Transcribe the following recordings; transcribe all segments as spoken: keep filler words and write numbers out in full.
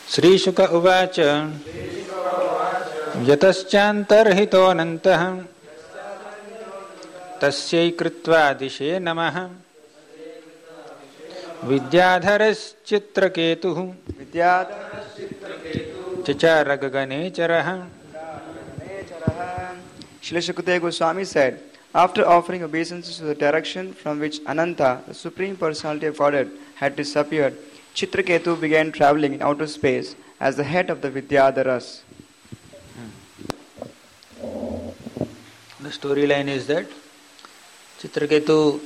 श्रीशुक उवाच यतश्चान्तर्हितोऽनन्तः तस्यै कृत्वा दिशे नमः विद्याधरश्चित्रकेतुः चचार गगनेचरः. Srila Shukadeva Goswami said, after offering obeisances to the direction from which Ananta, the Supreme Personality of Godhead, had disappeared, Chitraketu began travelling in outer space as the head of the Vidyadharas. The storyline is that Chitraketu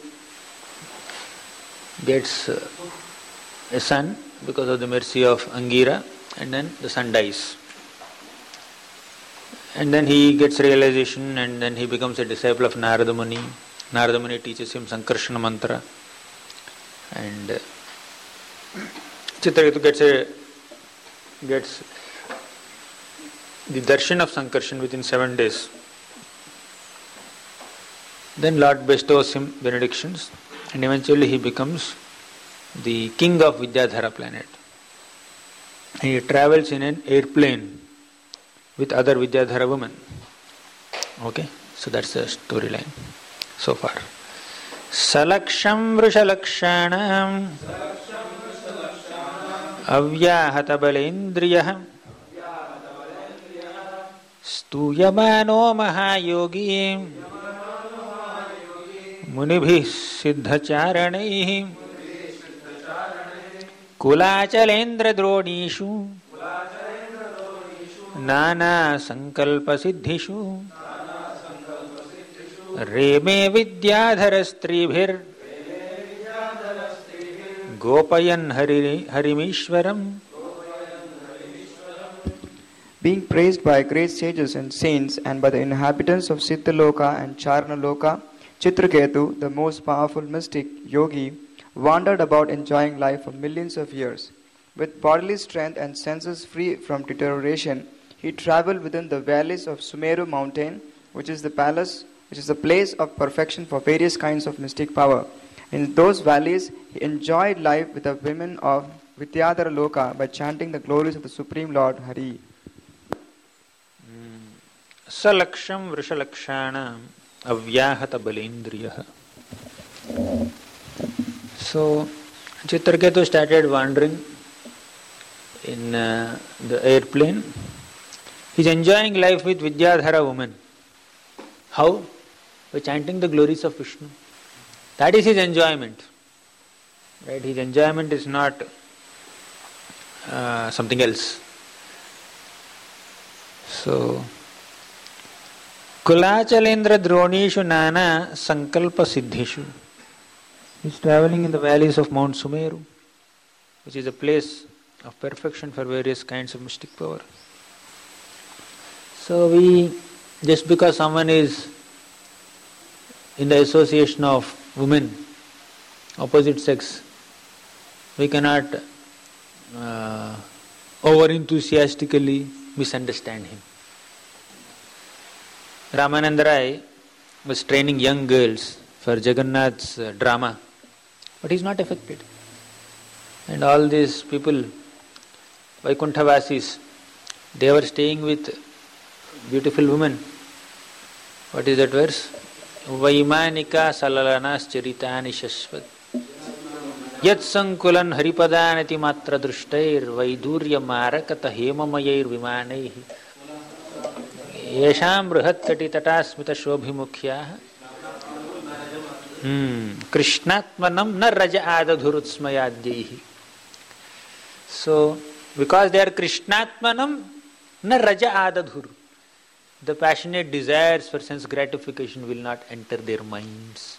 gets a son because of the mercy of Angira, and then the son dies. And then he gets realization, and then he becomes a disciple of Narada Muni. Narada Muni teaches him Sankarshana mantra, and Chitraketu gets a gets the darshan of Sankarshan within seven days. Then Lord bestows him benedictions, and eventually he becomes the king of Vidyadhara planet. He travels in an airplane with other Vidyadhara women. Okay, so that's the storyline so far. Salaksham vrushalakshana avyahata balendriyah stuyamano mahayogi munibhih siddhacharanaihi kulachalendra dronishu नाना संकल्प सिद्धिषु रेमे Vidyadhar स्त्रीभिर गोपयन् Hari हरिमीश्वरम्. Being praised by great sages and saints and by the inhabitants of Siddhaloka and Charnaloka, Chitraketu, the most powerful mystic yogi, wandered about enjoying life for millions of years. With bodily strength and senses free from deterioration, he travelled within the valleys of Sumeru mountain, which is the palace, which is the place of perfection for various kinds of mystic power. In those valleys, he enjoyed life with the women of Vidyadhara Loka by chanting the glories of the Supreme Lord Hari. Salaksham vrishalakshana avyahata balendriyah. So, Chitraketu started wandering in uh, the airplane. He's enjoying life with Vidyadhara women. How? By chanting the glories of Vishnu. That is his enjoyment. Right? His enjoyment is not uh, something else. So, Kulachalendra dronishu nana sankalpa siddhishu. He's traveling in the valleys of Mount Sumeru, which is a place of perfection for various kinds of mystic power. So we, just because someone is in the association of women, opposite sex, we cannot uh, over enthusiastically misunderstand him. Ramananda Rai was training young girls for Jagannath's uh, drama, but he's not affected. And all these people, Vaikuntha-vasis, they were staying with beautiful women. What is that verse? Vaimanika salalanas charitani shashvat yat sankulan haripadanati matra drushtair vaidurya marakata hemamayir vimanaih yesham bruhat kati tatasmita shobhimukhyaha hmm krishnatmanam na raja adadhurutsmayadyehi. So, because they are krishnatmanam na raja adadhur, the passionate desires for sense gratification will not enter their minds.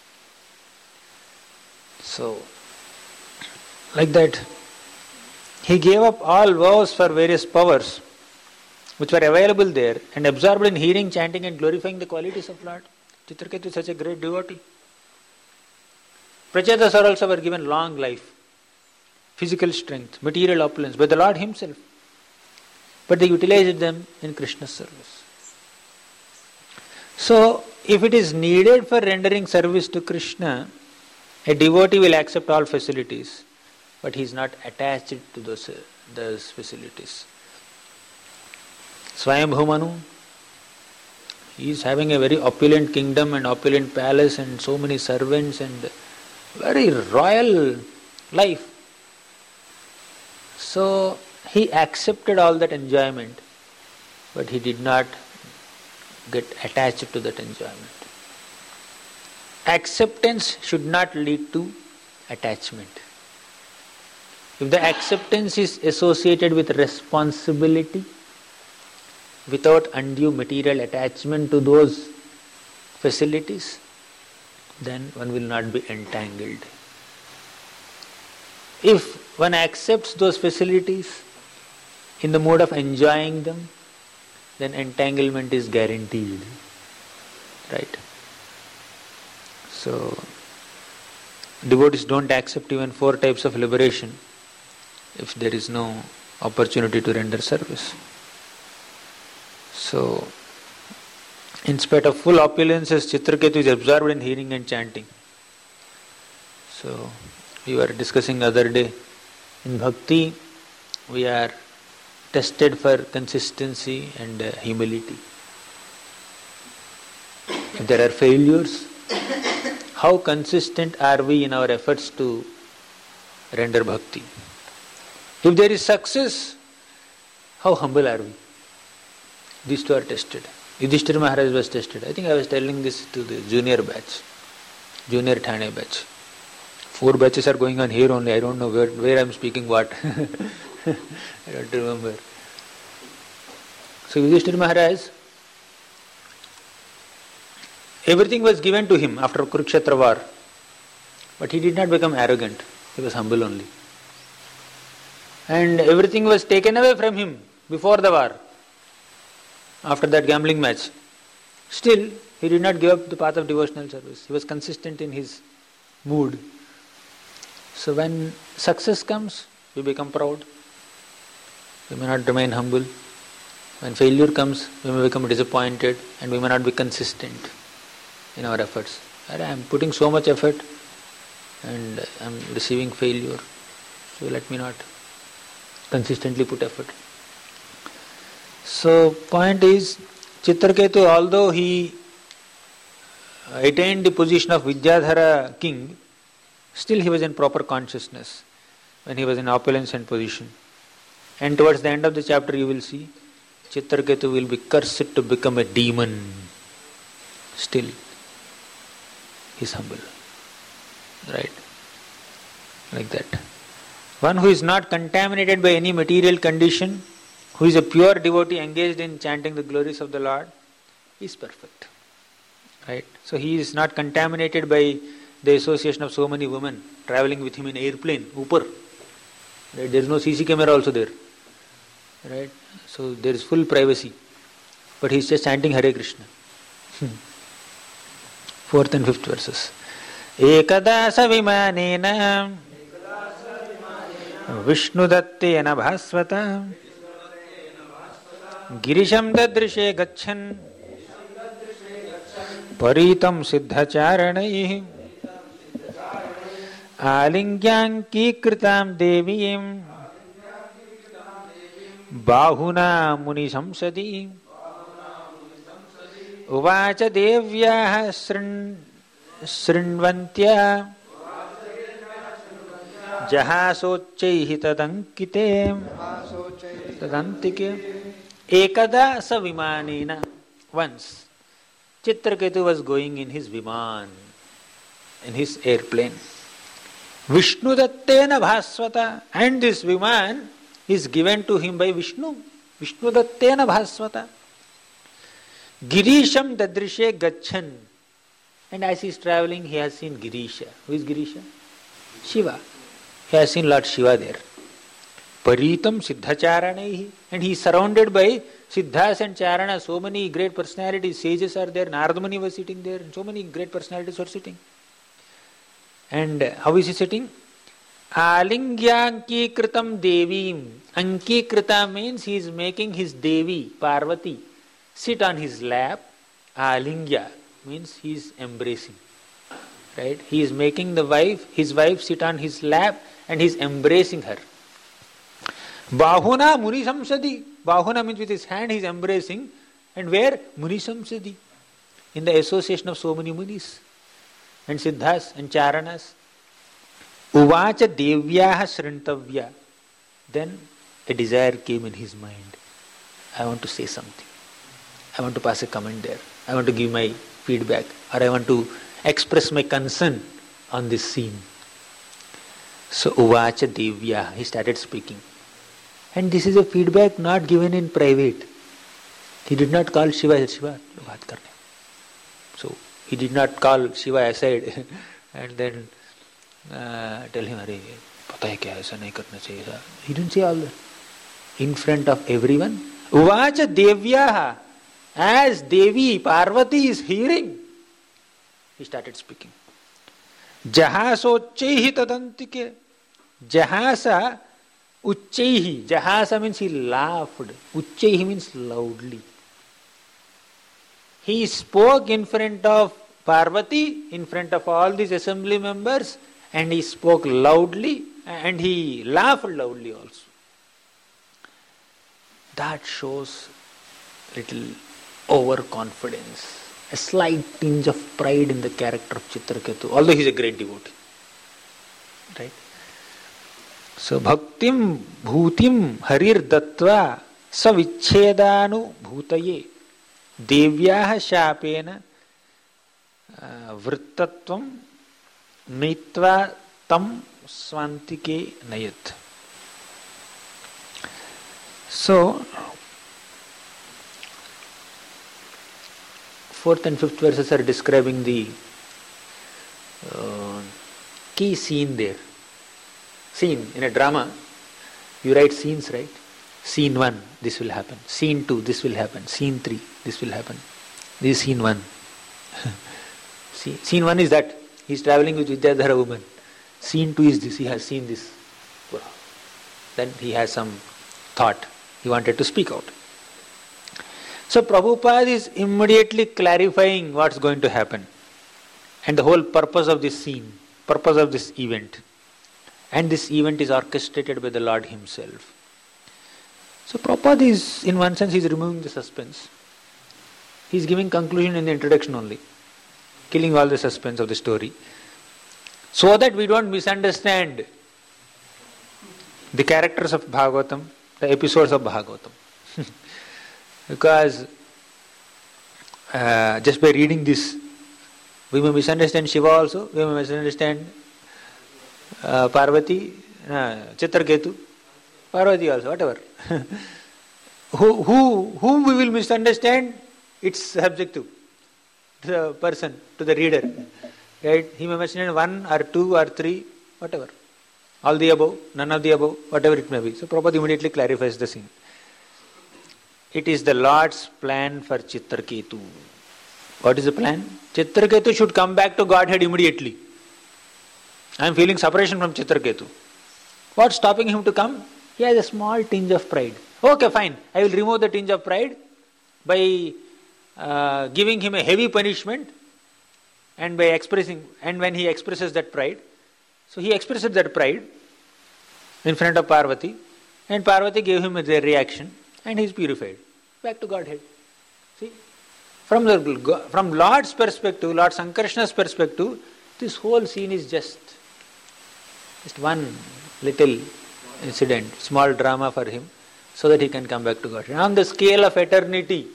So, like that, he gave up all vows for various powers which were available there and absorbed in hearing, chanting and glorifying the qualities of Lord. Chitraketu is such a great devotee. Prachetas also were given long life, physical strength, material opulence by the Lord himself. But they utilized them in Krishna's service. So, if it is needed for rendering service to Krishna, a devotee will accept all facilities. but he is not attached to those, those facilities. Swayambhu Manu, he is having a very opulent kingdom and opulent palace and so many servants and very royal life. So he accepted all that enjoyment, but he did not get attached to that enjoyment. Acceptance should not lead to attachment. If the acceptance is associated with responsibility, without undue material attachment to those facilities, then one will not be entangled. If one accepts those facilities in the mode of enjoying them, then entanglement is guaranteed. Right? So, devotees don't accept even four types of liberation if there is no opportunity to render service. So, in spite of full opulences, Chitraketu is absorbed in hearing and chanting. So, we were discussing the other day, in bhakti, we are tested for consistency and uh, humility. If there are failures, how consistent are we in our efforts to render bhakti? If there is success, how humble are we? These two are tested. Yudhishthira Maharaj was tested. I think I was telling this to the junior batch, junior Thane batch. Four batches are going on here only. I don't know where, where I am speaking what. I don't remember. So Yudhishthira Maharaj, everything was given to him after Kurukshetra war, but he did not become arrogant. He was humble only. And everything was taken away from him before the war, after that gambling match. Still, he did not give up the path of devotional service. He was consistent in his mood. So when success comes, we become proud. We may not remain humble. When failure comes, we may become disappointed and we may not be consistent in our efforts. I am putting so much effort and I am receiving failure. So let me not consistently put effort. So point is, Chitraketu, although he attained the position of Vidyadhara king, still he was in proper consciousness when he was in opulence and position. And towards the end of the chapter you will see, Chitraketu will be cursed to become a demon. Still, he is humble. Right? Like that. One who is not contaminated by any material condition, who is a pure devotee engaged in chanting the glories of the Lord, is perfect. Right? So he is not contaminated by the association of so many women travelling with him in airplane, upar. Right? There is no C C camera also there. Right? So there is full privacy. But he is just chanting Hare Krishna. Fourth and fifth verses. Ekada savimanena Vishnudattena bhasvata Girisham dadrishe gachan Paritam siddhacharanaihi Alingyanki kritam deviyim Bahuna muni samsadi Uvacha devyah srin srinvantya Jahasochaihi tadankite tadantike Ekada sa vimanena. Once Chitraketu was going in his viman, in his airplane. Vishnudattena bhasvata, and this viman is given to him by Vishnu. Vishnudattena bhasvata. Girisham dadrishe gachan. And as he is travelling, he has seen Girisha. Who is Girisha? Shiva. He has seen Lord Shiva there. Paritam siddhacharanaihi. And he is surrounded by Siddhas and Charana. So many great personalities. Sages are there. Narada Muni was sitting there. And so many great personalities were sitting. And how is he sitting? Alingyanki kritam devim. Anki krita means he is making his Devi, Parvati, sit on his lap. Alingya means he is embracing. Right? He is making the wife, his wife sit on his lap and he is embracing her. Bahuna Muni Samsadi. Bahuna means with his hand he is embracing. And where? Muni Samsadi. In the association of so many Munis and Siddhas and Charanas. Uvacha Devyaha Srintavya. Then a desire came in his mind. I want to say something. I want to pass a comment there. I want to give my feedback. Or I want to express my concern on this scene. So Uvacha Devyaha. He started speaking. And this is a feedback not given in private. He did not call Shiva. Shiva, baat karne. So he did not call Shiva aside and then uh, tell him, "Arey, pata hai kya? Aisa nahi karna chahiye." He didn't say all that. In front of everyone, Uvacha Devyaha, as Devi Parvati is hearing, he started speaking. Jahasochaihi tadantike. Jahasa Uchaihi. Jahasa means he laughed. Uchaihi means loudly. He spoke in front of Parvati, in front of all these assembly members, and he spoke loudly and he laughed loudly also. That shows little overconfidence, a slight tinge of pride in the character of Chitraketu, although he is a great devotee. Right? So, bhaktim bhutim harir dattva savichedanu bhutaye devyaha shapena vrittatvam nitva tam swantike nayat. So, fourth and fifth verses are describing the uh, key scene there. Scene in a drama, you write scenes, right? Scene one, this will happen. Scene two, this will happen. Scene three, this will happen. This is scene one. Scene one is that he is traveling with Vidyadhara woman. Scene two is this, he has seen this. Then he has some thought. He wanted to speak out. So Prabhupada is immediately clarifying what's going to happen. And the whole purpose of this scene, purpose of this event. And this event is orchestrated by the Lord himself. So Prabhupada is, in one sense, he is removing the suspense. He is giving conclusion in the introduction only. Killing all the suspense of the story. So that we don't misunderstand the characters of Bhagavatam, the episodes of Bhagavatam. Because uh, just by reading this, we may misunderstand Shiva also, we may misunderstand uh, Parvati, uh, Chitraketu, Parvati also, whatever. who, who, whom we will misunderstand, it's subjective to the person, to the reader. Right? He may misunderstand one or two or three, whatever. All the above, none of the above, whatever it may be. So Prabhupada immediately clarifies the scene. It is the Lord's plan for Chitraketu. What is the plan? Chitraketu should come back to Godhead immediately. I am feeling separation from Chitraketu. What's stopping him to come? He has a small tinge of pride. Okay, fine. I will remove the tinge of pride by uh, giving him a heavy punishment and by expressing, and when he expresses that pride, so he expresses that pride in front of Parvati, and Parvati gave him a reaction, and he is purified. Back to Godhead. See? From the from Lord's perspective, Lord Sankarshna's perspective, this whole scene is just, just one little incident, small drama for him, so that he can come back to Godhead. On the scale of eternity,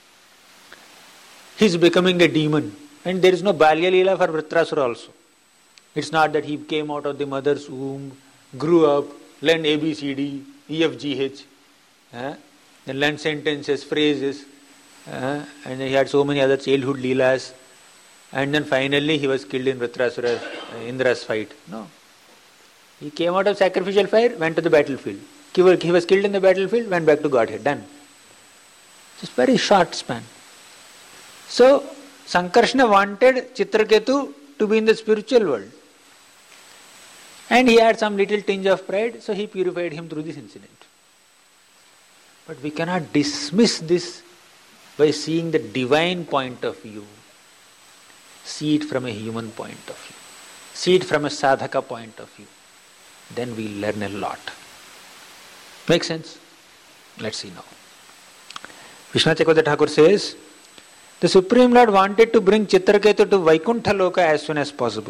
he is becoming a demon. And there is no Balya Leela for Vritrasura also. It's not that he came out of the mother's womb, grew up, learned A B C D, E F G H, uh, then learned sentences, phrases, uh, and he had so many other childhood Leelas, and then finally he was killed in Vritrasura, uh, Indra's fight. No. He came out of sacrificial fire, went to the battlefield. He was killed in the battlefield, went back to Godhead. Done. Just very short span. So, Sankarshna wanted Chitraketu to be in the spiritual world. And he had some little tinge of pride, so he purified him through this incident. But we cannot dismiss this by seeing the divine point of view. See it from a human point of view. See it from a sadhaka point of view. then we learn a lot. Make sense? Let's see now. Vishwanath Chakravarti Thakur says, the Supreme Lord wanted to bring Chitraketu to Vaikuntha Loka as soon as possible.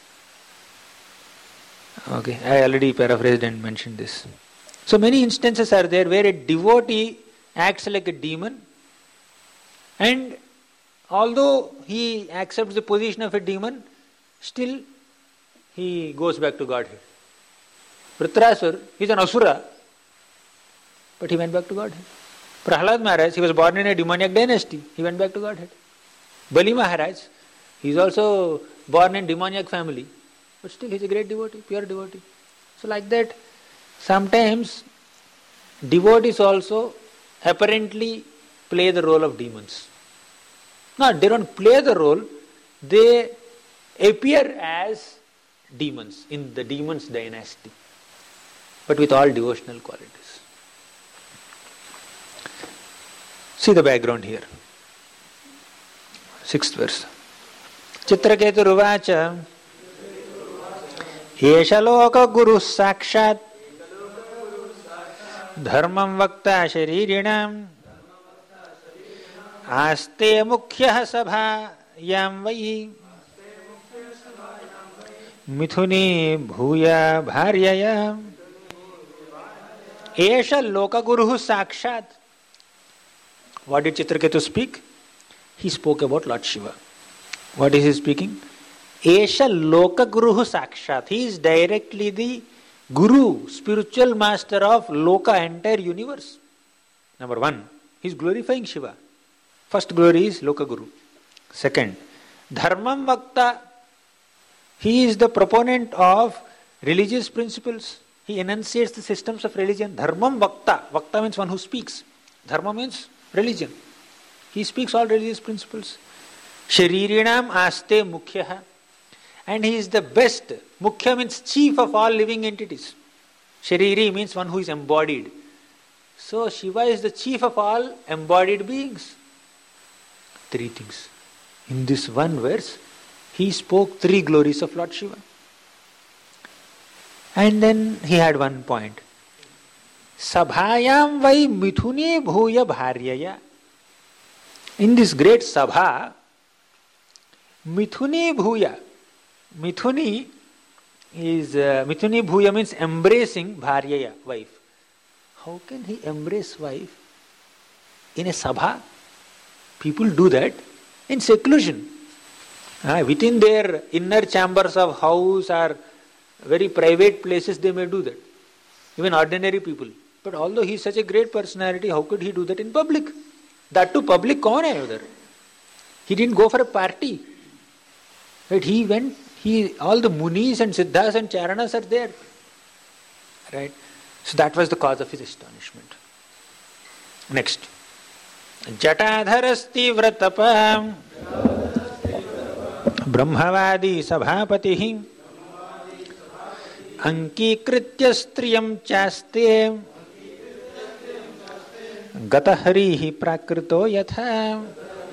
Okay, I already paraphrased and mentioned this. So many instances are there where a devotee acts like a demon, and although he accepts the position of a demon, still he goes back to Godhead. Vritrasur, he is an asura, but he went back to Godhead. Prahlad Maharaj, he was born in a demoniac dynasty, he went back to Godhead. Bali Maharaj, he is also born in demoniac family, but still he is a great devotee, pure devotee. So like that, sometimes devotees also apparently play the role of demons. No, they don't play the role, they appear as demons in the demons dynasty, but with all devotional qualities. See the background here. Sixth verse. Chitraketu Ruvacha Yesha Loka Guru Sakshat Dharmam Vakta Sharirinam Aste Mukhya Sabha Yam Vai Mithuni Bhuya Bharyaya Yesha Loka Guru Sakshat. What did Chitraketu speak? He spoke about Lord Shiva. What is he speaking? Esha Loka Guru Sakshat. He is directly the Guru, spiritual master of Loka, entire universe. Number one, he is glorifying Shiva. First glory is Loka Guru. Second, Dharmam Vakta. He is the proponent of religious principles. He enunciates the systems of religion. Dharmam Vakta. Vakta means one who speaks. Dharma means religion. He speaks all religious principles. Sharirinam aste mukhyaha. And he is the best. Mukhya means chief of all living entities. Shariri means one who is embodied. So Shiva is the chief of all embodied beings. Three things. In this one verse, he spoke three glories of Lord Shiva. And then he had one point. Sabhayam vai mithuni bhuya bharyaya. In this great sabha, mithuni bhuya. Mithuni is, uh, mithuni bhuya means embracing bharyaya, wife. How can he embrace wife in a sabha? People do that in seclusion. Uh, within their inner chambers of house or very private places they may do that. Even ordinary people. But although he is such a great personality, how could he do that in public? That too public, kaun hai udhar? He didn't go for a party. Right? He went, he, all the munis and siddhas and charanas are there. Right? So that was the cause of his astonishment. Next. Jatadharasti vratapa Brahmavadi sabhapatihi Ankikritya striyam chaste Gataharihi prakrito yatha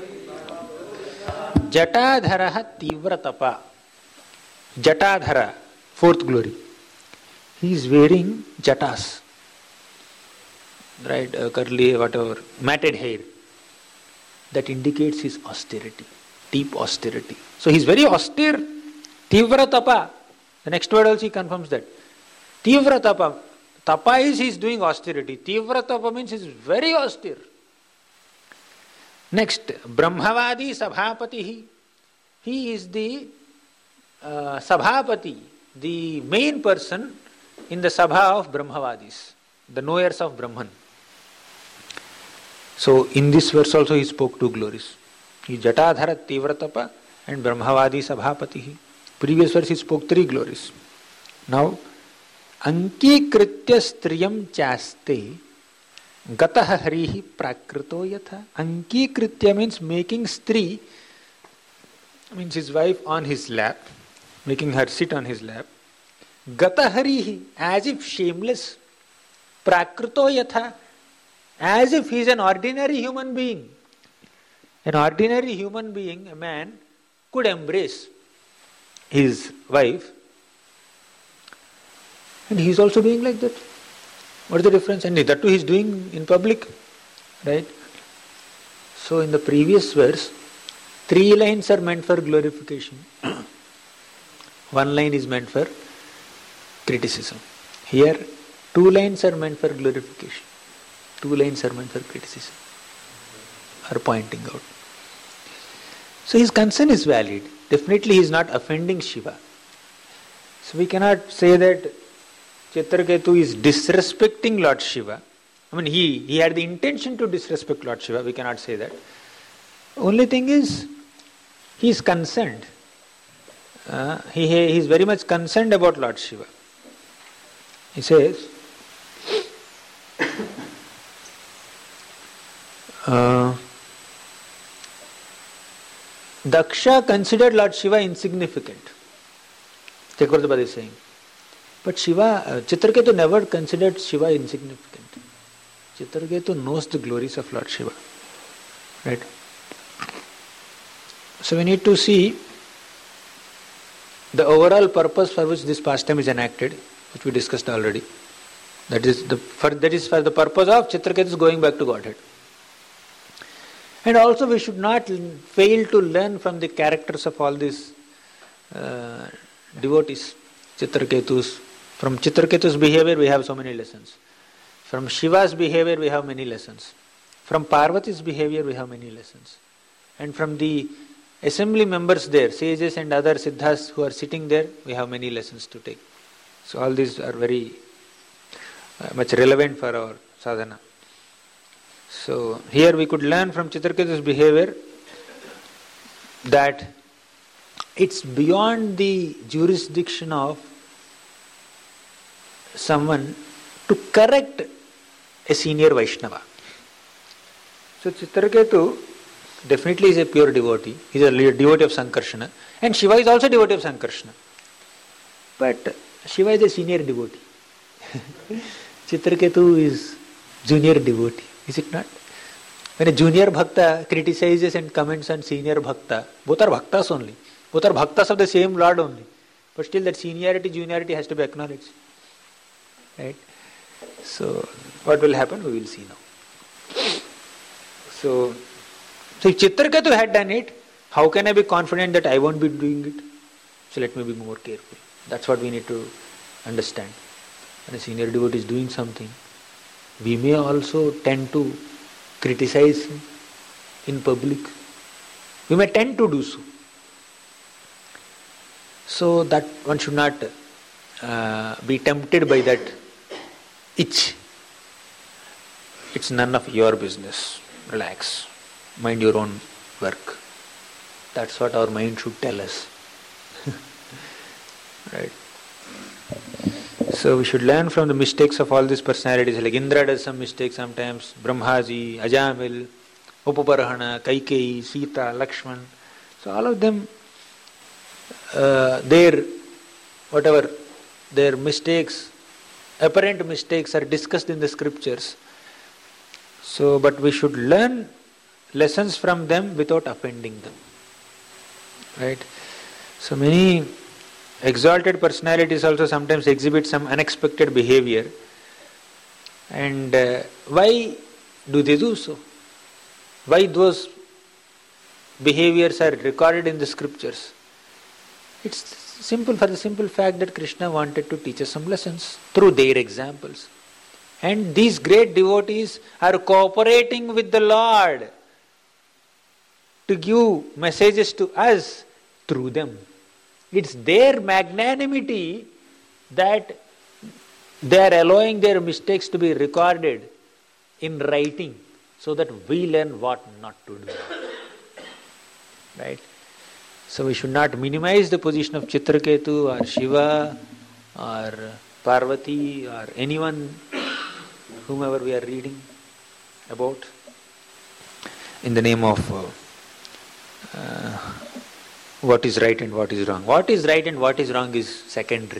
Jatadharaha tivratapa. Jatadhara, fourth glory. He is wearing jatas. Right, uh, curly, whatever, matted hair. That indicates his austerity, deep austerity. So he is very austere. Tivratapa. The next word also he confirms that. Tivratapa. Tapa is he is doing austerity. Tivratapa means he is very austere. Next, Brahmavadi Sabhapati. He is the uh, Sabhapati, the main person in the Sabha of Brahmavadis, the knowers of Brahman. So in this verse also he spoke two glories. He Jatadhara Tivratapa and Brahmavadi Sabhapati. Previous verse he spoke three glories. Now, Ankikritya striyam chaste Gataha harihi prakrito yatha. Ankikritya means making stri, means his wife on his lap, making her sit on his lap. Gataha harihi, as if shameless. Prakrito yatha, as if he is an ordinary human being. An ordinary human being, a man, could embrace his wife And he is also doing like that. What is the difference? And that too he is doing in public. Right? So in the previous verse, three lines are meant for glorification. One line is meant for criticism. Here, two lines are meant for glorification. Two lines are meant for criticism or pointing out. So his concern is valid. Definitely he is not offending Shiva. So we cannot say that Chitraketu is disrespecting Lord Shiva. I mean, he, he had the intention to disrespect Lord Shiva. We cannot say that. Only thing is, he is concerned. Uh, he, he is very much concerned about Lord Shiva. He says, uh, Daksha considered Lord Shiva insignificant. Chakravarti is saying. But Shiva, uh, Chitraketu never considered Shiva insignificant. Chitraketu knows the glories of Lord Shiva. Right? So we need to see the overall purpose for which this pastime is enacted, which we discussed already. That is the for, that is for the purpose of Chitraketu going back to Godhead. And also we should not fail to learn from the characters of all these uh, devotees, Chitraketus. From Chitraketu's behavior we have so many lessons. From Shiva's behavior we have many lessons. From Parvati's behavior we have many lessons. And from the assembly members there, sages and other siddhas who are sitting there, we have many lessons to take. So all these are very uh, much relevant for our sadhana. So here we could learn from Chitraketu's behavior that it's beyond the jurisdiction of someone to correct a senior Vaishnava. So Chitraketu definitely is a pure devotee. He is a devotee of Sankarshana. And Shiva is also a devotee of Sankarshana. But Shiva is a senior devotee. Chitraketu is junior devotee. Is it not? When a junior bhakta criticizes and comments on senior bhakta, both are bhaktas only. Both are bhaktas of the same Lord only. But still that seniority, juniority has to be acknowledged. Right? So, what will happen? We will see now. So, so if Chitraketu had done it, how can I be confident that I won't be doing it? So let me be more careful. That's what we need to understand. When a senior devotee is doing something, we may also tend to criticize him in public. We may tend to do so. So that one should not uh, be tempted by that itch. It's none of your business. Relax. Mind your own work. That's what our mind should tell us. Right? So we should learn from the mistakes of all these personalities. Like Indra does some mistakes sometimes. Brahmaji, Ajamil, Upaparahana, Kaikeyi, Sita, Lakshman. So all of them, uh, their, whatever, their mistakes, apparent mistakes are discussed in the scriptures. So, but we should learn lessons from them without offending them. Right? So many exalted personalities also sometimes exhibit some unexpected behavior. And uh, why do they do so? Why those behaviors are recorded in the scriptures? It's simple, for the simple fact that Krishna wanted to teach us some lessons through their examples. And these great devotees are cooperating with the Lord to give messages to us through them. It's their magnanimity that they are allowing their mistakes to be recorded in writing so that we learn what not to do. Right? So we should not minimize the position of Chitraketu or Shiva or Parvati or anyone, whomever we are reading about, in the name of uh, uh, what is right and what is wrong. What is right and what is wrong is secondary.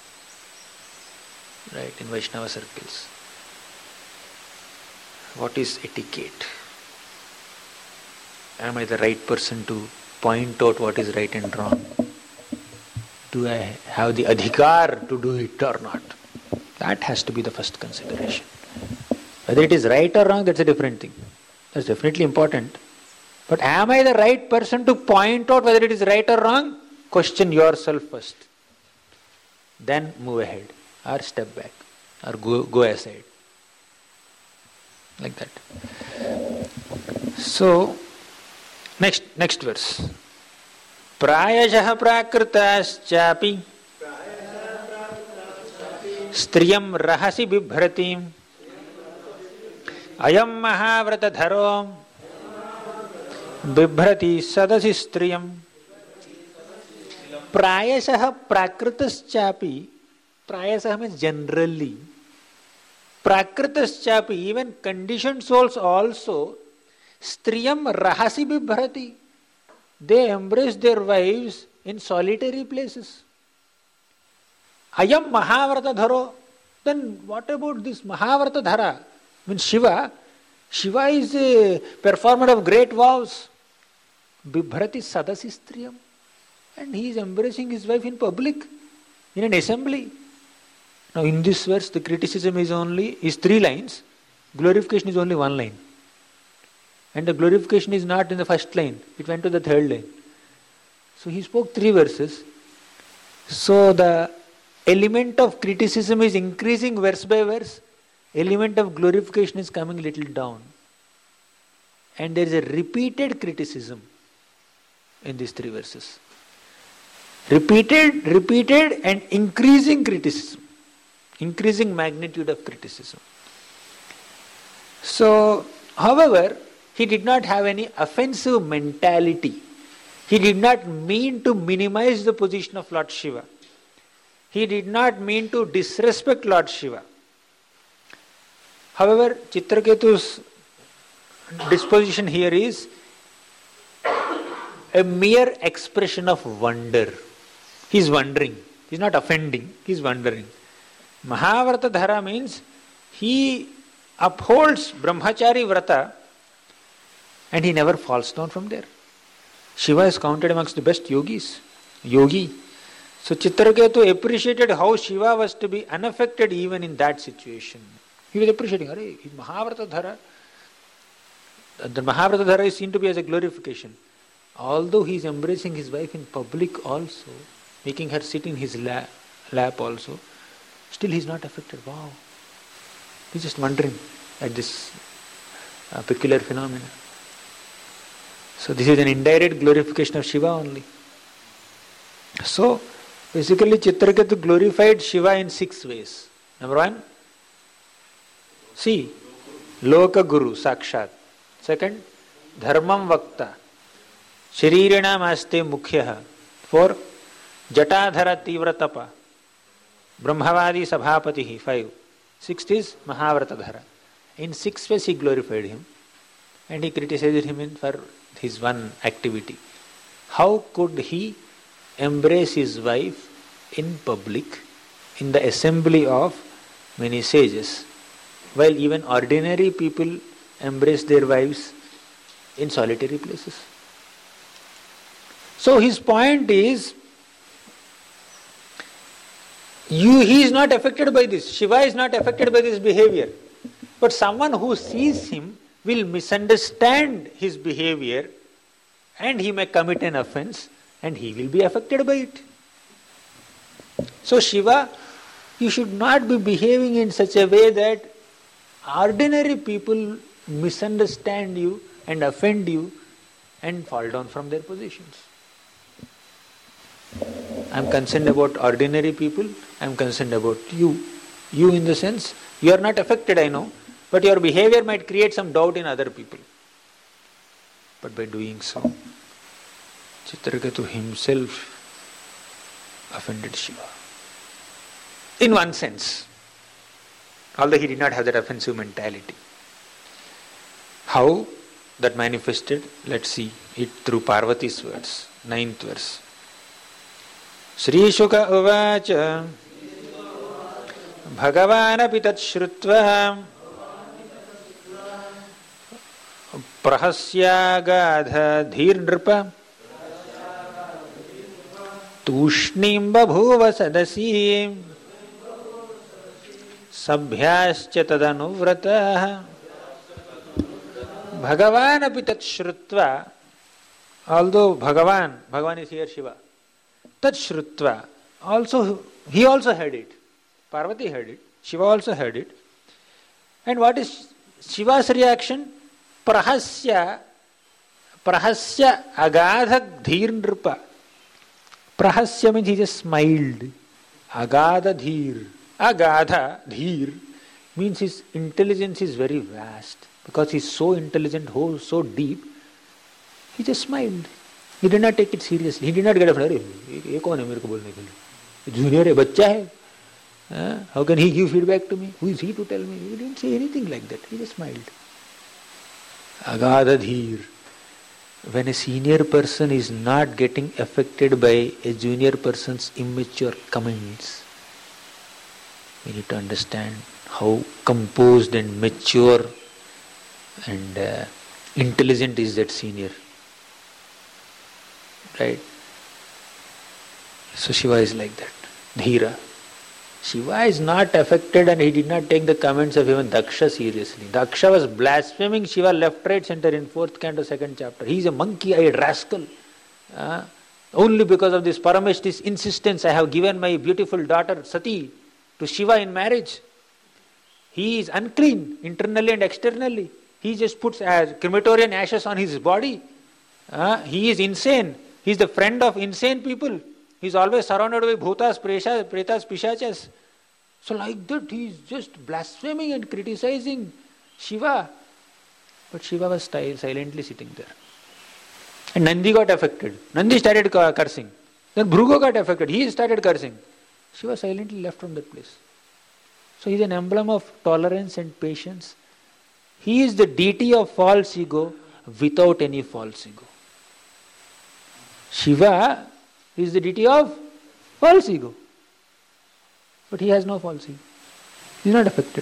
Right, in Vaishnava circles. What is etiquette? Am I the right person to point out what is right and wrong? Do I have the adhikar to do it or not? That has to be the first consideration. Whether it is right or wrong, that's a different thing. That's definitely important. But am I the right person to point out whether it is right or wrong? Question yourself first. Then move ahead, or step back, or go, go aside. Like that. So, next next verse. Prayashah prakritaschapi striyam rahasi bibhratim ayam mahavratadharo bibhrati sadasi striyam. Prayashah prakritaschapi. Prayashah means generally. Prakritaschapi, even conditioned souls also, striyam rahasi bibhrati. They embrace their wives in solitary places. Ayam mahavratadharo. Then what about this mahavratadhara? Means Shiva. Shiva is a performer of great vows. Bibhrati sadasi striyam. And he is embracing his wife in public, in an assembly. Now in this verse the criticism is only, is three lines. Glorification is only one line. And the glorification is not in the first line. It went to the third line. So he spoke three verses. So the element of criticism is increasing verse by verse. Element of glorification is coming little down. And there is a repeated criticism in these three verses. Repeated, repeated and increasing criticism. Increasing magnitude of criticism. So, however, he did not have any offensive mentality. He did not mean to minimize the position of Lord Shiva. He did not mean to disrespect Lord Shiva. However, Chitraketu's disposition here is a mere expression of wonder. He is wondering. He is not offending. He is wondering. Mahavratadhara means he upholds Brahmachari Vrata and he never falls down from there. Shiva is counted amongst the best yogis. Yogi. So Chitraketu appreciated how Shiva was to be unaffected even in that situation. He was appreciating, Arey, Mahavratadhara. The Mahavratadhara is seen to be as a glorification. Although he is embracing his wife in public also, making her sit in his lap, lap also, still he is not affected. Wow. He is just wondering at this uh, peculiar phenomena. So this is an indirect glorification of Shiva only. So basically Chitraketu glorified Shiva in six ways. Number one, see, Loka Guru, Sakshat. Second, Dharmam Vakta, Sharirinam Aste Mukhyaha. Four, Jatadhara Tivra Tapa, Brahmavadi Sabhapatihi. Five. Sixth is Mahavratadhara. In six ways he glorified him and he criticized him in for his one activity. How could he embrace his wife in public, in the assembly of many sages, while even ordinary people embrace their wives in solitary places? So his point is, you, he is not affected by this. Shiva is not affected by this behavior. But someone who sees him will misunderstand his behavior and he may commit an offense and he will be affected by it. So Shiva, you should not be behaving in such a way that ordinary people misunderstand you and offend you and fall down from their positions. I am concerned about ordinary people, I am concerned about you. You in the sense, you are not affected, I know, but your behavior might create some doubt in other people. But by doing so, Chitraketu himself offended Shiva. In one sense, although he did not have that offensive mentality. How that manifested? Let's see it through Parvati's words. Ninth verse. Sri Shuka uvacha Bhagavanapi tat shrutva Prahasyagadha dhir nripa Tushnim babhuva sadasi Sabhyascha tadanuvratah. Bhagavan api tat shrutva. Although Bhagavan, Bhagavan is here Shiva, tat shrutva, also, he also heard it. Parvati heard it. Shiva also heard it. And what is Shiva's reaction? Prahasya, prahasya agadha dhir nripa. Prahasya means he just smiled. Agadha dhir. Agadha dhir means his intelligence is very vast. Because he is so intelligent, so deep, he just smiled. He did not take it seriously. He did not get offended. ये कौन है मेरे को बोलने के लिए? Junior है, बच्चा है. Uh, how can he give feedback to me? Who is he to tell me? He didn't say anything like that. He just smiled. Agadha dhir. When a senior person is not getting affected by a junior person's immature comments, we need to understand how composed and mature and uh, intelligent is that senior. Right? So Shiva is like that. Dhira. Shiva is not affected and he did not take the comments of even Daksha seriously. Daksha was blaspheming Shiva left, right, center in fourth canto, second chapter. He is a monkey-eyed rascal. Uh, only because of this Parameshti's insistence, I have given my beautiful daughter Sati to Shiva in marriage. He is unclean internally and externally. He just puts uh, crematorian ashes on his body. Uh, he is insane. He is the friend of insane people. He is always surrounded by bhutas, preshas, pretas, pishachas. So like that he is just blaspheming and criticizing Shiva. But Shiva was silently sitting there. And Nandi got affected. Nandi started cursing. Then Bhrugu got affected. He started cursing. Shiva silently left from that place. So he is an emblem of tolerance and patience. He is the deity of false ego without any false ego. Shiva is the deity of false ego. But he has no false ego. He is not affected.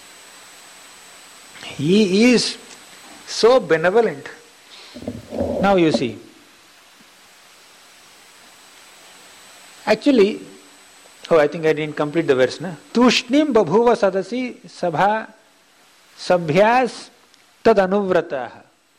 He is so benevolent. Now you see. Actually, oh, I think I didn't complete the verse. Na? Tushnim babhuva sadasi sabha sabhyas tad anuvrataha.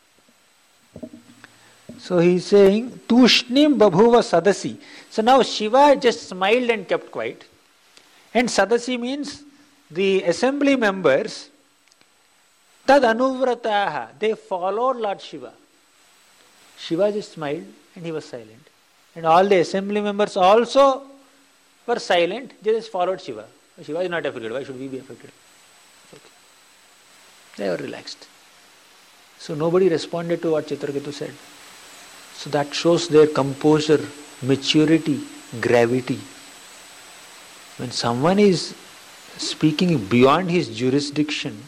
So he is saying, Tushnim babhuva sadasi. So now Shiva just smiled and kept quiet. And sadasi means the assembly members, tad anuvrataha, they followed Lord Shiva. Shiva just smiled and he was silent. And all the assembly members also were silent, they just followed Shiva. Shiva is not affected, why should we be affected? Okay. They were relaxed. So nobody responded to what Chitraketu said. So that shows their composure, maturity, gravity. When someone is speaking beyond his jurisdiction,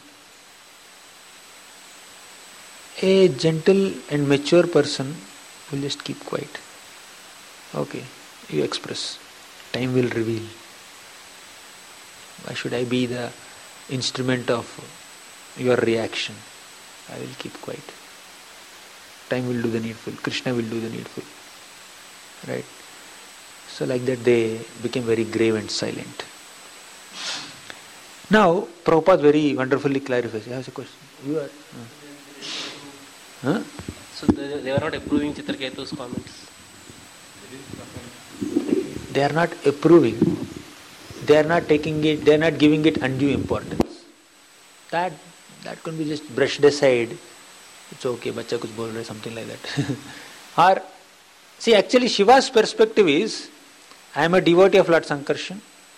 a gentle and mature person will just keep quiet. Okay, you express. Time will reveal. Why should I be the instrument of your reaction? I will keep quiet. Time will do the needful. Krishna will do the needful. Right? So like that they became very grave and silent. Now, Prabhupada very wonderfully clarifies. He has a question. You are... Uh. Huh? So they, they were not approving Chitraketu's comments? They are not approving. They are not taking it, they are not giving it undue importance. That that can be just brushed aside. It's okay, bacha kuch bol raha, something like that. Or, see, actually Shiva's perspective is, I am a devotee of Lord Sankarshan.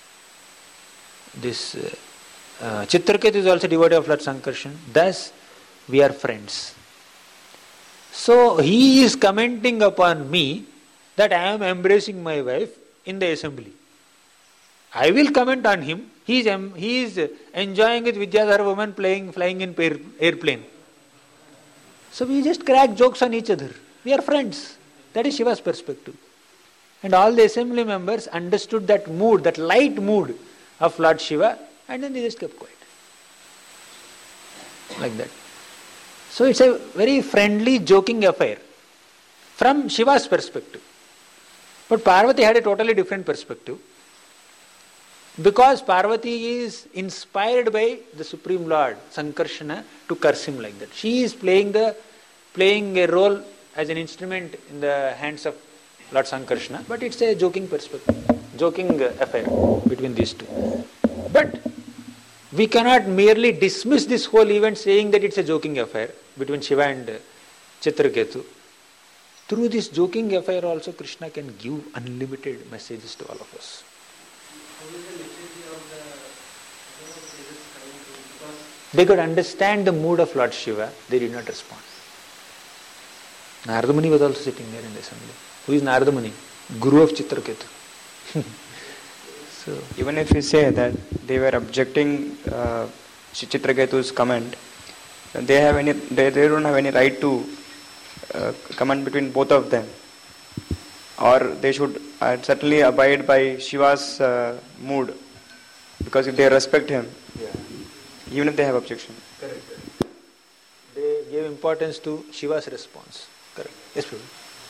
This uh, uh, Chitraketu is also devotee of Lord Sankarshan. Thus, we are friends. So, he is commenting upon me that I am embracing my wife in the assembly. I will comment on him. He is, um, he is enjoying with Vidyadhara woman playing, flying in air, airplane. So we just crack jokes on each other. We are friends. That is Shiva's perspective. And all the assembly members understood that mood, that light mood of Lord Shiva, and then they just kept quiet. Like that. So it's a very friendly, joking affair from Shiva's perspective. But Parvati had a totally different perspective. Because Parvati is inspired by the Supreme Lord, Sankarshana, to curse him like that. She is playing the playing a role as an instrument in the hands of Lord Sankarshana, but it's a joking perspective, joking affair between these two. But we cannot merely dismiss this whole event saying that it's a joking affair between Shiva and Chitraketu. Through this joking affair also Krishna can give unlimited messages to all of us. They could understand the mood of Lord Shiva, they did not respond. Narada Muni was also sitting there in the assembly. Who is Narada Muni? Guru of Chitraketu. So, even if we say that they were objecting uh, Chitraketu's comment, they have any, they, they don't have any right to uh, comment between both of them, or they should uh, certainly abide by Shiva's uh, mood, because if they respect him, yeah. even if they have objection. Correct. They gave importance to Shiva's response. Correct. Yes, Prabhu.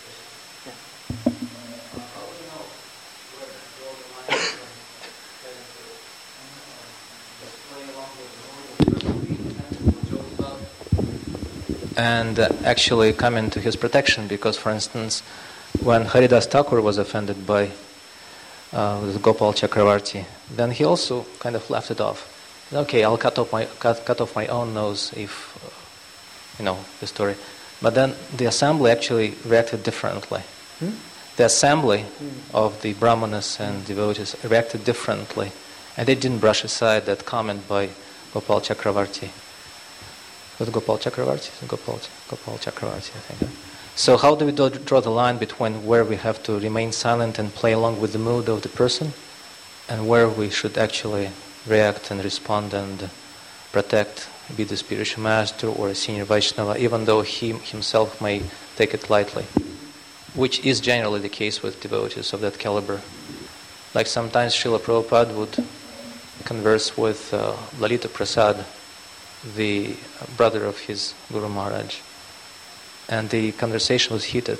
And uh, actually come into his protection, because, for instance, when Haridas Thakur was offended by uh, Gopal Chakravarti, then he also kind of left it off. Okay, I'll cut off my cut, cut off my own nose if uh, you know the story. But then the assembly actually reacted differently. Hmm? The assembly hmm. of the Brahmanas and devotees reacted differently, and they didn't brush aside that comment by Gopal Chakravarti. Was it Gopal Chakravarti? Gopal, Gopal Chakravarti, I think. So how do we do, draw the line between where we have to remain silent and play along with the mood of the person, and where we should actually react and respond and protect, be the spiritual master or a senior Vaishnava, even though he himself may take it lightly, which is generally the case with devotees of that caliber. Like sometimes Srila Prabhupada would converse with uh, Lalita Prasad, the brother of his Guru Maharaj, and the conversation was heated.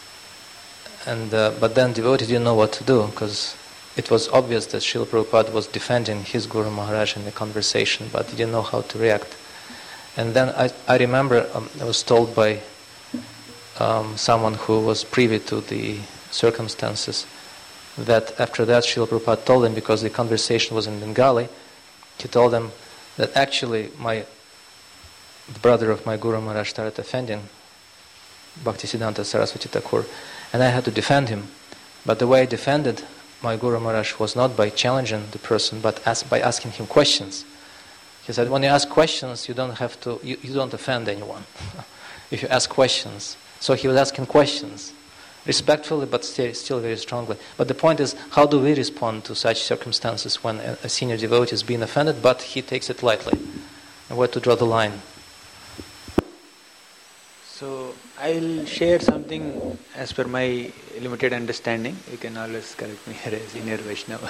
And uh, but then devotee didn't know what to do, because it was obvious that Srila Prabhupada was defending his Guru Maharaj in the conversation, but he didn't know how to react. And then I, I remember um, I was told by um, someone who was privy to the circumstances that after that Srila Prabhupada told him, because the conversation was in Bengali, he told them that actually my the brother of my Guru Maharaj started offending Bhaktisiddhanta Saraswati Thakur, and I had to defend him. But the way I defended my Guru Maharaj was not by challenging the person, but as, by asking him questions. He said, when you ask questions, you don't have to, you, you don't offend anyone if you ask questions. So he was asking questions, respectfully, but still, still very strongly. But the point is, how do we respond to such circumstances when a, a senior devotee is being offended, but he takes it lightly? And where to draw the line? So, I'll share something as per my limited understanding. You can always correct me here as senior Vaishnava.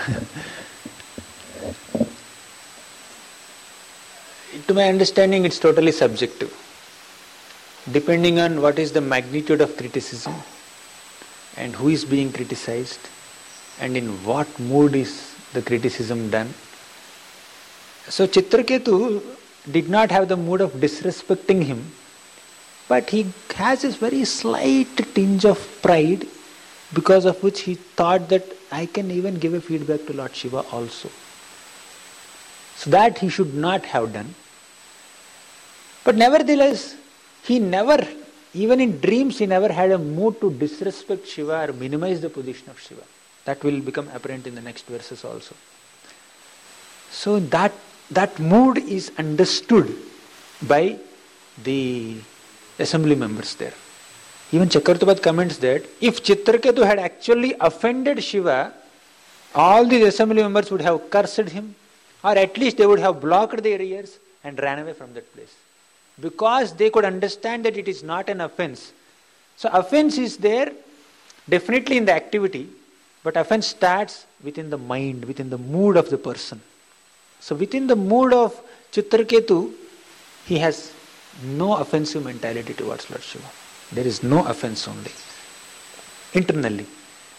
To my understanding, it's totally subjective. Depending on what is the magnitude of criticism, and who is being criticized, and in what mood is the criticism done. So Chitraketu did not have the mood of disrespecting him, but he has this very slight tinge of pride, because of which he thought that I can even give a feedback to Lord Shiva also. So that he should not have done. But nevertheless, he never, even in dreams, he never had a mood to disrespect Shiva or minimize the position of Shiva. That will become apparent in the next verses also. So that, that mood is understood by the assembly members there. Even Chakravarti comments that if Chitraketu had actually offended Shiva, all the assembly members would have cursed him, or at least they would have blocked their ears and ran away from that place. Because they could understand that it is not an offense. So offense is there definitely in the activity, but offense starts within the mind, within the mood of the person. So within the mood of Chitraketu, he has no offensive mentality towards Lord Shiva. There is no offense only. Internally.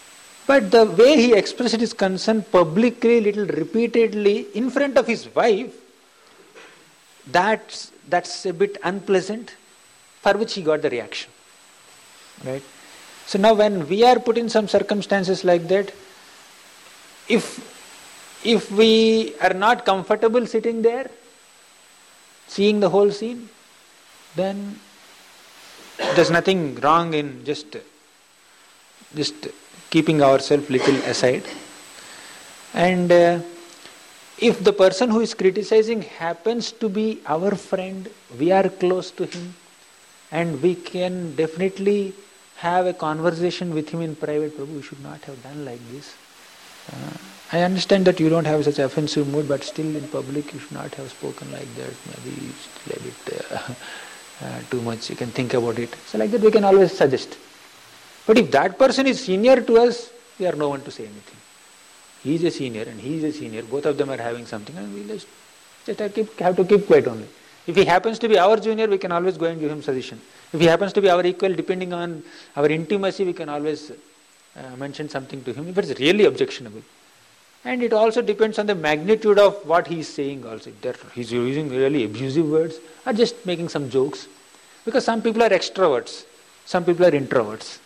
But the way he expressed his concern publicly, little repeatedly, in front of his wife, that's, that's a bit unpleasant, for which he got the reaction. Right? So now when we are put in some circumstances like that, if, if we are not comfortable sitting there, seeing the whole scene, then there's nothing wrong in just, just keeping ourselves little aside. And uh, if the person who is criticizing happens to be our friend, we are close to him, and we can definitely have a conversation with him in private, Prabhu, you should not have done like this. Uh, I understand that you don't have such offensive mood, but still in public you should not have spoken like that. Maybe still a bit uh, uh, too much. You can think about it. So like that we can always suggest. But if that person is senior to us, we are no one to say anything. He is a senior and he is a senior. Both of them are having something, and we just, just have, keep, have to keep quiet only. If he happens to be our junior, we can always go and give him suggestion. If he happens to be our equal, depending on our intimacy, we can always uh, mention something to him if it's really objectionable. And it also depends on the magnitude of what he is saying also. If he's using really abusive words or just making some jokes. Because some people are extroverts, some people are introverts.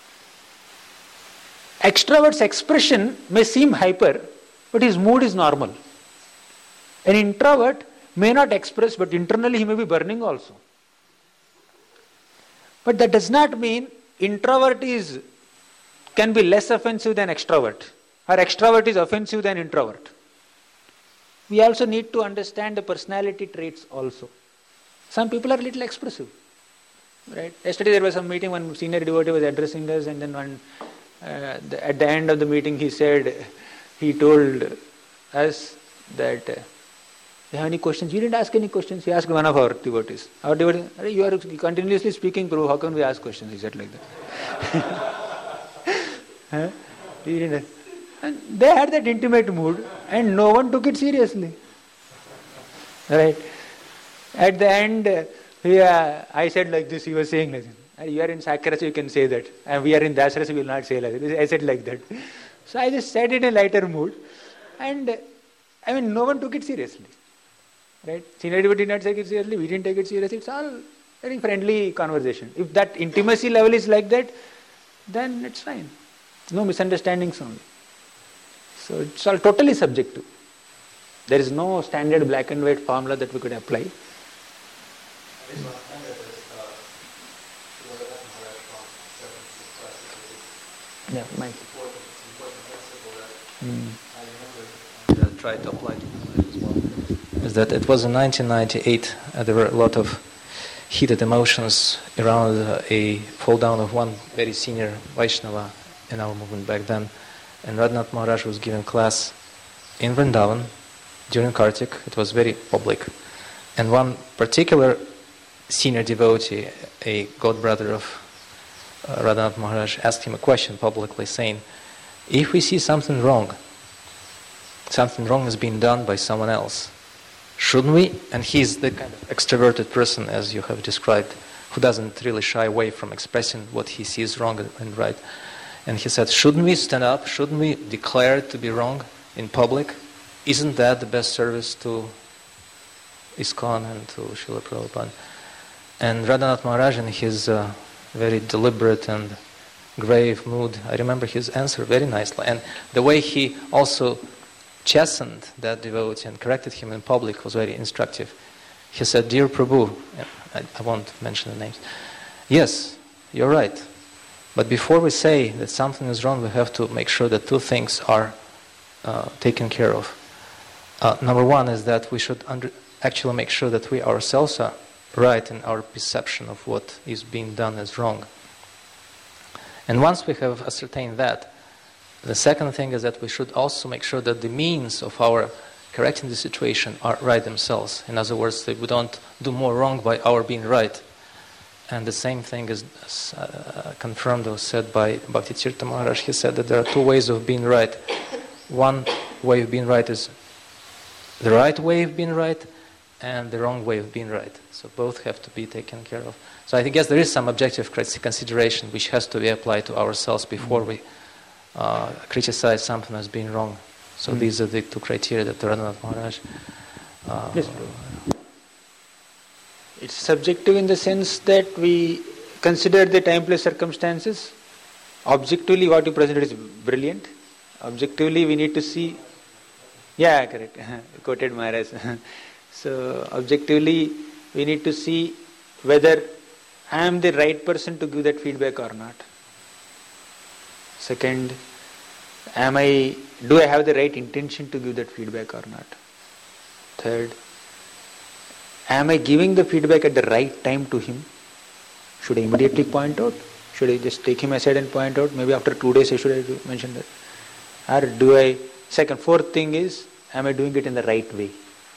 Extrovert's expression may seem hyper, but his mood is normal. An introvert may not express, but internally he may be burning also. But that does not mean introvert is can be less offensive than extrovert, or extrovert is offensive than introvert. We also need to understand the personality traits also. Some people are a little expressive. Right? Yesterday there was some meeting, one senior devotee was addressing us, and then one uh, the, at the end of the meeting he said, he told us that uh, you have any questions? We didn't ask any questions. He asked one of our devotees. Our devotee, you are continuously speaking, Prabhu, how can we ask questions? He said like that. huh? He didn't. And they had that intimate mood and no one took it seriously. Right? At the end, uh, yeah, I said like this, he was saying like this. You are in Sakrasa, you can say that. And we are in Dasarasa, we will not say like that. I said like that. So I just said it in a lighter mood. And uh, I mean, no one took it seriously. Right? Senior devotee did not take it seriously, we didn't take it seriously. It's all very friendly conversation. If that intimacy level is like that, then it's fine. No misunderstandings only. So it's all totally subjective. There is no standard black and white formula that we could apply. Yeah, Mike. Mm. I tried to apply to it as well. Is that it was in nineteen ninety-eight. Uh, there were a lot of heated emotions around uh, a fall down of one very senior Vaishnava in our movement back then. And Radhanath Maharaj was giving class in Vrindavan during Kartik. It was very public. And one particular senior devotee, a godbrother of uh, Radhanath Maharaj, asked him a question publicly saying, if we see something wrong, something wrong is being done by someone else, shouldn't we? And he's the kind of extroverted person, as you have described, who doesn't really shy away from expressing what he sees wrong and right. And he said, shouldn't we stand up? Shouldn't we declare it to be wrong in public? Isn't that the best service to ISKCON and to Srila Prabhupada? And Radhanath Maharaj, in his uh, very deliberate and grave mood, I remember his answer very nicely. And the way he also chastened that devotee and corrected him in public was very instructive. He said, dear Prabhu, I, I won't mention the names, yes, you're right. But before we say that something is wrong, we have to make sure that two things are uh, taken care of. Uh, number one is that we should under, actually make sure that we ourselves are right in our perception of what is being done as wrong. And once we have ascertained that, the second thing is that we should also make sure that the means of our correcting the situation are right themselves. In other words, that we don't do more wrong by our being right. And the same thing is uh, confirmed or said by Bhakti Tirtha Maharaj. He said that there are two ways of being right. One way of being right is the right way of being right, and the wrong way of being right. So both have to be taken care of. So I think, yes, there is some objective consideration which has to be applied to ourselves before we uh, criticize something as being wrong. So mm. these are the two criteria that Radhanath Maharaj. Uh, yes, it's subjective in the sense that we consider the time, place, circumstances. Objectively, what you presented is brilliant. Objectively, we need to see. Yeah, correct. Quoted Maharaj. So, objectively, we need to see whether I am the right person to give that feedback or not. Second, am I? Do I have the right intention to give that feedback or not? Third, am I giving the feedback at the right time to him? Should I immediately point out? Should I just take him aside and point out? Maybe after two days I should I mention that? Or do I... Second, fourth thing is, am I doing it in the right way?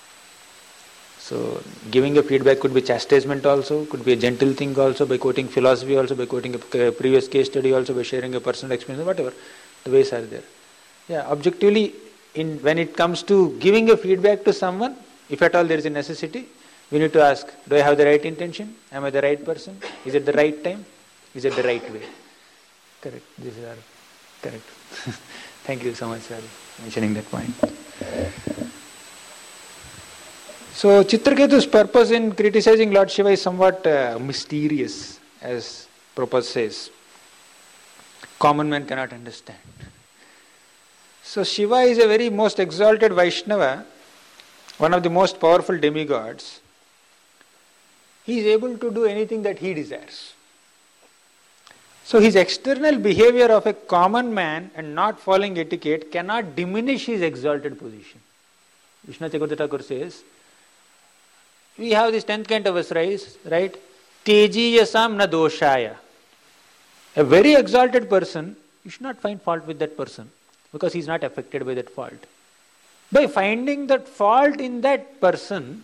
So, giving a feedback could be chastisement also, could be a gentle thing also, by quoting philosophy also, by quoting a previous case study also, by sharing a personal experience, whatever. The ways are there. Yeah, objectively, in when it comes to giving a feedback to someone, if at all there is a necessity, we need to ask, do I have the right intention? Am I the right person? Is it the right time? Is it the right way? Correct. These are correct. Thank you so much for mentioning that point. So, Chitraketu's purpose in criticizing Lord Shiva is somewhat uh, mysterious, as Prabhupada says. Common man cannot understand. So, Shiva is a very most exalted Vaishnava, one of the most powerful demigods. He is able to do anything that he desires. So his external behavior of a common man and not following etiquette cannot diminish his exalted position. Vishnu Chakravarti Thakur says, we have this tenth canto verse, right? Tejiyasam na doshaya. A very exalted person, you should not find fault with that person because he is not affected by that fault. By finding that fault in that person,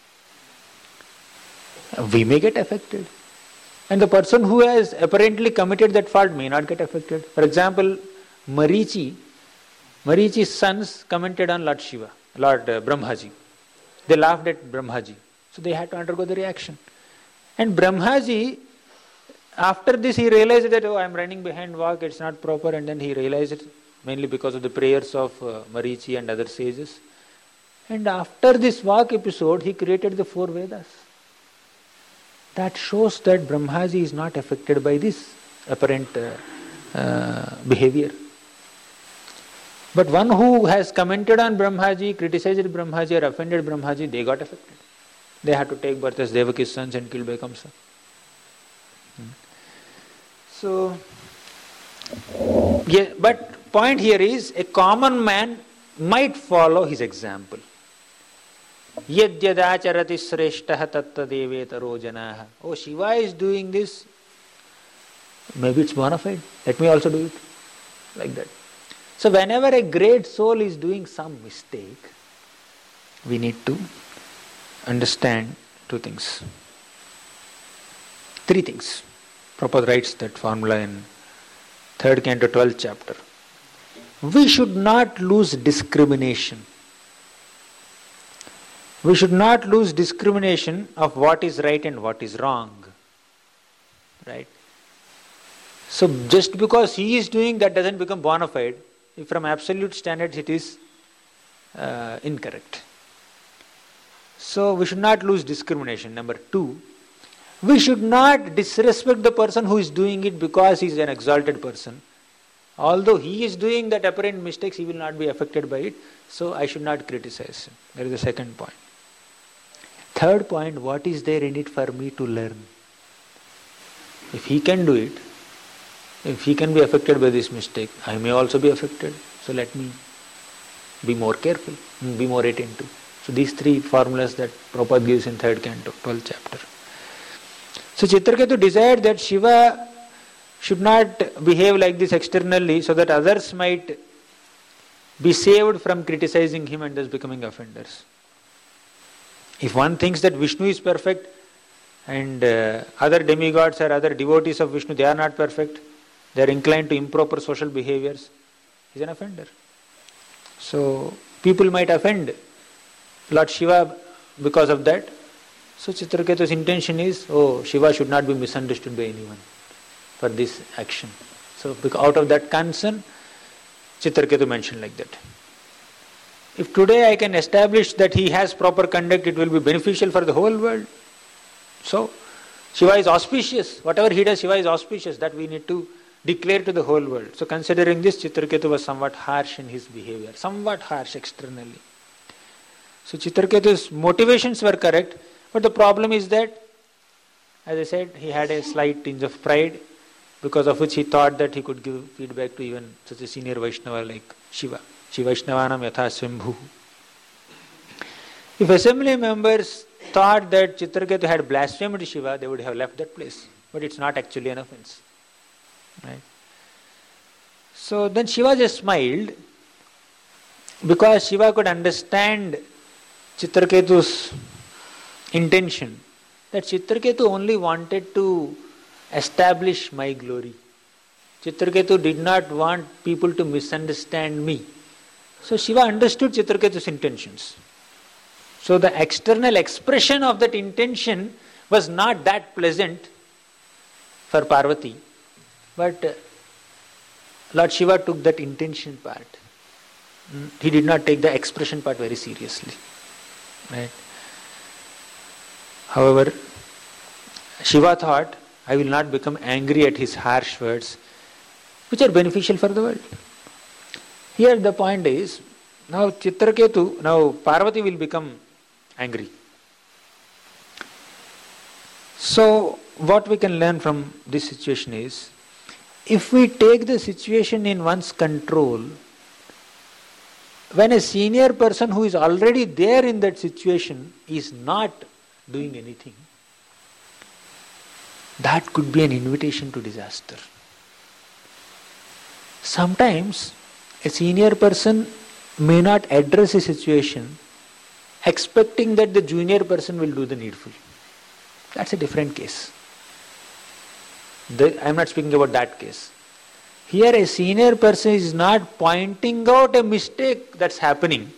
we may get affected. And the person who has apparently committed that fault may not get affected. For example, Marichi, Marichi's sons commented on Lord Shiva, Lord uh, Brahmaji. They laughed at Brahmaji. So they had to undergo the reaction. And Brahmaji, after this he realized that, oh, I am running behind walk, it's not proper. And then he realized it, mainly because of the prayers of uh, Marichi and other sages. And after this walk episode, he created the four Vedas. That shows that Brahmaji is not affected by this apparent uh, uh, behavior. But one who has commented on Brahmaji, criticized Brahmaji or offended Brahmaji, they got affected. They had to take birth as Devaki's sons and killed by Kamsa. Hmm. So, yeah, but point here is, a common man might follow his example. Yadyadacharati sreshtaha tattadevetaro janaha. Oh, Shiva is doing this. Maybe it's bona fide. Let me also do it. Like that. So whenever a great soul is doing some mistake, we need to understand two things. Three things. Prabhupada writes that formula in third canto, twelfth chapter. We should not lose discrimination. We should not lose discrimination of what is right and what is wrong. Right? So just because he is doing, that doesn't become bona fide. If from absolute standards it is uh, incorrect. So we should not lose discrimination. Number two, we should not disrespect the person who is doing it because he is an exalted person. Although he is doing that apparent mistakes, he will not be affected by it. So I should not criticize him. That is the second point. Third point, what is there in it for me to learn? If he can do it, if he can be affected by this mistake, I may also be affected. So let me be more careful, be more attentive. So these three formulas that Prabhupada gives in third canto, twelfth chapter. So Chitraketu desired that Shiva should not behave like this externally so that others might be saved from criticizing him and thus becoming offenders. If one thinks that Vishnu is perfect and uh, other demigods or other devotees of Vishnu, they are not perfect, they are inclined to improper social behaviors, he is an offender. So people might offend Lord Shiva because of that. So Chitraketu's intention is, oh, Shiva should not be misunderstood by anyone for this action. So out of that concern, Chitraketu mentioned like that. If today I can establish that he has proper conduct, it will be beneficial for the whole world. So, Shiva is auspicious. Whatever he does, Shiva is auspicious. That we need to declare to the whole world. So, considering this, Chitraketu was somewhat harsh in his behavior. Somewhat harsh externally. So, Chitraketu's motivations were correct. But the problem is that, as I said, he had a slight tinge of pride, because of which he thought that he could give feedback to even such a senior Vaishnava like Shiva. Shiva Vaishnavanam yatha swambhu. If assembly members thought that Chitraketu had blasphemed Shiva, they would have left that place. But it's not actually an offense. Right? So then Shiva just smiled, because Shiva could understand Chitraketu's intention, that Chitraketu only wanted to establish my glory. Chitraketu did not want people to misunderstand me. So Shiva understood Chitraketu's intentions. So the external expression of that intention was not that pleasant for Parvati. But Lord Shiva took that intention part. He did not take the expression part very seriously. Right? However, Shiva thought, I will not become angry at his harsh words, which are beneficial for the world. Here the point is, now Chitraketu, now Parvati will become angry. So what we can learn from this situation is, if we take the situation in one's control, when a senior person who is already there in that situation is not doing anything, that could be an invitation to disaster. Sometimes a senior person may not address a situation expecting that the junior person will do the needful. That's a different case. I am not speaking about that case. Here a senior person is not pointing out a mistake that's happening.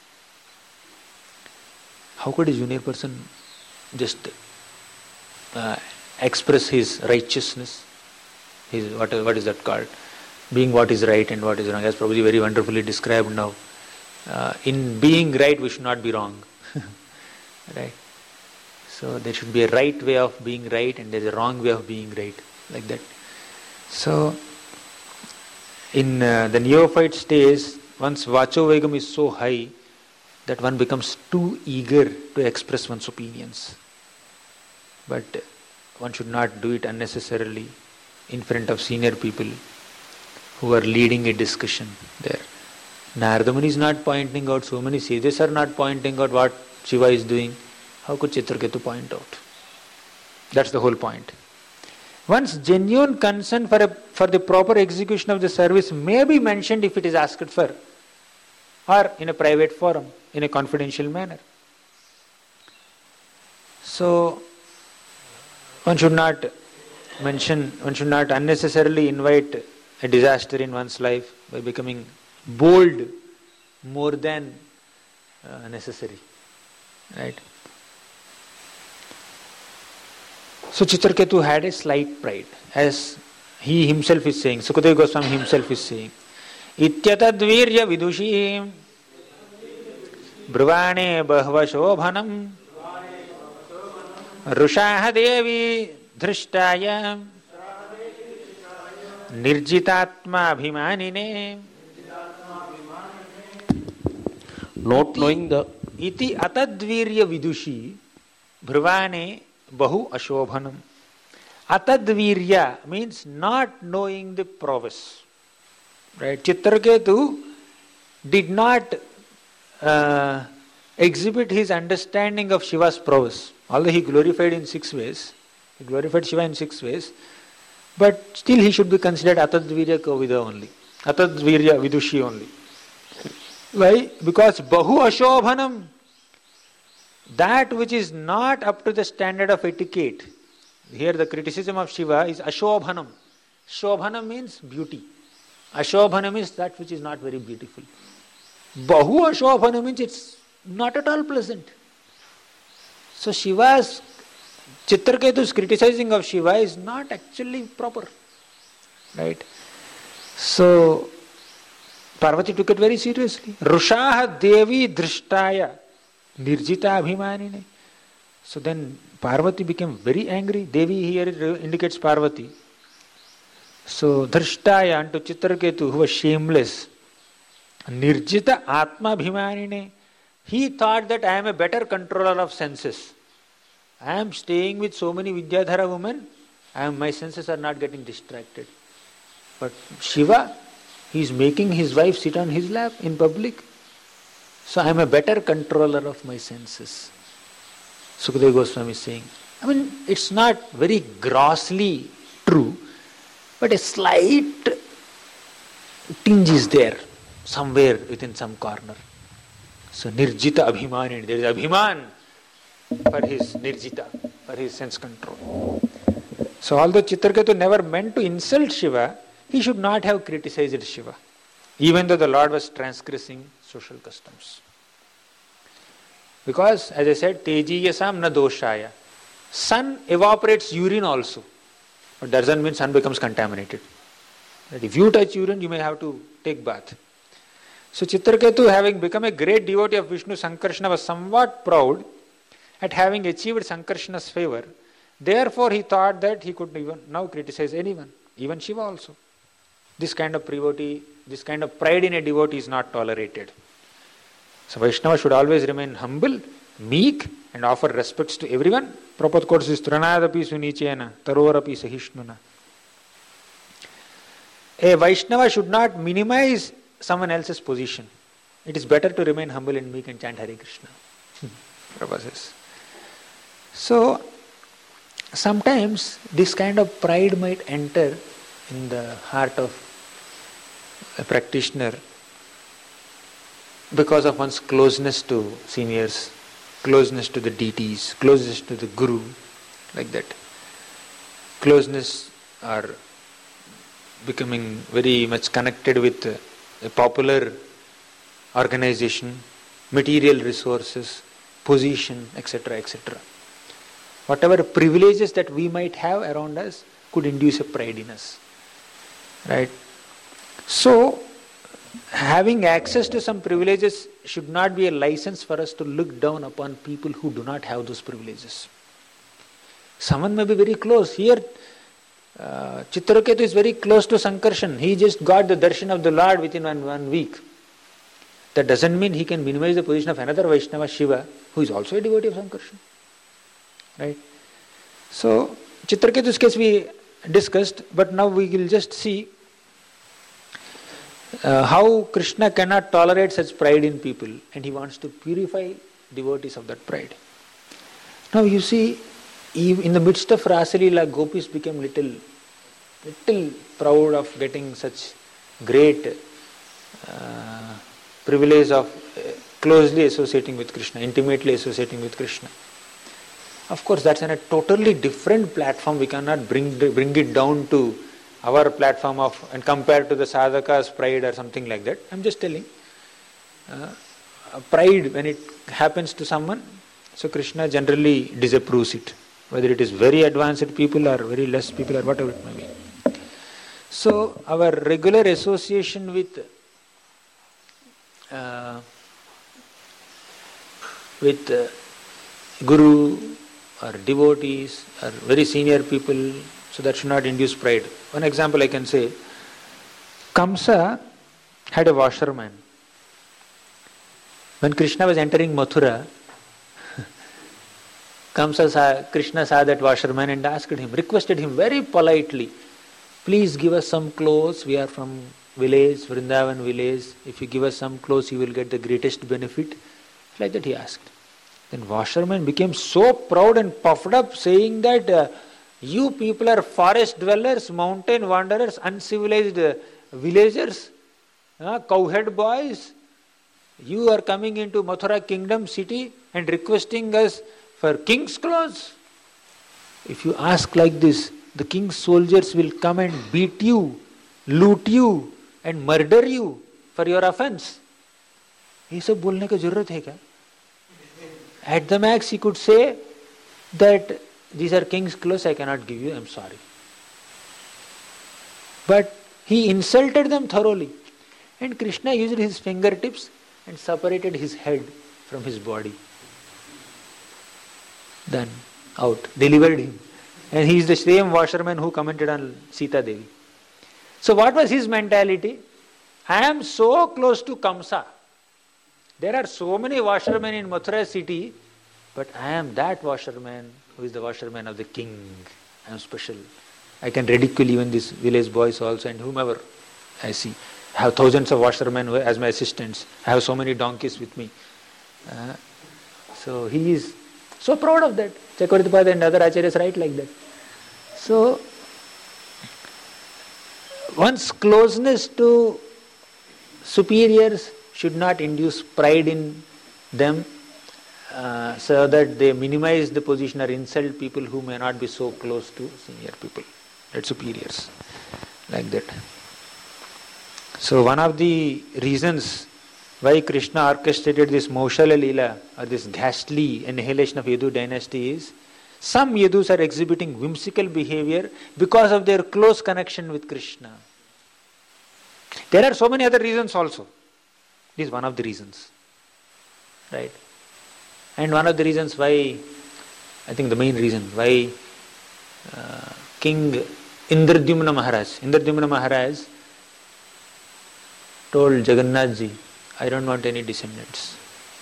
How could a junior person just uh, express his righteousness? His, what, what is that called? Being what is right and what is wrong. As probably very wonderfully described now. Uh, in being right, we should not be wrong. Right? So there should be a right way of being right and there is a wrong way of being right. Like that. So in uh, the neophyte stage, one's vachovegam is so high that one becomes too eager to express one's opinions. But one should not do it unnecessarily in front of senior people who are leading a discussion there. Narada Muni is not pointing out, so many sages are not pointing out what Shiva is doing. How could Chitraketu point out? That's the whole point. One's genuine concern for, a, for the proper execution of the service may be mentioned if it is asked for, or in a private forum, in a confidential manner. So, one should not mention, one should not unnecessarily invite a disaster in one's life by becoming bold more than uh, necessary. Right? So Chitraketu had a slight pride, as he himself is saying, Sukadeva Goswami himself is saying, Ityatadvirya vidushi bruvane bahva shobhanam rushaha devi dhrushtaya nirjitatma abhimanine. Not knowing the iti atadvirya vidushi bruvane bahu ashobhanam. Atadvirya means not knowing the prowess. Right? Chitraketu did not uh, exhibit his understanding of Shiva's prowess. Although he glorified in six ways, he glorified Shiva in six ways, but still he should be considered Atadvirya Kavida only. Atadvirya Vidushi only. Why? Because Bahu Ashobhanam, that which is not up to the standard of etiquette. Here the criticism of Shiva is Ashobhanam. Shobhanam means beauty. Ashobhanam means that which is not very beautiful. Bahu Ashobhanam means it's not at all pleasant. So Shiva's, Chitraketu's criticizing of Shiva is not actually proper. Right? So Parvati took it very seriously. Rushaha Devi Drishtaya Nirjita Abhimanine. So then Parvati became very angry. Devi here indicates Parvati. So Drishtaya unto Chitraketu, who was shameless, Nirjita Atma Bhimanine, he thought that I am a better controller of senses. I am staying with so many Vidyadhara women, I am, my senses are not getting distracted. But Shiva, he is making his wife sit on his lap in public. So I am a better controller of my senses. Sukadeva Goswami is saying. I mean, it's not very grossly true, but a slight tinge is there, somewhere within some corner. So Nirjita Abhimanini, there is Abhiman for his Nirjita, for his sense control. So although Chitraketu never meant to insult Shiva, he should not have criticized Shiva, even though the Lord was transgressing social customs. Because, as I said, Tejiyasam na doshaya. Sun evaporates urine also. But doesn't mean sun becomes contaminated. That if you touch urine, you may have to take bath. So Chitraketu, having become a great devotee of Vishnu, Sankarshana was somewhat proud at having achieved Sankarshana's favor. Therefore, he thought that he could even now criticize anyone, even Shiva also. This kind of devotee, this kind of pride in a devotee is not tolerated. So Vaishnava should always remain humble, meek, and offer respects to everyone. Prabhupada quotes this, Tranadapi sunichena, tarorapi sahishnuna. A Vaishnava should not minimize someone else's position. It is better to remain humble and meek and chant Hare Krishna. Prabhupada says. So, sometimes this kind of pride might enter in the heart of a practitioner because of one's closeness to seniors, closeness to the deities, closeness to the guru, like that. Closeness or becoming very much connected with a popular organization, material resources, position, et cetera, et cetera. Whatever privileges that we might have around us could induce a pride in us. Right? So, having access to some privileges should not be a license for us to look down upon people who do not have those privileges. Someone may be very close. Here, uh, Chitraketu is very close to Sankarshan. He just got the darshan of the Lord within one, one week. That doesn't mean he can minimize the position of another Vaishnava, Shiva, who is also a devotee of Sankarshan. Right? So, Chitraketu's case we discussed, but now we will just see uh, how Krishna cannot tolerate such pride in people, and he wants to purify devotees of that pride. Now you see, in the midst of Rasalila, gopis became little, little proud of getting such great uh, privilege of uh, closely associating with Krishna, intimately associating with Krishna. Of course, that's on a totally different platform. We cannot bring bring it down to our platform of and compare to the sadhaka's pride or something like that. I'm just telling. Uh, pride, when it happens to someone, so Krishna generally disapproves it, whether it is very advanced people or very less people or whatever it may be. So our regular association with uh, with uh, Guru or devotees or very senior people, so that should not induce pride. One example I can say, Kamsa had a washerman. When Krishna was entering Mathura, Kamsa saw, Krishna saw that washerman and asked him, requested him very politely, please give us some clothes, we are from village, Vrindavan village, if you give us some clothes you will get the greatest benefit. Like that he asked. Then washerman became so proud and puffed up, saying that uh, you people are forest dwellers, mountain wanderers, uncivilized uh, villagers, uh, cowhead boys. You are coming into Mathura kingdom city and requesting us for king's clothes. If you ask like this, the king's soldiers will come and beat you, loot you and murder you for your offense. ये सब बोलने का जरूरत है क्या? At the max he could say that these are king's clothes, I cannot give you, I am sorry. But he insulted them thoroughly. And Krishna used his fingertips and separated his head from his body. Done. Out. Delivered him. And he is the same washerman who commented on Sita Devi. So what was his mentality? I am so close to Kamsa. There are so many washermen in Mathura city, but I am that washerman who is the washerman of the king. I am special. I can ridicule even these village boys also and whomever I see. I have thousands of washermen as my assistants. I have so many donkeys with me. Uh, so he is so proud of that. Chakravartipada and other acharyas write like that. So, one's closeness to superiors should not induce pride in them uh, so that they minimize the position or insult people who may not be so close to senior people, that superiors, like that. So one of the reasons why Krishna orchestrated this Maushala Leela or this ghastly annihilation of Yadu dynasty is some Yadus are exhibiting whimsical behavior because of their close connection with Krishna. There are so many other reasons also. This is one of the reasons. Right? And one of the reasons why, I think the main reason why uh, King Indradyumna Maharaj, Indradyumna Maharaj told Jagannath Ji, I don't want any descendants.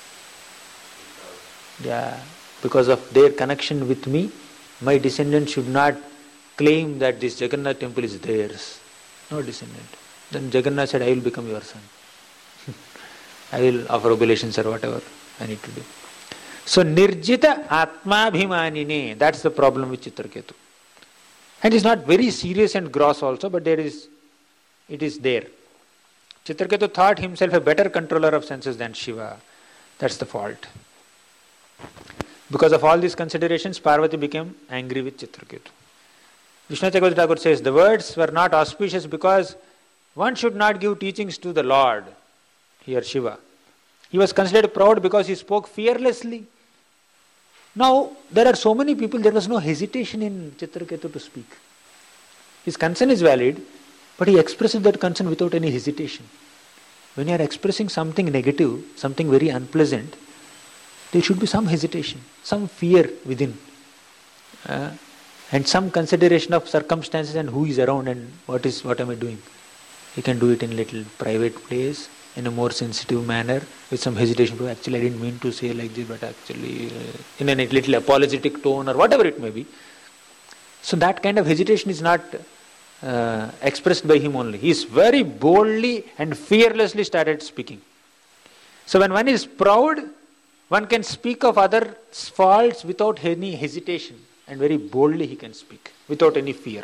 Yeah, because of their connection with me, my descendants should not claim that this Jagannath temple is theirs. No descendant. Then Jagannath said, I will become your son. I will offer oblations or whatever I need to do. So, Nirjita Atmabhimanine, that's the problem with Chitraketu. And it's not very serious and gross also, but there is, it is there. Chitraketu thought himself a better controller of senses than Shiva. That's the fault. Because of all these considerations, Parvati became angry with Chitraketu. Vishnu Chakravarti Thakur says, the words were not auspicious because one should not give teachings to the Lord, here Shiva. He was considered proud because he spoke fearlessly. Now, there are so many people, there was no hesitation in Chitraketu to speak. His concern is valid, but he expresses that concern without any hesitation. When you are expressing something negative, something very unpleasant, there should be some hesitation, some fear within, uh, and some consideration of circumstances and who is around and what is what am I doing. You can do it in a little private place, in a more sensitive manner, with some hesitation. Actually, I didn't mean to say like this, but actually, uh, in a little apologetic tone or whatever it may be. So that kind of hesitation is not uh, expressed by him only. He is very boldly and fearlessly started speaking. So when one is proud, one can speak of others' faults without any hesitation, and very boldly he can speak, without any fear.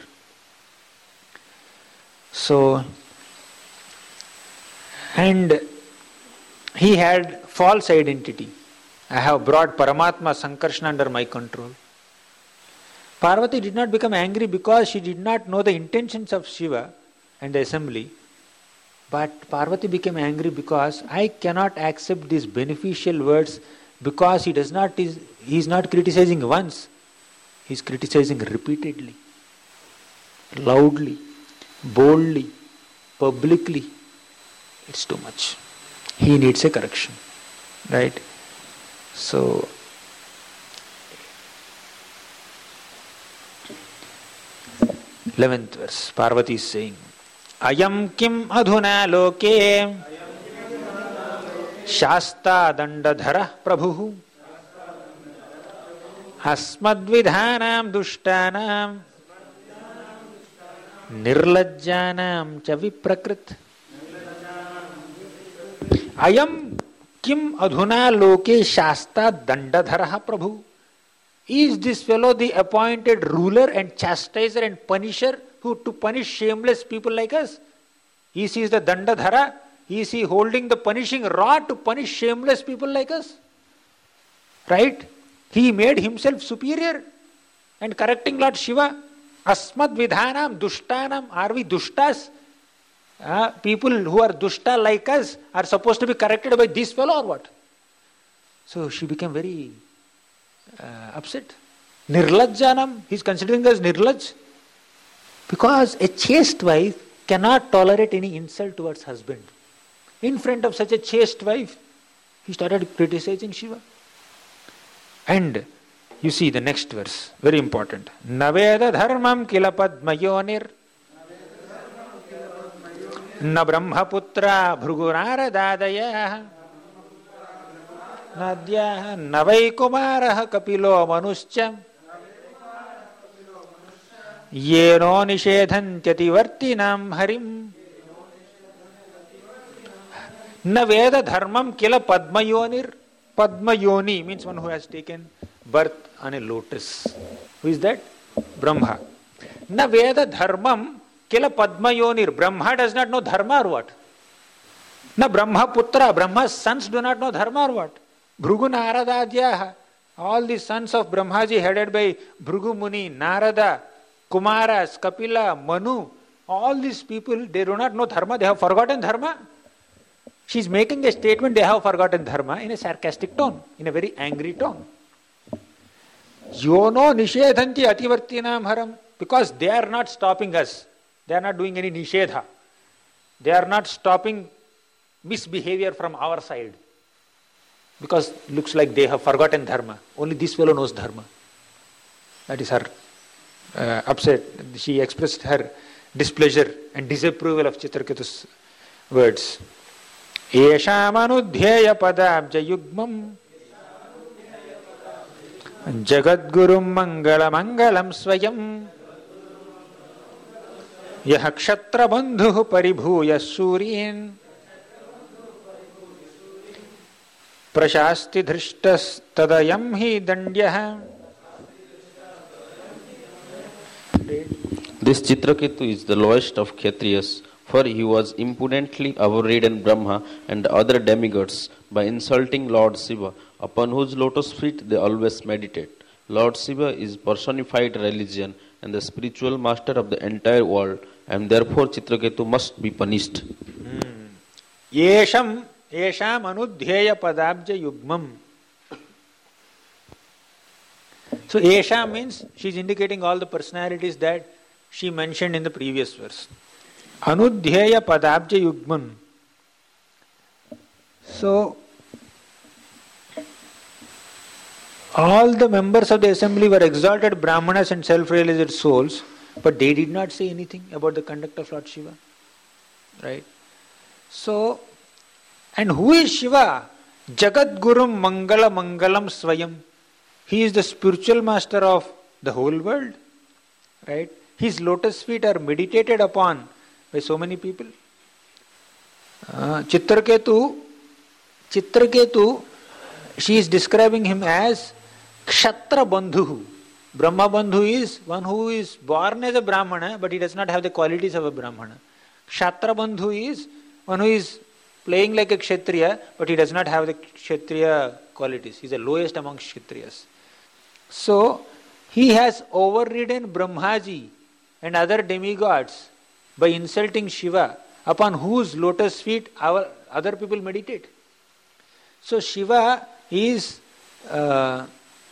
So, and he had false identity. I have brought Paramatma Sankarsana under my control. Parvati did not become angry because she did not know the intentions of Shiva and the assembly. But Parvati became angry because I cannot accept these beneficial words because he does not, he is not criticizing once, he is criticizing repeatedly, loudly, boldly, publicly. It's too much. He needs a correction. Right? So, eleventh verse, Parvati is saying, Ayam kim adhuna loke Shasta dandadhara prabhu Asmadvidhanam dushtanam Nirlajjanam cha viprakrit. Ayam kim adhuna loke Shasta dandadhara prabhu. Is this fellow the appointed ruler and chastiser and punisher who to punish shameless people like us? Is he the dandadhara? Is he holding the punishing rod to punish shameless people like us? Right? He made himself superior and correcting Lord Shiva. Asmad vidhanam dushtanam. Are we dushtas? Uh, people who are dushta like us are supposed to be corrected by this fellow or what? So she became very uh, upset. Nirlajjanam. He is considering us nirlaj. Because a chaste wife cannot tolerate any insult towards husband. In front of such a chaste wife, he started criticizing Shiva. And you see the next verse, very important. Naveda dharmam kila padmayonir na brahmaputra bhruguraradadayah nadyah navai kumarah kapilo manuscha yeno nishedhantyativartinam harim Naveda dharmam kila padmayonir. Padmayoni means one who has taken birth on a lotus. Who is that? Brahma. Naveda dharmam kila padmayonir. Brahma does not know dharma or what? Na Brahma putra. Brahma's sons do not know dharma or what? Bhrugu Naradadyaha. All the sons of Brahmaji headed by Bhrugu Muni, Narada, Kumaras, Kapila, Manu. All these people, they do not know dharma. They have forgotten dharma. She is making a statement, they have forgotten dharma, in a sarcastic tone, in a very angry tone. Yono nishedhanti ativartinam haram. Because they are not stopping us. They are not doing any nishedha. They are not stopping misbehavior from our side. Because it looks like they have forgotten dharma. Only this fellow knows dharma. That is her uh, upset. She expressed her displeasure and disapproval of Chitraketu's words. Eshamanudhyaya padabja yugmam jagadgurum mangala mangalam swayam yaha kshatra bandhu paribhuya suryin prashasti dhrishtas tadayam hi dandyah. This Chitraketu is the lowest of Kshatriyas, for he was impudently overridden Brahma and other demigods by insulting Lord Shiva, upon whose lotus feet they always meditate. Lord Shiva is personified religion and the spiritual master of the entire world, and therefore Chitraketu must be punished. Yesham Yesham anudhyeya padabja yugmam. So Yesham means she is indicating all the personalities that she mentioned in the previous verse. Anudhyeya padabja yugman. So, all the members of the assembly were exalted Brahmanas and self-realized souls, but they did not say anything about the conduct of Lord Shiva. Right? So, and who is Shiva? Jagat Gurum Mangala Mangalam Swayam. He is the spiritual master of the whole world. Right? His lotus feet are meditated upon by so many people. Uh, Chitraketu, Chitraketu, she is describing him as Kshatra Bandhu. Brahma Bandhu is one who is born as a Brahmana, but he does not have the qualities of a Brahmana. Kshatra Bandhu is one who is playing like a Kshatriya, but he does not have the Kshatriya qualities. He is the lowest among Kshatriyas. So, he has overridden Brahmaji and other demigods by insulting Shiva, upon whose lotus feet our other people meditate. So Shiva is uh,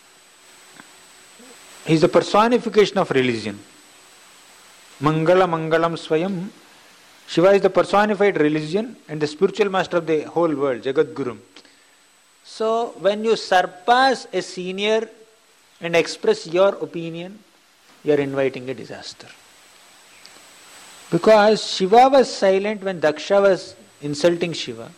he is the personification of religion. Mangala Mangalam Swayam. Shiva is the personified religion and the spiritual master of the whole world, Jagat Gurum. So when you surpass a senior and express your opinion, you are inviting a disaster. Because Shiva was silent when Daksha was insulting Shiva.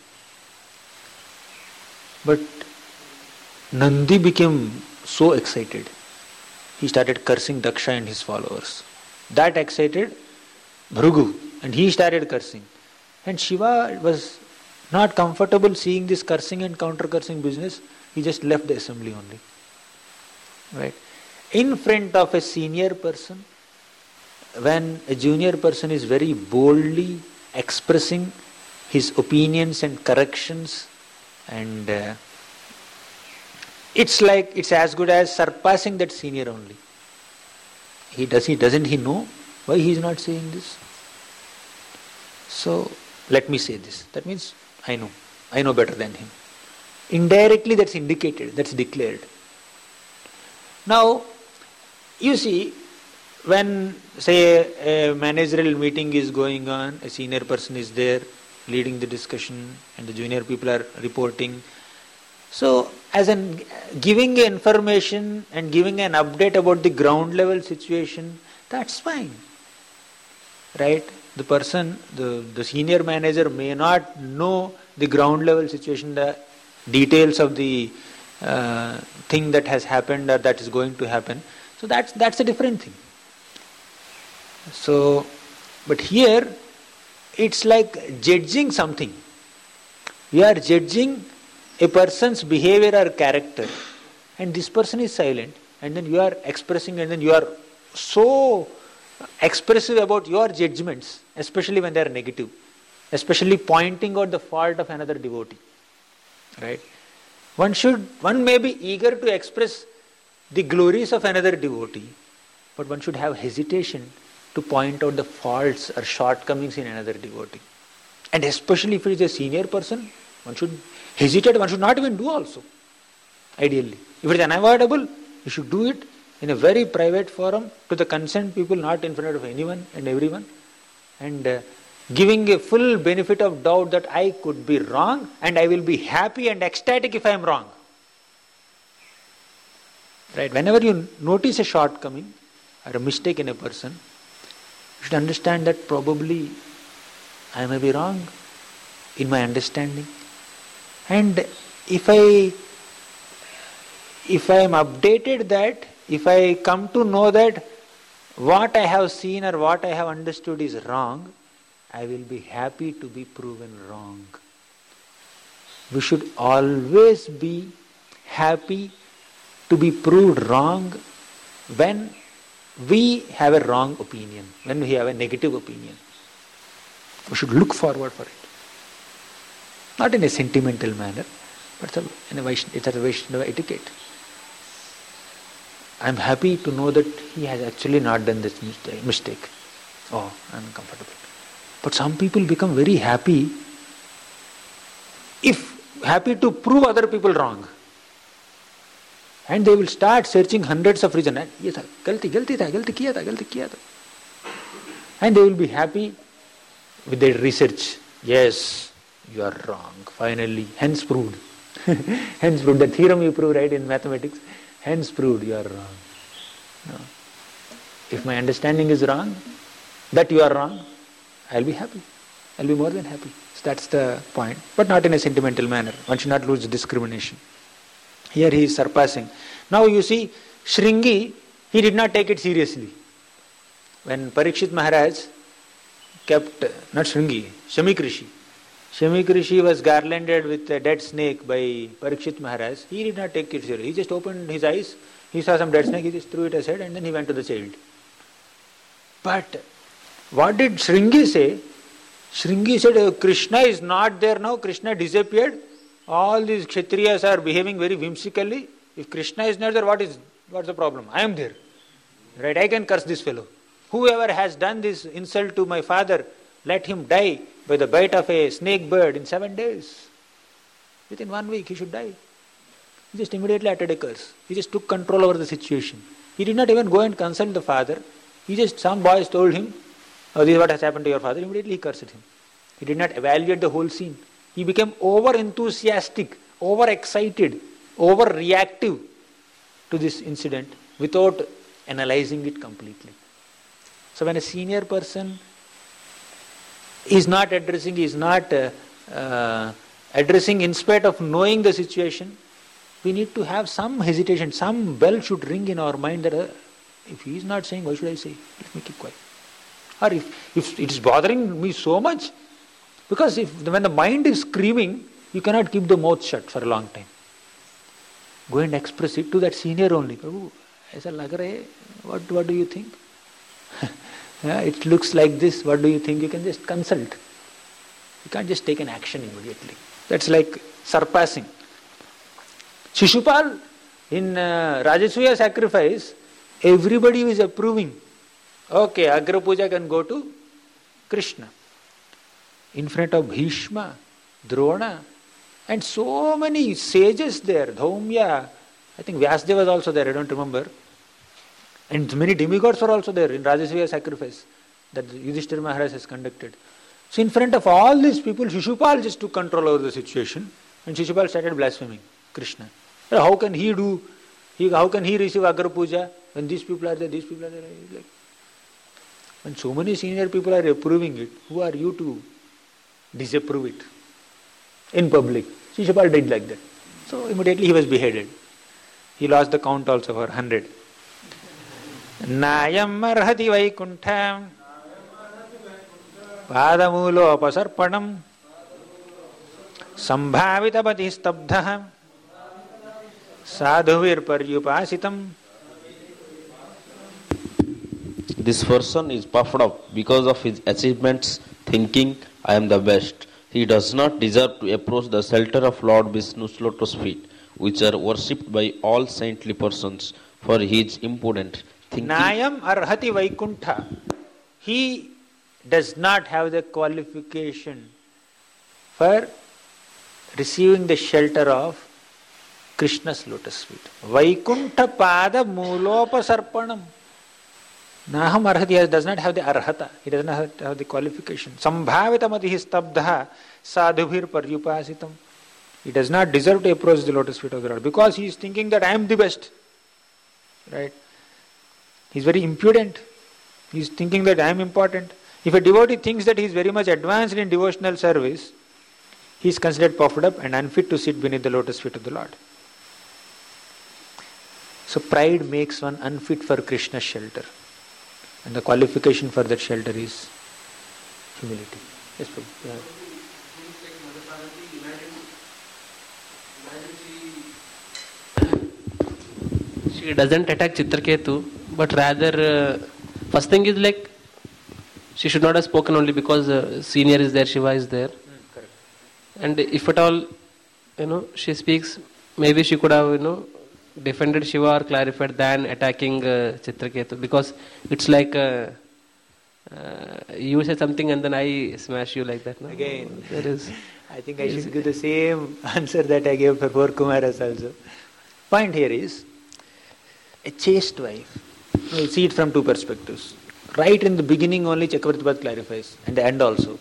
But Nandi became so excited. He started cursing Daksha and his followers. That excited Bhrigu and he started cursing. And Shiva was not comfortable seeing this cursing and counter-cursing business. He just left the assembly only. Right? In front of a senior person, when a junior person is very boldly expressing his opinions and corrections, and uh, it's like it's as good as surpassing that senior only. He does he doesn't he know why he is not saying this? So let me say this. That means I know. I know better than him. Indirectly that's indicated, that's declared. Now, you see, when say a managerial meeting is going on, a senior person is there leading the discussion and the junior people are reporting. So, as in giving information and giving an update about the ground level situation, that's fine. Right? The person, the, the senior manager may not know the ground level situation, the details of the uh, thing that has happened or that is going to happen. So that's that's a different thing. So, but here it's like judging something. We are judging a person's behavior or character, and this person is silent, and then you are expressing, and then you are so expressive about your judgments, especially when they are negative, especially pointing out the fault of another devotee. Right? One should, one may be eager to express the glories of another devotee, but one should have hesitation to point out the faults or shortcomings in another devotee. And especially if it is a senior person, one should hesitate, one should not even do also, ideally. If it is unavoidable, you should do it in a very private forum to the concerned people, not in front of anyone and everyone, and uh, giving a full benefit of doubt that I could be wrong and I will be happy and ecstatic if I am wrong. Right? Whenever you notice a shortcoming or a mistake in a person, you should understand that probably I may be wrong in my understanding. And if I if I am updated that, if I come to know that what I have seen or what I have understood is wrong, I will be happy to be proven wrong. We should always be happy to be proved wrong when we have a wrong opinion, when we have a negative opinion. We should look forward for it. Not in a sentimental manner, but in a Vaishnava, it's a Vaishnava etiquette. I am happy to know that he has actually not done this mistake. Oh, I am comfortable. But some people become very happy if happy to prove other people wrong. And they will start searching hundreds of reasons. Yes, galti, galti tha, galti kiya tha, galti kiya tha. And they will be happy with their research. Yes, you are wrong. Finally, hence proved. Hence proved. The theorem you prove, right, in mathematics. Hence proved you are wrong. No. If my understanding is wrong, that you are wrong, I'll be happy. I'll be more than happy. So that's the point. But not in a sentimental manner. One should not lose discrimination. Here he is surpassing. Now you see, Shringi, he did not take it seriously. When Parikshit Maharaj kept, not Shringi, Shamik Rishi. Shamik Rishi was garlanded with a dead snake by Parikshit Maharaj. He did not take it seriously. He just opened his eyes, he saw some dead snake, he just threw it aside and then he went to the child. But what did Shringi say? Shringi said, oh, Krishna is not there now, Krishna disappeared. All these Kshatriyas are behaving very whimsically. If Krishna is not there, what is what's the problem? I am there. Right? I can curse this fellow. Whoever has done this insult to my father, let him die by the bite of a snake bird in seven days. Within one week he should die. He just immediately uttered a curse. He just took control over the situation. He did not even go and consult the father. He just, some boys told him, oh, this is what has happened to your father. Immediately he cursed him. He did not evaluate the whole scene. He became over-enthusiastic, over-excited, over-reactive to this incident without analyzing it completely. So when a senior person is not addressing, is not uh, uh, addressing in spite of knowing the situation, we need to have some hesitation, some bell should ring in our mind that uh, if he is not saying, why should I say? Let me keep quiet. Or if, if it is bothering me so much, because if when the mind is screaming, you cannot keep the mouth shut for a long time. Go and express it to that senior only. Prabhu, aisa lag raha hai. What, what do you think? Yeah, it looks like this. What do you think? You can just consult. You can't just take an action immediately. That's like surpassing. Shishupal, in uh, Rajasuya sacrifice, everybody is approving. Okay, Agra Puja can go to Krishna. In front of Bhishma, Drona, and so many sages there, Dhaumya, I think Vyasdev was also there, I don't remember. And many demigods were also there in Rajasuya sacrifice that Yudhishthira Maharaj has conducted. So in front of all these people, Shishupal just took control over the situation, and Shishupal started blaspheming Krishna. How can he do, he, how can he receive Agra Puja when these people are there, these people are there? Like, when so many senior people are approving it, who are you to disapprove it in public? Shishupal did like that. So immediately he was beheaded. He lost the count also for hundred. Nayam arhati vaikuntham padamulo apasarpanam sambhavitapati stabdhah sadhuvir paryupasitam. This person is puffed up because of his achievements, thinking, I am the best. He does not deserve to approach the shelter of Lord Vishnu's lotus feet, which are worshipped by all saintly persons, for he is impudent. Thinking, Nayam arhati vaikuntha. He does not have the qualification for receiving the shelter of Krishna's lotus feet. Vaikuntha pada mulopasarpanam. Naham arhati does not have the arhata. He does not have the qualification. Sambhavitamati stabdha sadhubhir paryupasitam. He does not deserve to approach the lotus feet of the Lord because he is thinking that I am the best. Right? He is very impudent. He is thinking that I am important. If a devotee thinks that he is very much advanced in devotional service, he is considered puffed up and unfit to sit beneath the lotus feet of the Lord. So pride makes one unfit for Krishna's shelter. And the qualification for that shelter is humility. Yes, Prabhu. Yeah. She doesn't attack Chitraketu, but rather, uh, first thing is like, she should not have spoken only because uh, senior is there, Shiva is there. Mm, correct. And if at all, you know, she speaks, maybe she could have, you know, defended Shiva or clarified than attacking uh, Chitraketu, because it's like uh, uh, you say something and then I smash you like that. No? Again, there is. I think I should give the same answer that I gave for four Kumaras also. Point here is, a chaste wife, you see it from two perspectives. Right in the beginning only Chakravarti clarifies, and the end also.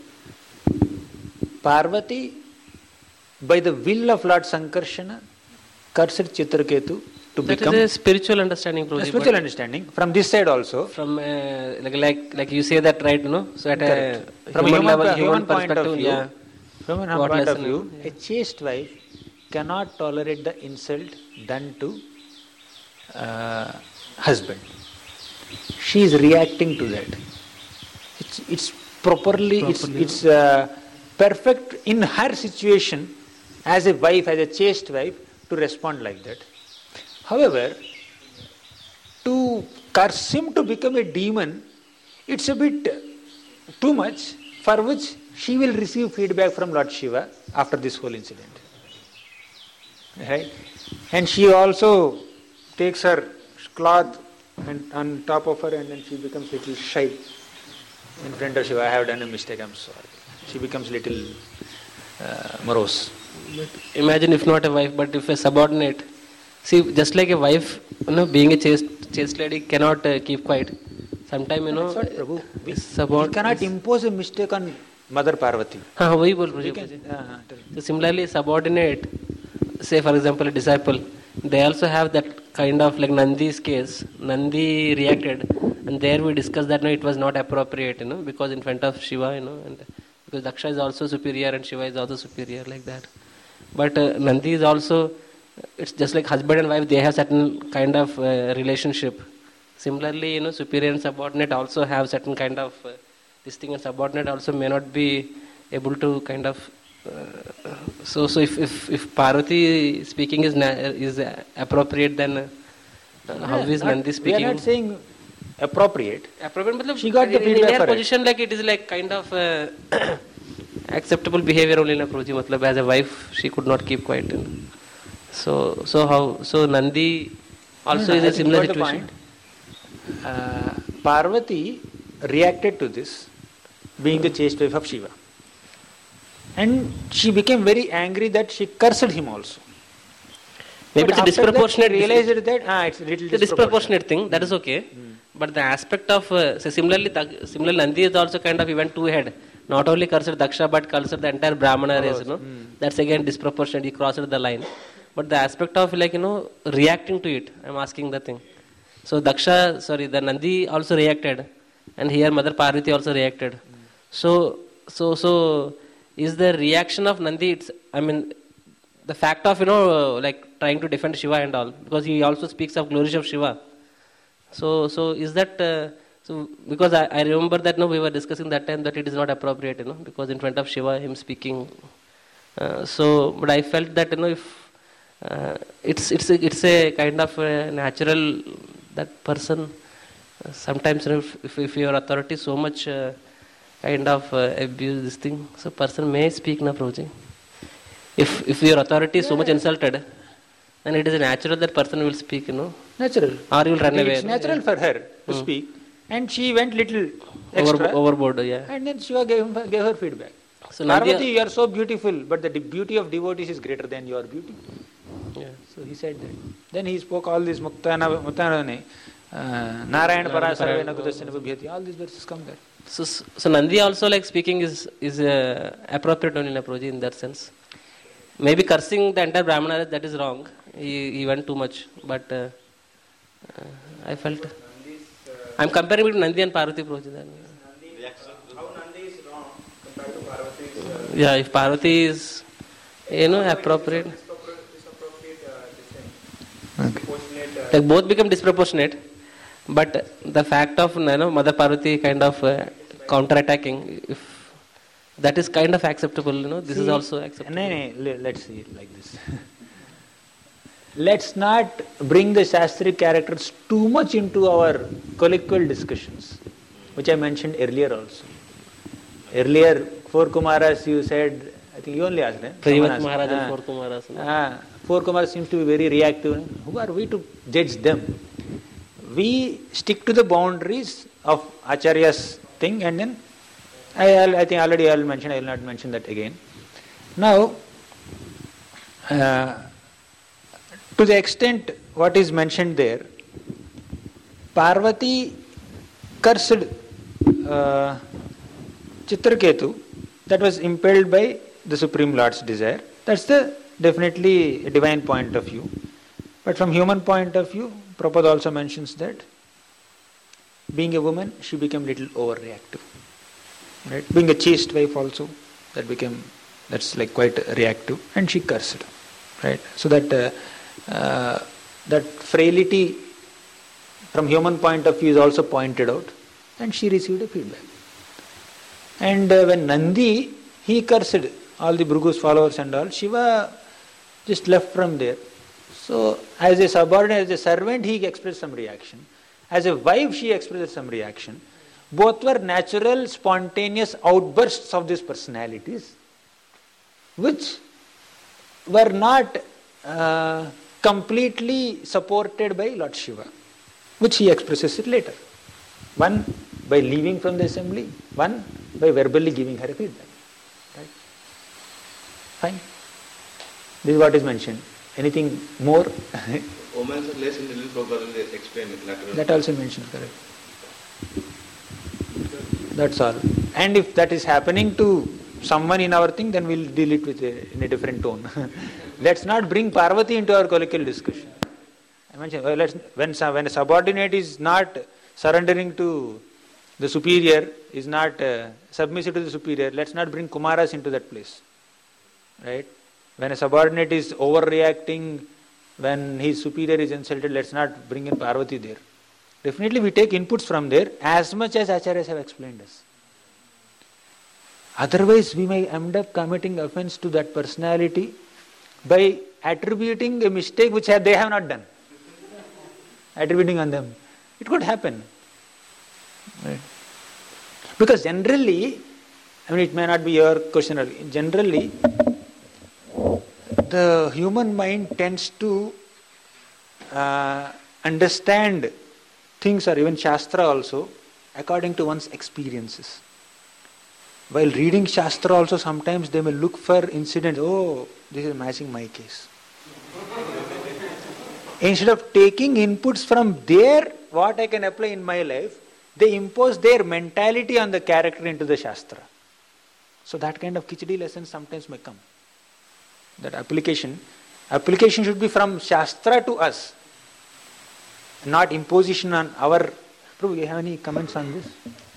Parvati, by the will of Lord Sankarshana, cursed Chitraketu to that become... That is a spiritual understanding. A spiritual understanding. From this side also. From, uh, like, like like you say that right, you know, so at Correct. a From human, human level, point, human, human point perspective, of view, yeah. From a What point of lesson, view, yeah. a chaste wife cannot tolerate the insult done to uh, husband. She is reacting to that. It's it's properly, Properly. it's it's uh, perfect in her situation as a wife, as a chaste wife, to respond like that. However, to curse him to become a demon, it's a bit too much, for which she will receive feedback from Lord Shiva after this whole incident. Right? And she also takes her cloth and on top of her, and then she becomes little shy in front of Shiva. I have done a mistake, I'm sorry. She becomes little uh, morose. But imagine if not a wife, but if a subordinate. See, just like a wife, you know, being a chaste, chaste lady cannot uh, keep quiet. Sometimes, you know, That's what, Prabhu. We, subord- we cannot impose a mistake on Mother Parvati. हाँ वही बोल We रही can, हूँ. uh, tell. So similarly, subordinate, say for example a disciple, they also have that kind of like Nandi's case. Nandi reacted, and there we discussed that no, it was not appropriate, you know, because in front of Shiva, you know, and because Daksha is also superior and Shiva is also superior like that. But uh, Nandi is also, it's just like husband and wife, they have certain kind of uh, relationship. Similarly, you know, superior and subordinate also have certain kind of uh, this thing, and subordinate also may not be able to kind of. Uh, so, so if, if if Parvati speaking is na- is uh, appropriate, then uh, uh, how is Not- Nandi speaking? We are not saying appropriate. Appropriate, matlab, She got the in, in feedback her for it. position, like it is like kind of uh, acceptable behavior only in Prabhuji. Matlab, as a wife, she could not keep quiet. You know. So, so how? So Nandi also No, no, is I a think similar you got the situation. point. Uh, Parvati reacted to this, being the chaste wife of Shiva. And she became very angry that she cursed him also. Maybe But it's a after that disproportionate. she realized that ah, it's a little It's a disproportionate thing. That is okay. but the aspect of, uh, so similarly, similarly, Nandi is also kind of even two-head. Not only cursed Daksha, but cursed the entire Brahmana race, you know. Mm. That's again disproportionate, he crossed the line. But the aspect of, like, you know, reacting to it, I'm asking the thing. So Daksha, sorry, the Nandi also reacted, and here Mother Parvati also reacted. Mm. So, so, so, is the reaction of Nandi, it's, I mean, the fact of, you know, uh, like, trying to defend Shiva and all, because he also speaks of glories of Shiva. So, so is that, uh, so because I, I remember that, no, we were discussing that time that it is not appropriate, you know, because in front of Shiva, him speaking. Uh, so, but I felt that, you know, if uh, it's it's a, it's a kind of a natural that person. Uh, sometimes, you know, if, if if your authority so much uh, kind of uh, abuse this thing, so person may speak, na Prabhuji. If if your authority is so much insulted, then it is natural that person will speak, you know. Natural. Or you will run it's away. It's natural yeah. for her to mm. speak. And she went little extra. Over, overboard, yeah. And then Shiva gave, him, gave her feedback. So Parvati, Nadia, you are so beautiful, but the beauty of devotees is greater than your beauty. Yeah. So he said that. Then he spoke all these Muktana, Muktana, uh, Narayana Parasarvena Kutasena Bhubhyati, all these verses come there. So, so Nandi also, like, speaking is is uh, appropriate only in approach in that sense. Maybe cursing the entire Brahmana, that is wrong. He, he went too much. But uh, uh, I felt... I'm comparing it to Nandi and Parvati Prabhuji. How Nandi is wrong compared to Parvati is... Uh, yeah, if Parvati is, you know, appropriate... Okay. Like both become disproportionate. But the fact of, you know, Mother Parvati kind of uh, counter-attacking, if that is kind of acceptable, you know, this see, is also acceptable. No, no, let's see it like this. Let's not bring the Shastric characters too much into our colloquial discussions, which I mentioned earlier also. Earlier, four Kumaras, you said, I think you only asked, eh? Privat Maharaj and four Kumaras. Ah, four Kumaras seem to be very reactive. Who are we to judge them? We stick to the boundaries of Acharya's thing, and then I, I think already I will mention, I will not mention that again. Now, uh, to the extent what is mentioned there, Parvati cursed uh, Chitraketu, that was impelled by the Supreme Lord's desire. That's the definitely a divine point of view. But from human point of view, Prabhupada also mentions that being a woman, she became little overreactive. Right? Being a chaste wife also, that became, that's like quite reactive, and she cursed. Right? So that uh, uh, that frailty from human point of view is also pointed out, and she received a feedback. And uh, when Nandi, he cursed all the Bhrugu's followers and all, Shiva just left from there. So as a subordinate, as a servant, he expressed some reaction. As a wife, she expressed some reaction. Both were natural, spontaneous outbursts of these personalities, which were not uh, completely supported by Lord Shiva, which he expresses it later. One by leaving from the assembly, one by verbally giving her a feedback. Right? Fine. This is what is mentioned. Anything more? Women are less in the little program, they explain it later. That also mentioned, correct. That's all. And if that is happening to someone in our thing, then we'll deal it with a, in a different tone. Let's not bring Parvati into our colloquial discussion. I mentioned, well, let's, when, when a subordinate is not surrendering to the superior, is not uh, submissive to the superior, let's not bring Kumaras into that place. Right? When a subordinate is overreacting, when his superior is insulted, let's not bring in Parvati there. Definitely we take inputs from there as much as Acharyas have explained us. Otherwise we may end up committing offense to that personality by attributing a mistake which they have not done. Attributing on them. It could happen. Right? Because generally, I mean it may not be your question, generally the human mind tends to uh, understand things, or even Shastra also, according to one's experiences. While reading Shastra also, sometimes they may look for incidents, oh, this is matching my case. Instead of taking inputs from their what I can apply in my life, they impose their mentality on the character into the Shastra. So that kind of Khichdi lesson sometimes may come. That application, application should be from Shastra to us, not imposition on our... Prabhu, you have any comments on this?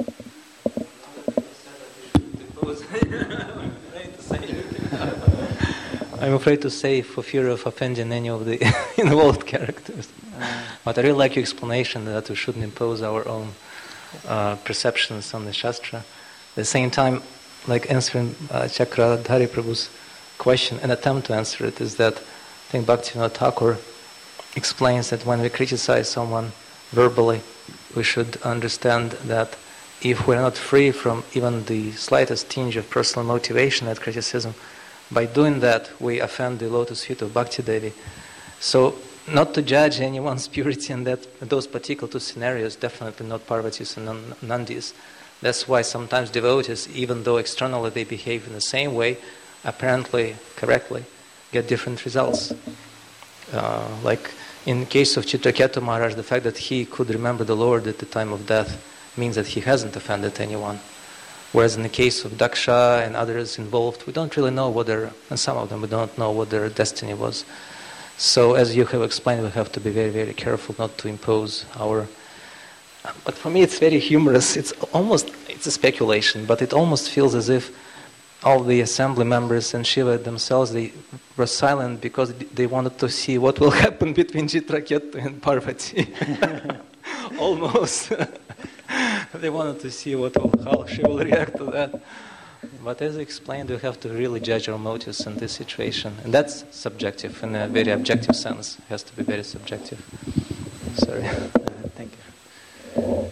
I'm afraid to say for fear of offending any of the involved characters. Uh, but I really like your explanation that we shouldn't impose our own uh, perceptions on the Shastra. At the same time, like answering uh, Chakradhari Prabhu's question, an attempt to answer it is that I think Bhaktivinoda Thakur explains that when we criticize someone verbally, we should understand that if we're not free from even the slightest tinge of personal motivation at criticism, by doing that, we offend the lotus feet of Bhakti Devi. So, not to judge anyone's purity in that those particular two scenarios, definitely not Parvatis and Nandis. That's why sometimes devotees, even though externally they behave in the same way, apparently correctly, get different results. Uh, like in case of Chitraketu Maharaj, the fact that he could remember the Lord at the time of death means that he hasn't offended anyone. Whereas in the case of Daksha and others involved, we don't really know what their, and some of them, we don't know what their destiny was. So as you have explained, we have to be very, very careful not to impose our... But for me it's very humorous. It's almost, it's a speculation, but it almost feels as if all the assembly members and Shiva themselves, they were silent because they wanted to see what will happen between Chitraketu and Parvati. Almost. They wanted to see what will, how she will react to that. But as I explained, we have to really judge our motives in this situation. And that's subjective in a very objective sense. It has to be very subjective. Sorry. Thank you.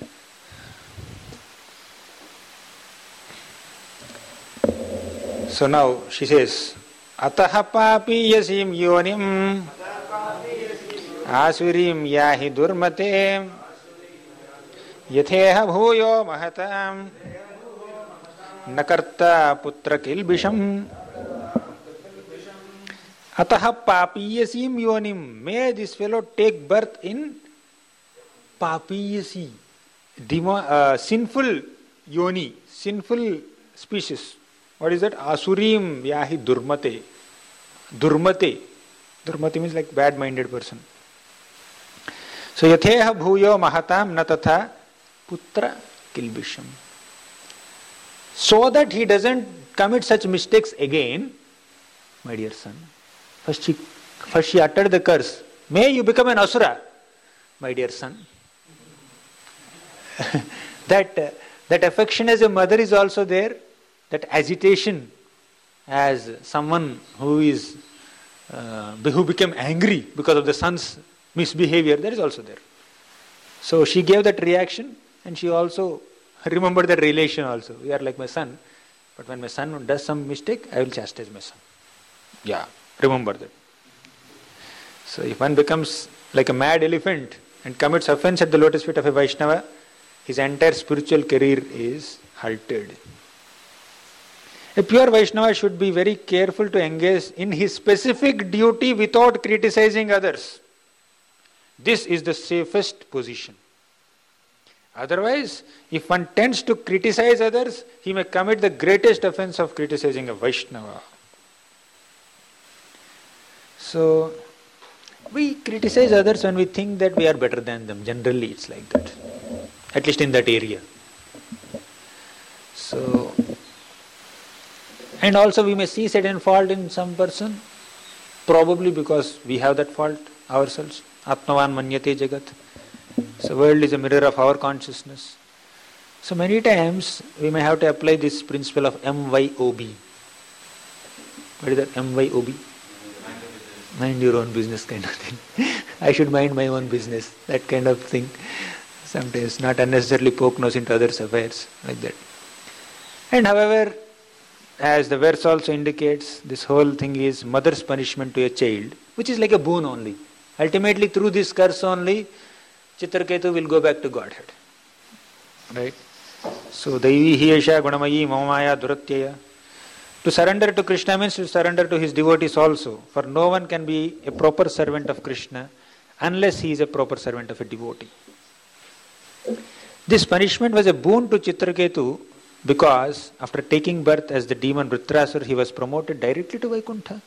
So now she says, Ataha papi yasim yonim asurim yahi durmate yatheha bhuyo mahatam nakarta putra kilbisham Ataha papiyasim yonim. May this fellow take birth in papiyasi, demo, uh, sinful yoni, sinful species. What is that? Asurim yahi durmate. Durmate. Durmate means like bad-minded person. So yatheha bhuyo mahatam natatha putra kilbisham. So that he doesn't commit such mistakes again, my dear son. First she, first she uttered the curse. May you become an asura, my dear son. that, uh, that affection as a mother is also there. That agitation as someone who is uh, who became angry because of the son's misbehavior, that is also there. So she gave that reaction and she also remembered that relation also. You are like my son, but when my son does some mistake, I will chastise my son. Yeah, remember that. So if one becomes like a mad elephant and commits offense at the lotus feet of a Vaishnava, his entire spiritual career is halted. A pure Vaishnava should be very careful to engage in his specific duty without criticizing others. This is the safest position. Otherwise, if one tends to criticize others, he may commit the greatest offense of criticizing a Vaishnava. So, we criticize others when we think that we are better than them. Generally, it's like that. At least in that area. So, and also we may see certain fault in some person, probably because we have that fault ourselves. Atmavan manyate jagat. So world is a mirror of our consciousness. So many times we may have to apply this principle of M Y O B. What is that? M Y O B? Mind your own business kind of thing. I should mind my own business. That kind of thing. Sometimes not unnecessarily poke nose into others' affairs. Like that. And however, as the verse also indicates, this whole thing is mother's punishment to a child, which is like a boon only. Ultimately, through this curse only, Chitraketu will go back to Godhead. Right? So, Daivi Hiyesha Gunamayi Mamamaya Duratyaya. To surrender to Krishna means to surrender to his devotees also. For no one can be a proper servant of Krishna unless he is a proper servant of a devotee. This punishment was a boon to Chitraketu because after taking birth as the demon Vritrasura, he was promoted directly to Vaikuntha.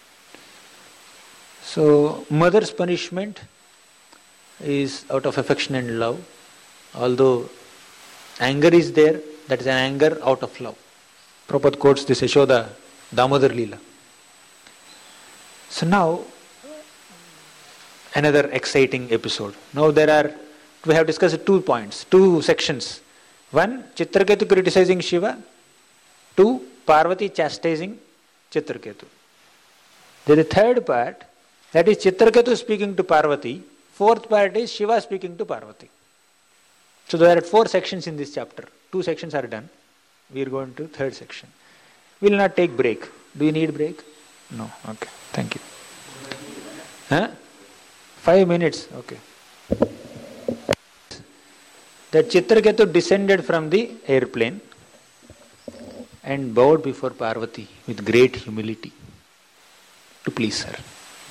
So, mother's punishment is out of affection and love. Although anger is there, that is an anger out of love. Prabhupada quotes this Yashoda Damodar Leela. So now, another exciting episode. Now there are, we have discussed two points, two sections. One, Chitraketu criticizing Shiva. Two, Parvati chastising Chitraketu. There is a third part, that is Chitraketu speaking to Parvati. Fourth part is Shiva speaking to Parvati. So there are four sections in this chapter. Two sections are done. We are going to third section. We will not take break. Do you need break? No. Okay. Thank you. Huh? Five minutes. Okay. That Chitraketu descended from the airplane and bowed before Parvati with great humility to please her.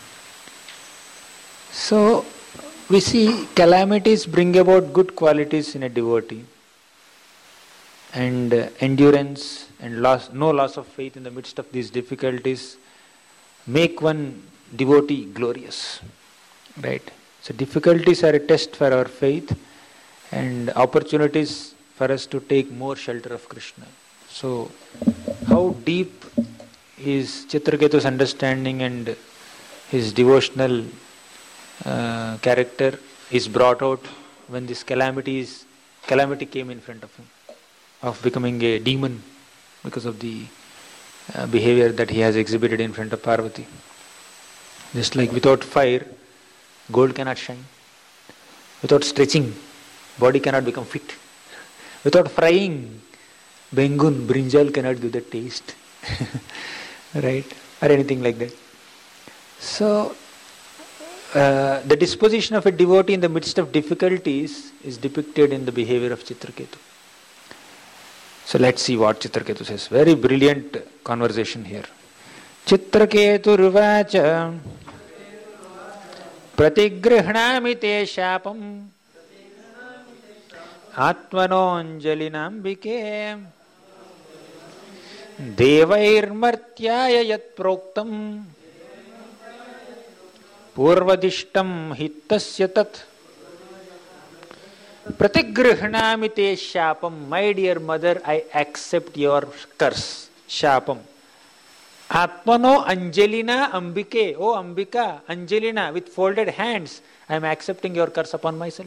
So, we see calamities bring about good qualities in a devotee, and uh, endurance and loss, no loss of faith in the midst of these difficulties make one devotee glorious. Right? So difficulties are a test for our faith and opportunities for us to take more shelter of Krishna. So how deep is Chitraketu's understanding and his devotional uh, character is brought out when this calamity is, calamity came in front of him, of becoming a demon because of the uh, behavior that he has exhibited in front of Parvati. Just like without fire, gold cannot shine. Without stretching, body cannot become fit. Without frying, bengun, brinjal cannot give the taste. Right? Or anything like that. So, uh, the disposition of a devotee in the midst of difficulties is depicted in the behavior of Chitraketu. So let's see what Chitraketu says. Very brilliant conversation here. Chitraketu ruvacha pratigrihnami te shapam atmanonjalinambike devairmartyaya yat proktam purvadishtam hittasya tat pratigrihnami te shapam. My dear mother, I accept your curse. Shapam. Atmano Anjalina Ambike. Oh Ambika, Anjalina, with folded hands, I am accepting your curse upon myself.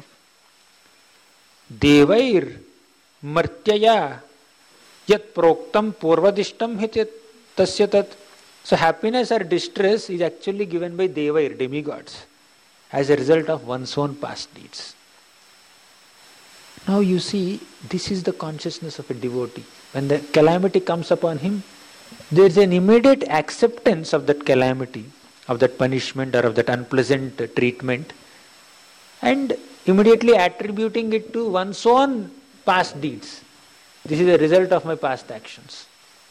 Devair Martyaya Yat Proktam Purvadishtam Hit Tasya Tat. So happiness or distress is actually given by Devair, demigods, as a result of one's own past deeds. Now you see, this is the consciousness of a devotee. When the calamity comes upon him, there is an immediate acceptance of that calamity, of that punishment or of that unpleasant treatment, and immediately attributing it to one's own past deeds. This is a result of my past actions.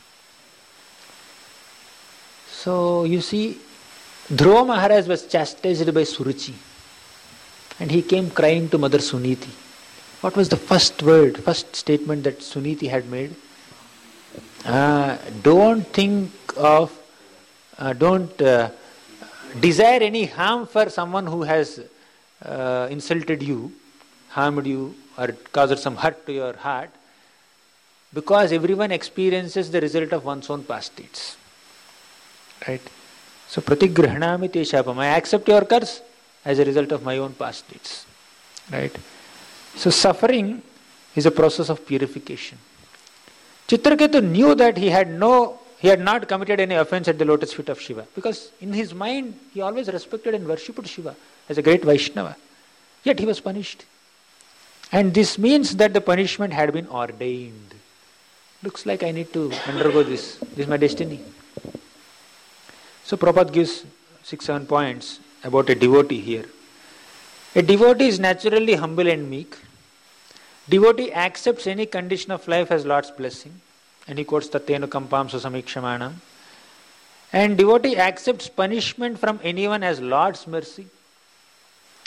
So you see, Dhruva Maharaj was chastised by Suruchi, and he came crying to Mother Suniti. What was the first word, first statement that Suniti had made? Uh, don't think of, uh, don't uh, desire any harm for someone who has uh, insulted you, harmed you, or caused some hurt to your heart, because everyone experiences the result of one's own past deeds. Right? So, pratigrihnami te shapam. I accept your curse as a result of my own past deeds. Right? So suffering is a process of purification. Chitraketu knew that he had no, he had not committed any offense at the lotus feet of Shiva, because in his mind he always respected and worshipped Shiva as a great Vaishnava. Yet he was punished. And this means that the punishment had been ordained. Looks like I need to undergo this. This is my destiny. So Prabhupada gives six, seven points about a devotee here. A devotee is naturally humble and meek. Devotee accepts any condition of life as Lord's blessing. And he quotes Tattenu Kampam Susamikshamanam. And devotee accepts punishment from anyone as Lord's mercy.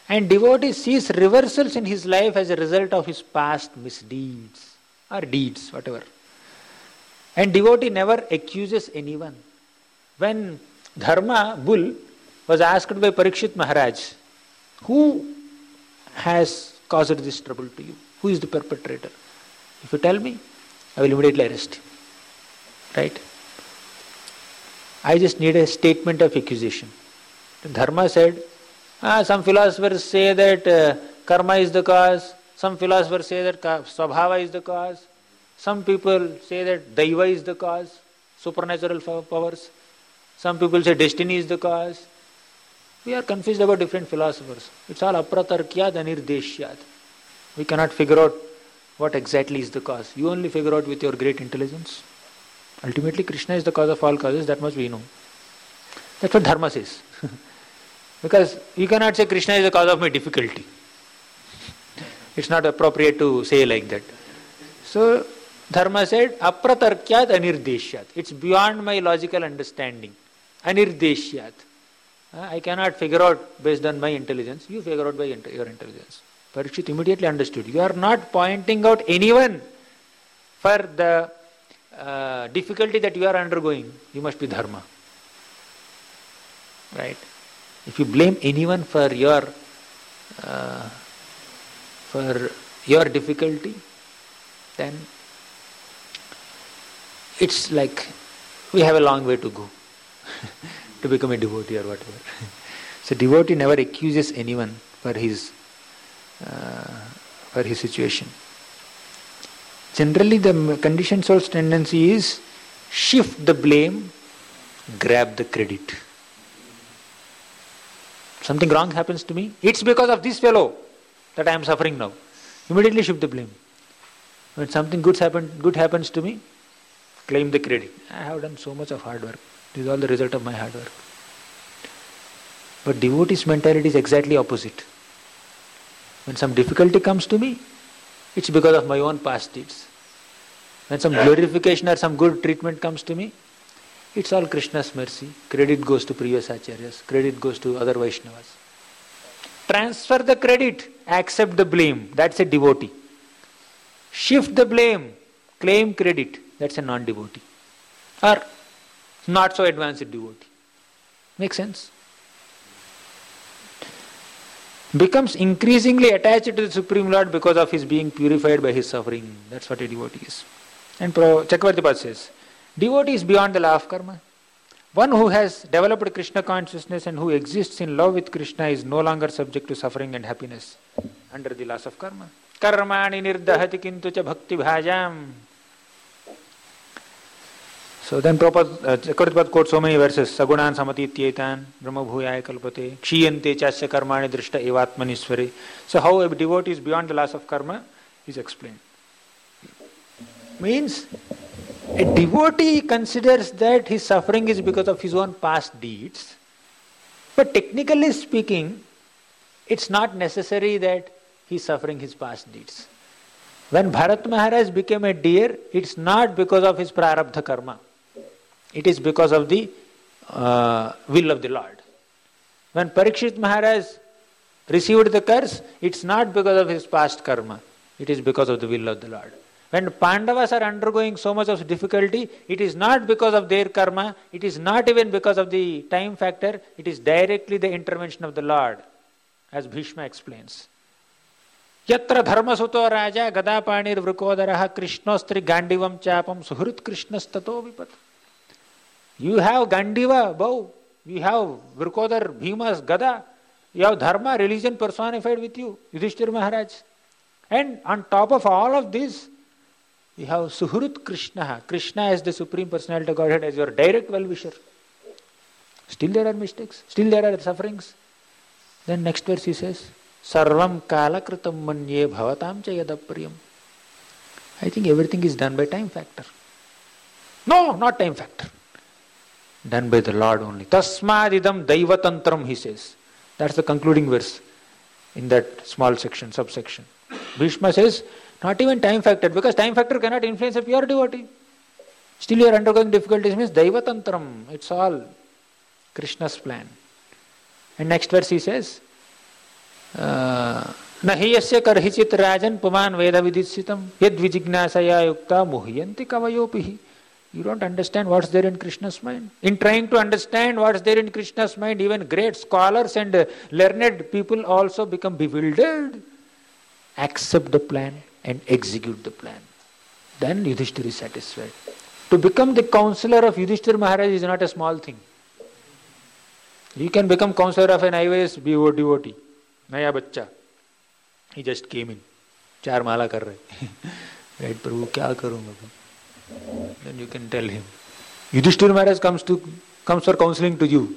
And devotee sees reversals in his life as a result of his past misdeeds or deeds, whatever. And devotee never accuses anyone. When Dharma, bull, was asked by Parikshit Maharaj, who has caused this trouble to you? Who is the perpetrator? If you tell me, I will immediately arrest you. Right? I just need a statement of accusation. Dharma said, ah, some philosophers say that uh, karma is the cause, some philosophers say that swabhava is the cause, some people say that daiva is the cause, supernatural powers, some people say destiny is the cause. We are confused about different philosophers. It's all apratarkyat anirdeshyat. We cannot figure out what exactly is the cause. You only figure out with your great intelligence. Ultimately, Krishna is the cause of all causes, that much we know. That's what Dharma says. Because you cannot say Krishna is the cause of my difficulty. It's not appropriate to say like that. So, Dharma said, apratarkyat anirdeshyat. It's beyond my logical understanding. Anirdeshyat. I cannot figure out based on my intelligence. You figure out by your intelligence. Parikshit immediately understood. You are not pointing out anyone for the uh, difficulty that you are undergoing. You must be Dharma. Right? If you blame anyone for your uh, for your difficulty, then it's like we have a long way to go to become a devotee or whatever. So devotee never accuses anyone for his uh, for his situation. Generally, the conditioned soul's tendency is shift the blame, grab the credit. Something wrong happens to me, it's because of this fellow that I am suffering now. Immediately shift the blame. When something good happen, good happens to me, claim the credit. I have done so much of hard work. This is all the result of my hard work. But devotee's mentality is exactly opposite. When some difficulty comes to me, it's because of my own past deeds. When some glorification or some good treatment comes to me, it's all Krishna's mercy. Credit goes to previous acharyas. Credit goes to other Vaishnavas. Transfer the credit, accept the blame. That's a devotee. Shift the blame, claim credit. That's a non-devotee. Or not so advanced devotee. Make sense? Becomes increasingly attached to the Supreme Lord because of his being purified by his suffering. That's what a devotee is. And Chakravarti Pad says, devotee is beyond the law of karma. One who has developed Krishna consciousness and who exists in love with Krishna is no longer subject to suffering and happiness under the laws of karma. Karmani nirdahati kintu cha bhakti bhajam. So then Prabhupada, uh, Chakravarti Pad quotes so many verses. Sagunan samatityetan, brahma bhuyaya kalpate, kshiyante chasya karmani drishta evatmanisware. So how a devotee is beyond the laws of karma is explained. Means a devotee considers that his suffering is because of his own past deeds, but technically speaking, it's not necessary that he's suffering his past deeds. When Bharat Maharaj became a deer, it's not because of his prarabdha karma. It is because of the uh, will of the Lord. When Parikshit Maharaj received the curse, it's not because of his past karma. It is because of the will of the Lord. When Pandavas are undergoing so much of difficulty, it is not because of their karma, it is not even because of the time factor, it is directly the intervention of the Lord, as Bhishma explains. Yatra dharmasuto raja gadapanir vrukodaraha krishnostri gandivam chapam suhrut krishnastato vipat. You have Gandiva, bow, you have Vrukodar, Bhima's Gada, you have Dharma, religion personified with you, Yudhishthira Maharaj. And on top of all of this, you have Suhrut Krishna, Krishna as the Supreme Personality of Godhead, as your direct well-wisher. Still there are mistakes, still there are sufferings. Then next verse he says, Sarvam kala kritam manye bhavatam cha yadapriyam. I think everything is done by time factor. No, not time factor. Done by the Lord only. Tasmadidam daivatantram, he says. That's the concluding verse in that small section, subsection. Bhishma says, not even time factor, because time factor cannot influence a pure devotee. Still you are undergoing difficulties, means daivatantram. It's all Krishna's plan. And next verse he says, न हि यस्य कर्हिचित् राजन् पुमान् वेद विदित्सितं यद् विजिज्ञासया युक्ता मुह्यन्ति कवयोपिः. You don't understand what's there in Krishna's mind. In trying to understand what's there in Krishna's mind, even great scholars and uh, learned people also become bewildered. Accept the plan and execute the plan. Then Yudhishthira is satisfied. To become the counselor of Yudhishthira Maharaj is not a small thing. You can become counselor of an I A S devotee. Naya bachcha. He just came in. Char mala kar rahe. Right, Prabhu, kya karunga? Then you can tell him. Yudhishthira Maharaj comes to comes for counseling to you.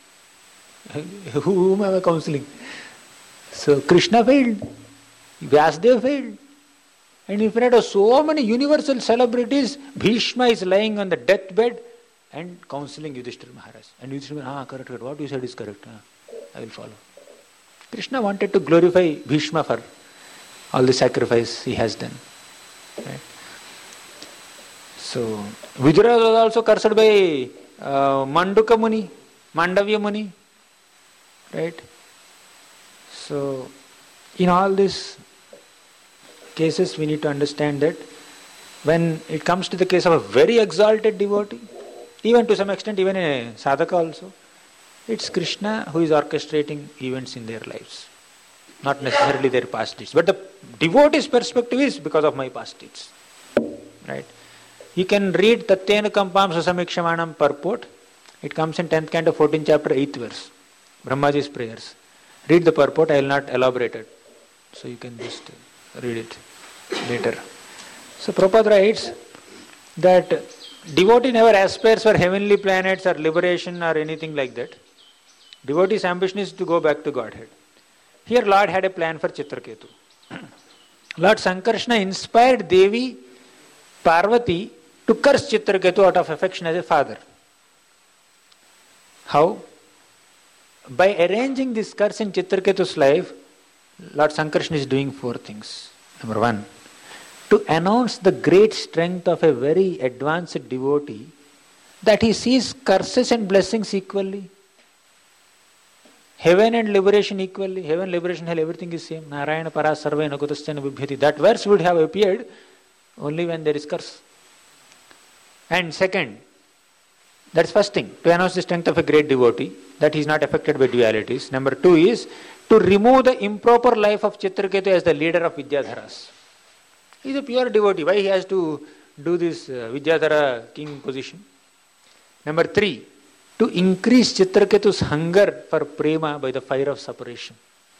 Whom am I counseling? So Krishna failed. Vyasdeva failed. And in front of so many universal celebrities, Bhishma is lying on the deathbed and counseling Yudhishthira Maharaj. And Yudhishthira Maharaj, ah, correct, correct. What you said is correct. Ah, I will follow. Krishna wanted to glorify Bhishma for all the sacrifice he has done. Right? So, Vidura was also cursed by uh, Manduka Muni, Mandavya Muni. Right? So, in all these cases, we need to understand that when it comes to the case of a very exalted devotee, even to some extent, even a sadhaka also, it's Krishna who is orchestrating events in their lives, not necessarily their past deeds. But the devotee's perspective is because of my past deeds. Right? You can read Tatyena Kampam Sasamikshamanam purport. It comes in tenth canto, fourteenth chapter, eighth verse. Brahmaji's prayers. Read the purport, I will not elaborate it. So you can just read it later. So Prabhupada writes that devotee never aspires for heavenly planets or liberation or anything like that. Devotee's ambition is to go back to Godhead. Here Lord had a plan for Chitraketu. Lord Sankarshana inspired Devi Parvati to curse Chitraketu out of affection as a father. How? By arranging this curse in Chitraketu's life, Lord Sankarshana is doing four things. Number one, to announce the great strength of a very advanced devotee, that he sees curses and blessings equally. Heaven and liberation equally. Heaven, liberation, hell, everything is same. Narayana para sarve nakutasthana vibhyati. That verse would have appeared only when there is curse. And second, that's first thing, to announce the strength of a great devotee, that he is not affected by dualities. Number two is to remove the improper life of Chitraketu as the leader of Vidyadharas. He is a pure devotee. Why he has to do this uh, Vidyadhara king position? Number three, to increase Chitraketu's hunger for prema by the fire of separation.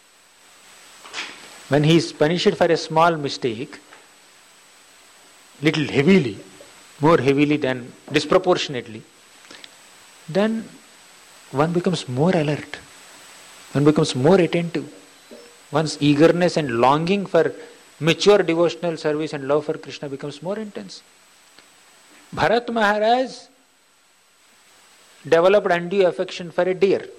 When he is punished for a small mistake, little heavily, more heavily than disproportionately, then one becomes more alert. One becomes more attentive. One's eagerness and longing for mature devotional service and love for Krishna becomes more intense. Bharat Maharaj developed undue affection for a deer.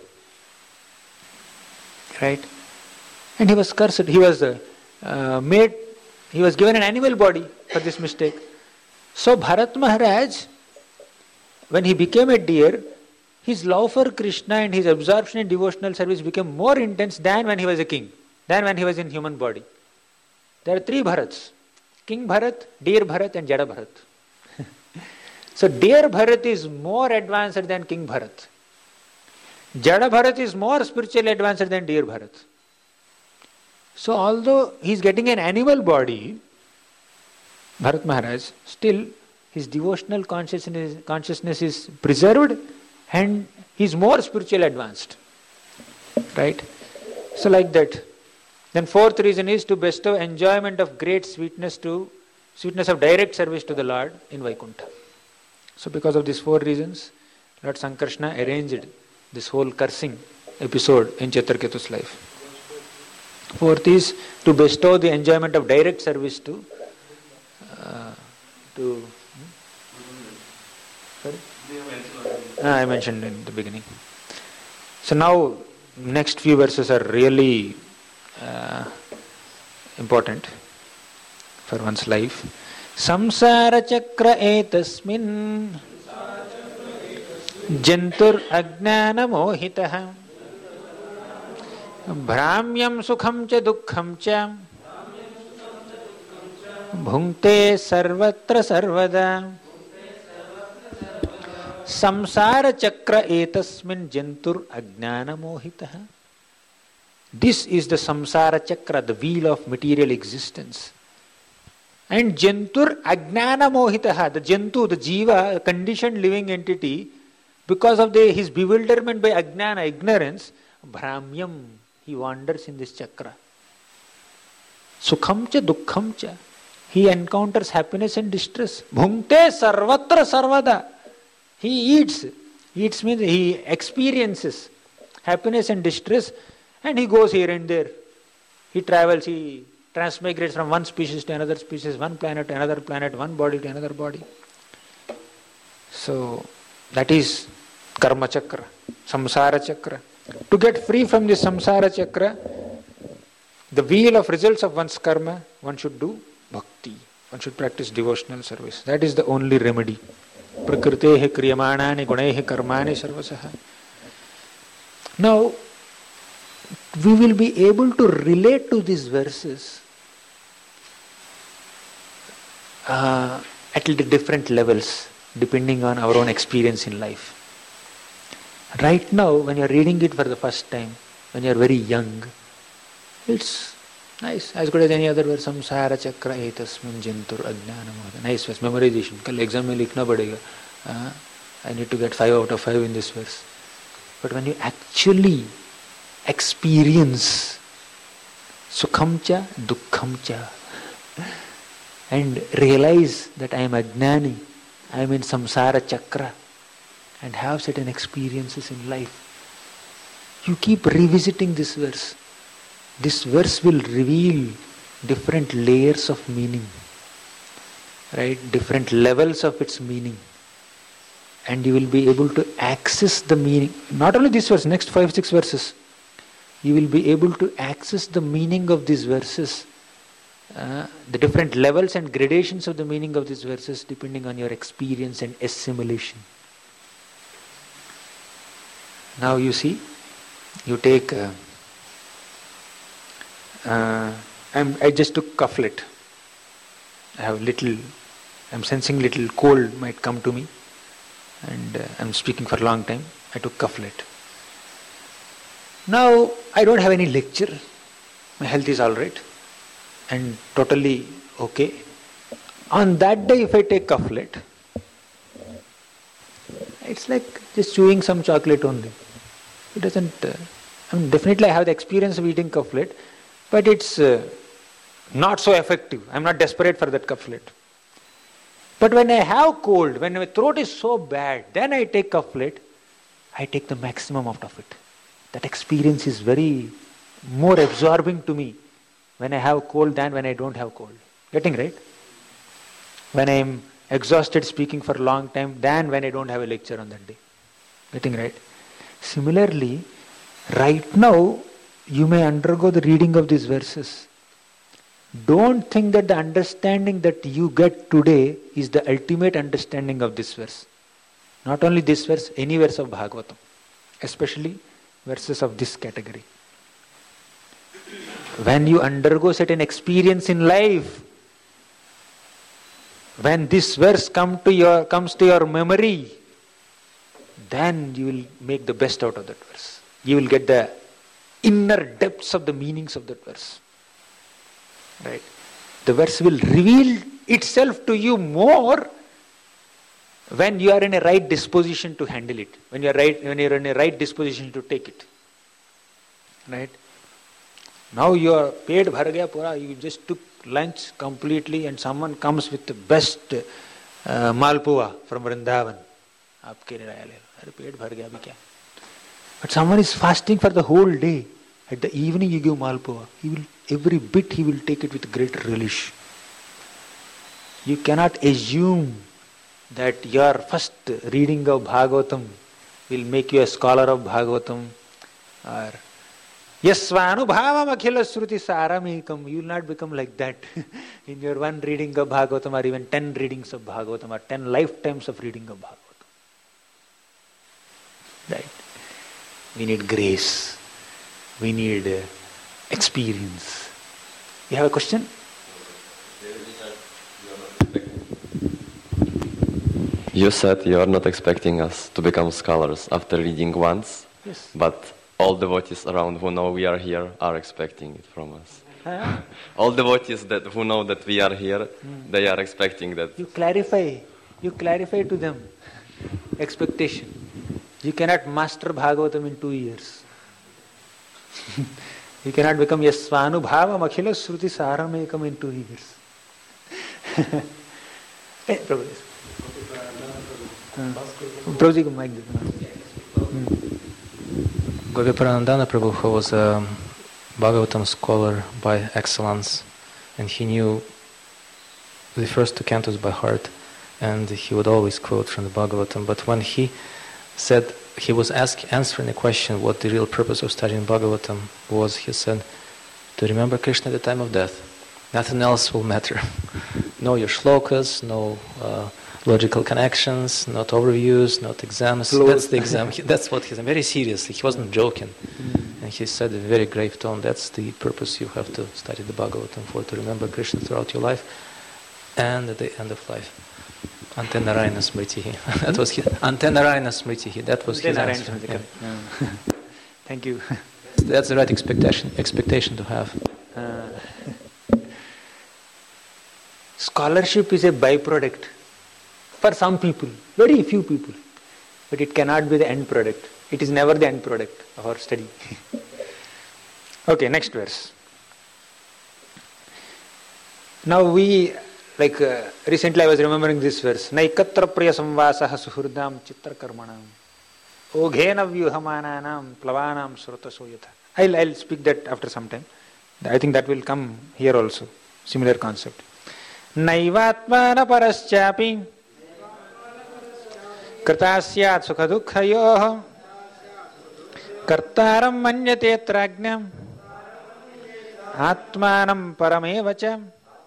Right? And he was cursed. He was uh, uh, made, he was given an animal body for this mistake. So Bharat Maharaj, when he became a deer, his love for Krishna and his absorption in devotional service became more intense than when he was a king, than when he was in human body. There are three Bharats: King Bharat, Deer Bharat and Jada Bharat. So Deer Bharat is more advanced than King Bharat. Jada Bharat is more spiritually advanced than Deer Bharat. So although he is getting an animal body, Bharat Maharaj, still his devotional consciousness, consciousness is preserved and he is more spiritually advanced. Right? So like that. Then fourth reason is to bestow enjoyment of great sweetness to sweetness of direct service to the Lord in Vaikuntha. So because of these four reasons, Lord Sankarshana arranged this whole cursing episode in Chitraketu's life. Fourth is to bestow the enjoyment of direct service to uh, to hmm? sorry? Ah, I mentioned in the beginning. So now next few verses are really uh, important for one's life. Samsara chakra etasmin jantur ajnana mohitaha Bhramyam sukham cha dukkham cha bhungte sarvatra sarvada samsara chakra etasmin jantur ajnana mohitaha. This is the samsara chakra, the wheel of material existence. And jantur ajnana mohitaha, the jantu, the jiva, a conditioned living entity, because of the, his bewilderment by ajnana, ignorance, bhramyam, he wanders in this chakra. Sukham cha dukkham cha, he encounters happiness and distress. Bhungte sarvatra sarvada, he eats. Eats means he experiences happiness and distress, and he goes here and there. He travels, he transmigrates from one species to another species, one planet to another planet, one body to another body. So, that is karma chakra, samsara chakra. To get free from this samsara chakra, the wheel of results of one's karma, one should do bhakti. One should practice devotional service. That is the only remedy. Prakritehe kriyamanani gunehe karmani sarvasaha. Now, we will be able to relate to these verses uh, at different levels, depending on our own experience in life. Right now, when you are reading it for the first time, when you are very young, it's nice, as good as any other verse. Samsara chakra etasmin jantur ajnana mohita. Nice verse, memorization. Kal exam mein likhna padega. Uh, I need to get five out of five in this verse. But when you actually experience sukham cha, dukkham cha, and realize that I am ajnani, I am in samsara chakra, and have certain experiences in life, you keep revisiting this verse. This verse will reveal different layers of meaning, right? Different levels of its meaning. And you will be able to access the meaning. Not only this verse, next five, six verses. You will be able to access the meaning of these verses. Uh, the different levels and gradations of the meaning of these verses depending on your experience and assimilation. Now you see, you take... Uh, Uh, I'm, I just took coughlette. I have little, I'm sensing little cold might come to me, and uh, I'm speaking for a long time. I took coughlette. Now I don't have any lecture. My health is all right and totally okay. On that day, if I take coughlette, it's like just chewing some chocolate only. It doesn't. Uh, I mean, definitely I have the experience of eating coughlette. But it's uh, not so effective. I'm not desperate for that coughlette. But when I have cold, when my throat is so bad, then I take coughlette, I take the maximum out of it. That experience is very more absorbing to me when I have cold than when I don't have cold. Getting right? When I am exhausted speaking for a long time than when I don't have a lecture on that day. Getting right? Similarly, right now, you may undergo the reading of these verses. Don't think that the understanding that you get today is the ultimate understanding of this verse. Not only this verse, any verse of Bhagavatam. Especially verses of this category. When you undergo certain experience in life, when this verse come to your, comes to your memory, then you will make the best out of that verse. You will get the inner depths of the meanings of that verse. Right? The verse will reveal itself to you more when you are in a right disposition to handle it. When you are right, when you are in a right disposition to take it. Right? Now you are paid bhar gaya pura, you just took lunch completely and someone comes with the best uh, malpua from Vrindavan. Aapke liye le, paid bhar gaya abhi kya? But someone is fasting for the whole day. At the evening you give malpua. He will, every bit he will take it with great relish. You cannot assume that your first reading of Bhagavatam will make you a scholar of Bhagavatam, or Yasvanubhavam akhila sruti saramekam. You will not become like that in your one reading of Bhagavatam, or even ten readings of Bhagavatam, or ten lifetimes of reading of Bhagavatam. Right? We need grace. We need uh, experience. You have a question? You said you are not expecting us to become scholars after reading once, Yes. but all devotees around who know we are here are expecting it from us. Huh? All devotees that who know that we are here, mm. they are expecting that. You clarify. You clarify to them. Expectation. You cannot master Bhagavatam in two years. You cannot become Yasvanubhavam Akhila Shruti Saramekam in two years. Hey, Prabhu. Prabhuji, go mic. Goviparanandana Prabhu, who was a Bhagavatam scholar by excellence, and he knew the first two cantos by heart, and he would always quote from the Bhagavatam. But when he said, he was ask, answering a question what the real purpose of studying Bhagavatam was, he said, to remember Krishna at the time of death. Nothing else will matter. No your shlokas, no uh, logical connections, not overviews, not exams. Flows. That's the exam. He, that's what he said. Very seriously. He wasn't joking. Mm. And he said in a very grave tone, that's the purpose you have to study the Bhagavatam for, to remember Krishna throughout your life and at the end of life. Ante Narayana Smritihi. That was his. Ante Narayana Smritihi. That was his answer. Yeah. Yeah. Thank you. That's the right expectation. Expectation to have. Uh, scholarship is a byproduct for some people, very few people, but it cannot be the end product. It is never the end product of our study. Okay, next verse. Now we. Like uh, recently I was remembering this verse. Naikatra priya samvasaha suhurdam chitra karmanam oghena vyuhamananam plavanam srutaso yatha. I'll, I'll speak that after some time. I think that will come here also. Similar concept. Naivatmana paraschapi kritasyat sukhadukhayoh kartaram manyate tragnam atmanam paramevacha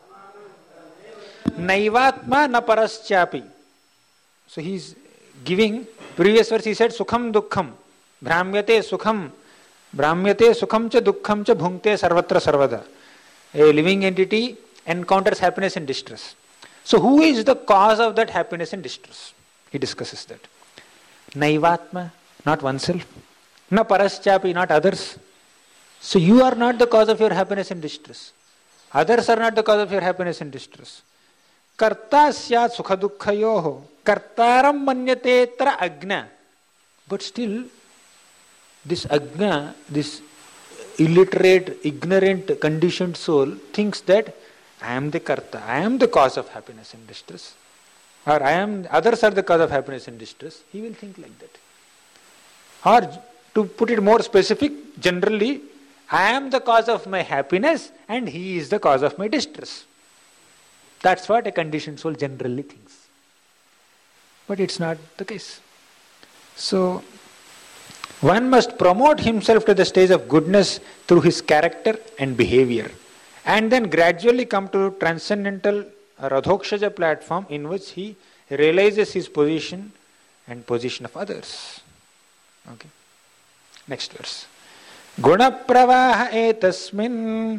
Naivatma na paraschapi. So he is giving, previous verse he said, Sukham Dukkham, Brahmyate Sukham, Brahmyate Sukham cha Dukkham cha Bhunkte Sarvatra Sarvada. A living entity encounters happiness and distress. So who is the cause of that happiness and distress? He discusses that. Naivatma, not oneself. Na paraschapi, not others. So you are not the cause of your happiness and distress. Others are not the cause of your happiness and distress. Karta syat sukha dukkhayoho kartaram manyate tra agna. But still, this agna, this illiterate, ignorant, conditioned soul thinks that I am the karta, I am the cause of happiness and distress. Or I am, others are the cause of happiness and distress. He will think like that. Or to put it more specific, generally, I am the cause of my happiness and he is the cause of my distress. That's what a conditioned soul generally thinks. But it's not the case. So, one must promote himself to the stage of goodness through his character and behavior, and then gradually come to transcendental Radhokshaja platform in which he realizes his position and position of others. Okay. Next verse. Guna pravaha etasmin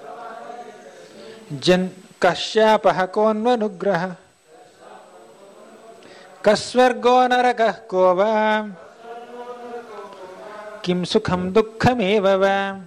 jan kashyapah konvanugraha kasvargo narakah kova kim sukham dukkham evava.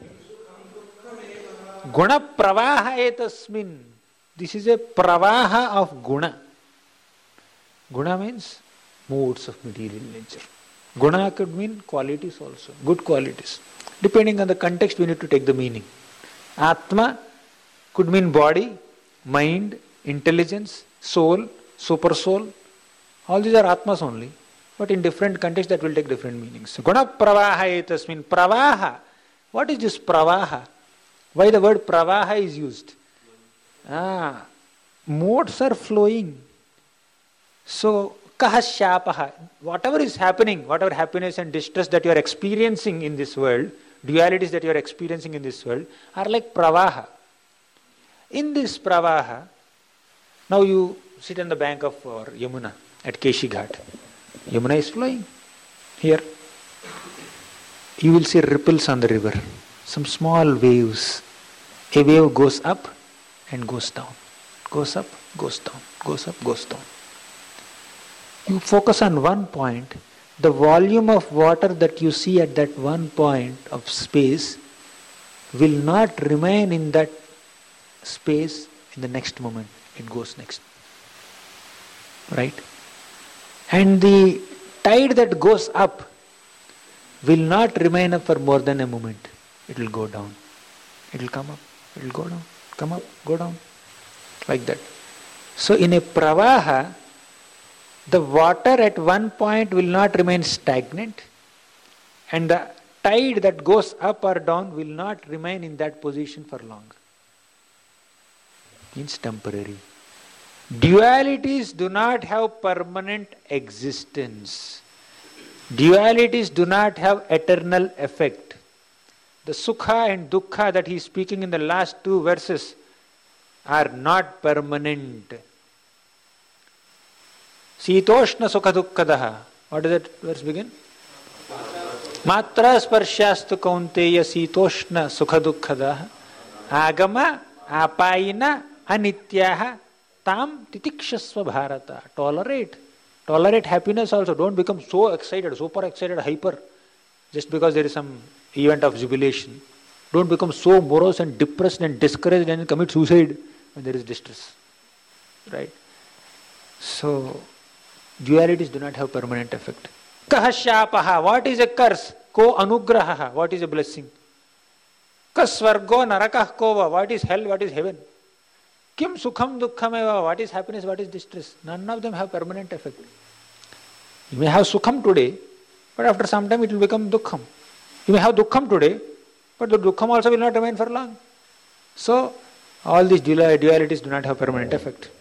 Guna pravaha etasmin. This is a pravaha of guna. Guna means moods of material nature. Guna could mean qualities also, good qualities. Depending on the context, we need to take the meaning. Atma could mean body, mind, intelligence, soul, super soul. All these are Atmas only. But in different contexts, that will take different meanings. Guna pravaha etasmin. Pravaha. What is this pravaha? Why the word pravaha is used? Ah, modes are flowing. So, kahasyapaha. Whatever is happening, whatever happiness and distress that you are experiencing in this world, dualities that you are experiencing in this world, are like pravaha. In this pravaha, now you sit on the bank of uh, Yamuna at Keshi Ghat. Yamuna is flowing. Here, you will see ripples on the river. some small waves. A wave goes up and goes down. Goes up, goes down. Goes up, goes down. You focus on one point, the volume of water that you see at that one point of space will not remain in that space in the next moment. It goes next. Right? And the tide that goes up will not remain up for more than a moment. It will go down. It will come up. It will go down. Come up, go down. Like that. So in a pravaha, the water at one point will not remain stagnant, and the tide that goes up or down will not remain in that position for long. Means temporary. Dualities do not have permanent existence. Dualities do not have eternal effect. The sukha and dukkha that he is speaking in the last two verses are not permanent. Sitoshna sukha dukkadaha. What does that verse begin? Matra sparshastu kaunteya sitoshna sukha dukkadaha agama apayina anityaha tam titikshasva bharata. Tolerate. Tolerate happiness also. Don't become so excited, super excited, hyper, just because there is some event of jubilation. Don't become so morose and depressed and discouraged and commit suicide when there is distress. Right? So, dualities do not have permanent effect. Kahashapaha, what is a curse? Ko anugraha, what is a blessing? Kasvargo narakah kova, what is hell, what is heaven? Kim sukham dukkham eva, what is happiness, what is distress? None of them have permanent effect. You may have sukham today, but after some time it will become dukkham. You may have dukkham today, but the dukkham also will not remain for long. So, all these dualities do not have permanent effect.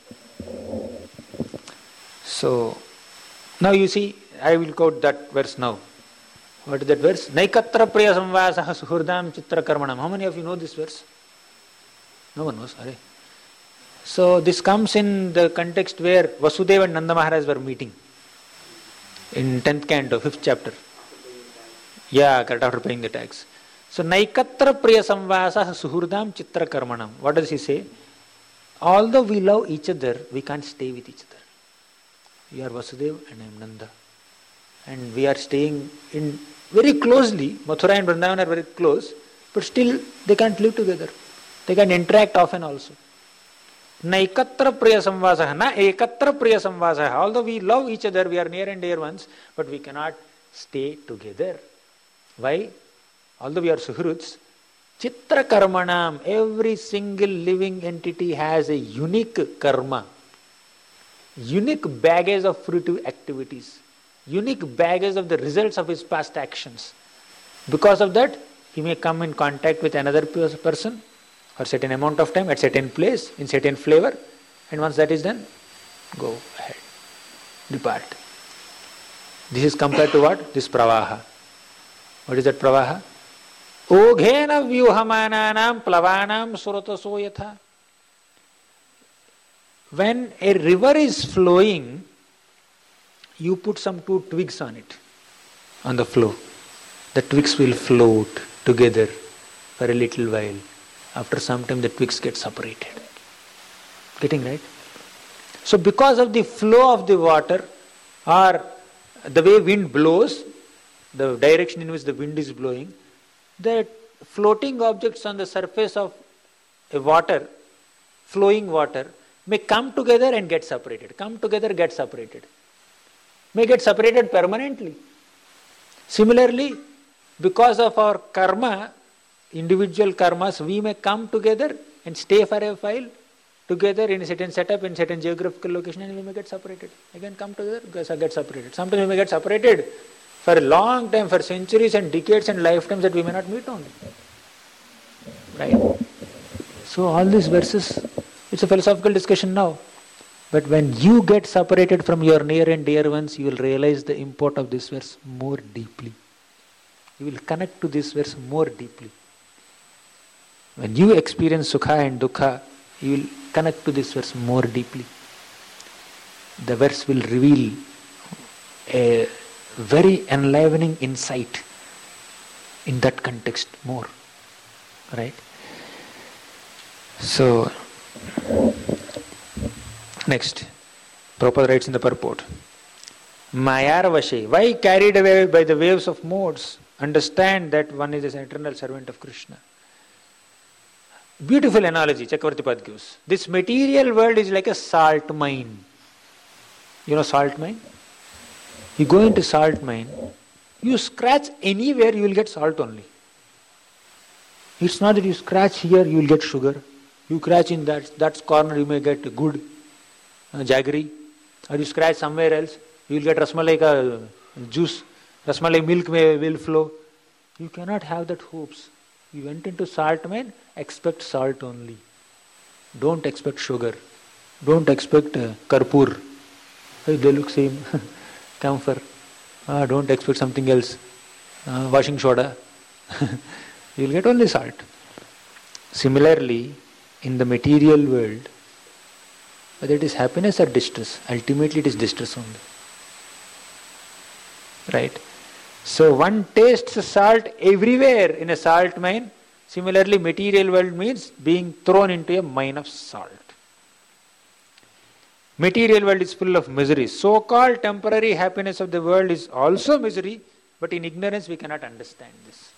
So, now you see, I will quote that verse now. What is that verse? Naikatra priya samvasaha suhurdam chitra karmanam. How many of you know this verse? No one knows. Are? So, this comes in the context where Vasudeva and Nanda Maharaj were meeting. In tenth canto, fifth chapter. Yeah, correct, after paying the tax. So, Naikatra priya samvasaha suhurdam chitra karmanam. What does he say? Although we love each other, we can't stay with each other. You are Vasudeva and I am Nanda. And we are staying in very closely. Mathura and Vrindavan are very close, but still they can't live together. They can interact often also. Naikatra priya samvasaha, na ekatra priya samvasaha. Although we love each other, we are near and dear ones, but we cannot stay together. Why? Although we are suhruts, chitra karmanam, every single living entity has a unique karma. Unique baggage of fruitive activities, unique baggage of the results of his past actions. Because of that, he may come in contact with another person for certain amount of time, at certain place, in certain flavor, and once that is done, go ahead, depart. This is compared to what? This pravaha. What is that pravaha? Oghena vyuhamananam plavanam surataso yatha. When a river is flowing, you put some two twigs on it, on the flow. The twigs will float together for a little while. After some time, the twigs get separated. Getting right? So because of the flow of the water, or the way wind blows, the direction in which the wind is blowing, the floating objects on the surface of a water, flowing water, may come together and get separated. Come together, get separated. May get separated permanently. Similarly, because of our karma, individual karmas, we may come together and stay for a while together in a certain setup, in certain geographical location, and we may get separated. Again come together, get separated. Sometimes we may get separated for a long time, for centuries and decades and lifetimes that we may not meet on. Right? So all these verses, it's a philosophical discussion now. But when you get separated from your near and dear ones, you will realize the import of this verse more deeply. You will connect to this verse more deeply. When you experience sukha and dukkha, you will connect to this verse more deeply. The verse will reveal a very enlivening insight in that context more. Right? So, next, Prabhupada writes in the purport, Mayarvashe, why carried away by the waves of modes, understand that one is an eternal servant of Krishna. Beautiful analogy Chakravarti Pad gives. This material world is like a salt mine. You know salt mine? You go into salt mine, you scratch anywhere, you will get salt only. It's not that you scratch here, you will get sugar. You scratch in that, that corner, you may get good uh, jaggery. Or you scratch somewhere else, you will get rasmalai ka juice. Rasmalai milk may, will flow. You cannot have that hopes. You went into salt mine, expect salt only. Don't expect sugar. Don't expect uh, karpur. Hey, they look same. Camphor. Ah, don't expect something else. Uh, washing soda. You will get only salt. Similarly, in the material world, whether it is happiness or distress, ultimately it is distress only. Right? So one tastes salt everywhere in a salt mine. Similarly, material world means being thrown into a mine of salt. Material world is full of misery. So-called temporary happiness of the world is also misery, but in ignorance we cannot understand this.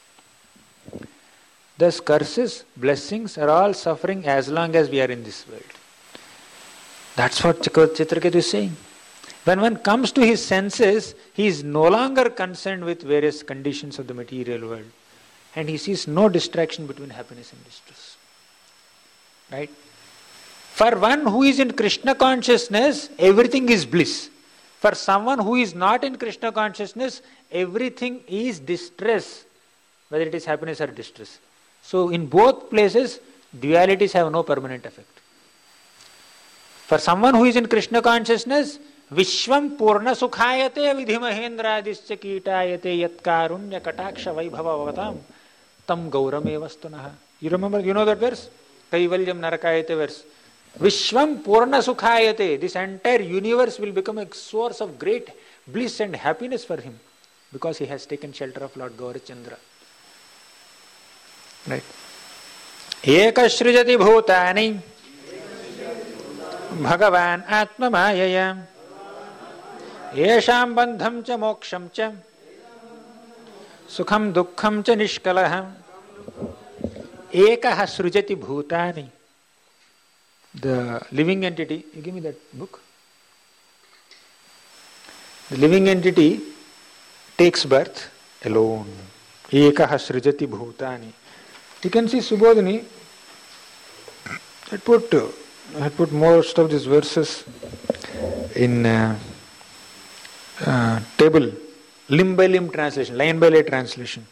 Thus curses, blessings are all suffering as long as we are in this world. That's what Chitraketu is saying. When one comes to his senses, he is no longer concerned with various conditions of the material world. And he sees no distraction between happiness and distress. Right? For one who is in Krishna consciousness, everything is bliss. For someone who is not in Krishna consciousness, everything is distress, whether it is happiness or distress. So in both places, dualities have no permanent effect. For someone who is in Krishna consciousness, Vishwam Purna Sukhayate Vidhimahendradischa Kitayate Yatkarunya Kataksha Vaibhava Avatam Tam Gaurame Vastunaha. You remember, you know that verse? Kaivalyam Narakayate verse. Vishwam Purna Sukhayate. This entire universe will become a source of great bliss and happiness for him because he has taken shelter of Lord Gaurachandra. Right? Eka Srijati Bhutani Bhagavan Atma Mayaya Yesham Bandham Cha Moksham Cha Sukham Dukkham Cha Nishkalaham Ekaha Srijati Bhutani. The living entity, you give me that book. The living entity takes birth alone. Ekaha Srijati Bhutani. You can see Subodhini, I put, uh, I put most of these verses in uh, uh, table, limb by limb translation, line by line translation.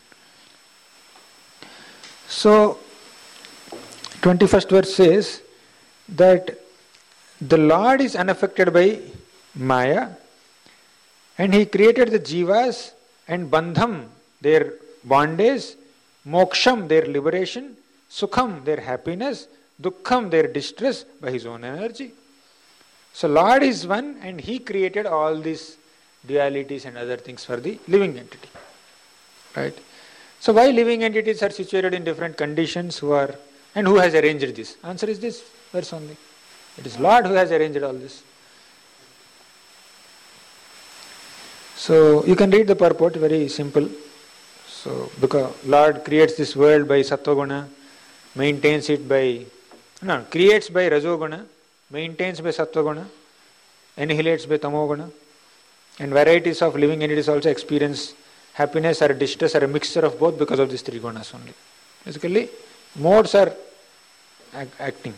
So, twenty-first verse says that the Lord is unaffected by Maya and He created the Jivas and Bandham, their bondage, Moksham, their liberation, Sukham, their happiness, Dukkham, their distress by His own energy. So Lord is one and He created all these dualities and other things for the living entity. Right? So why living entities are situated in different conditions, who are, and who has arranged this? Answer is this verse only. It is Lord who has arranged all this. So you can read the purport, very simple. So because Lord creates this world by Sattva-guna, maintains it by, no, creates by Rajo-guna, maintains by Sattva-guna, annihilates by Tamo-guna, and varieties of living entities also experience happiness or distress or a mixture of both because of these three gunas only. Basically, modes are act- acting.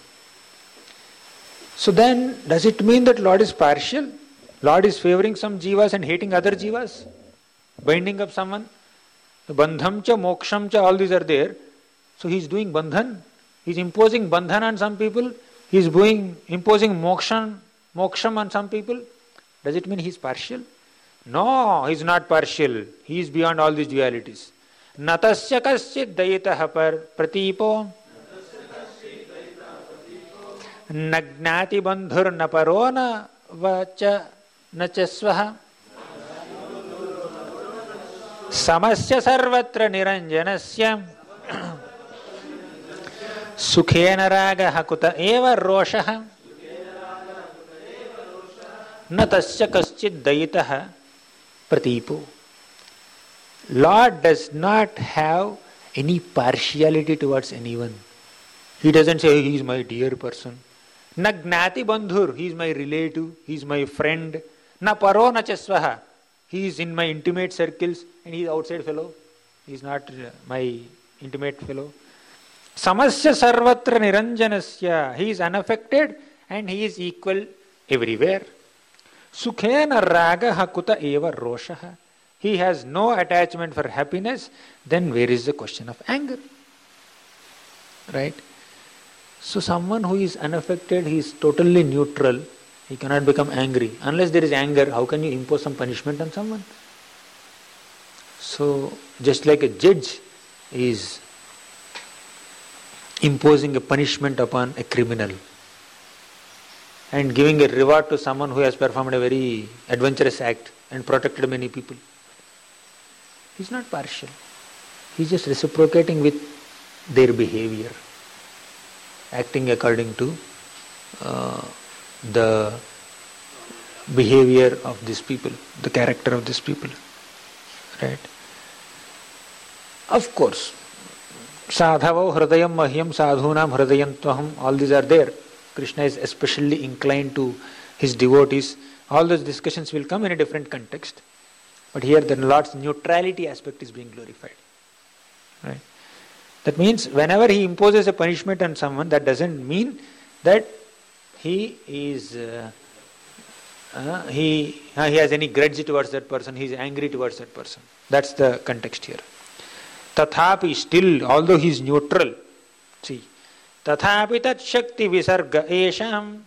So then, does it mean that Lord is partial? Lord is favoring some jivas and hating other jivas? Binding up someone? Bandham cha, moksham cha, all these are there. So he is doing bandhan. He is imposing bandhan on some people. He is doing, imposing moksham, moksham on some people. Does it mean he is partial? No, he is not partial. He is beyond all these dualities. Natasya kasyid dayitaha par pratipo nagnati bandhur naparo na vacha nachasvaha samasya sarvatra niranjanasya Sukhena raga kuta eva roshaha na tasya kaschid dayitaha pratipo. Lord does not have any partiality towards anyone. He doesn't say he is my dear person. Na gnati bandhur, he is my relative, he is my friend. Na paro na chasvaha, he is in my intimate circles and he is outside fellow. He is not my intimate fellow. Samasya sarvatra niranjanasya, he is unaffected and he is equal everywhere. Sukhena raga hakuta eva roshaha, he has no attachment for happiness, then where is the question of anger? Right? So someone who is unaffected, he is totally neutral, he cannot become angry. Unless there is anger, how can you impose some punishment on someone? So just like a judge is imposing a punishment upon a criminal and giving a reward to someone who has performed a very adventurous act and protected many people. He is not partial. He is just reciprocating with their behavior, acting according to uh, the behavior of these people, the character of these people. Right? Of course, sadhavo hridayam mahyam sadhunam hridayantvaham, all these are there. Krishna is especially inclined to his devotees. All those discussions will come in a different context. But here the Lord's neutrality aspect is being glorified. Right? That means whenever he imposes a punishment on someone, that doesn't mean that he is uh, uh, he uh, he has any grudge towards that person, he is angry towards that person. That's the context here. Tathapi, still, although he is neutral, see, tathapi tat shakti visarga esham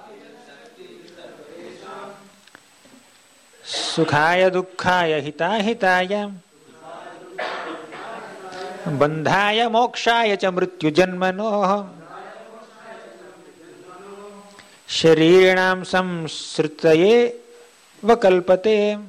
sukhaya dukkhaya hitahitaya bandhaya mokshaya cha mrityu janmanoh sharirinam samsritaye vakalpate.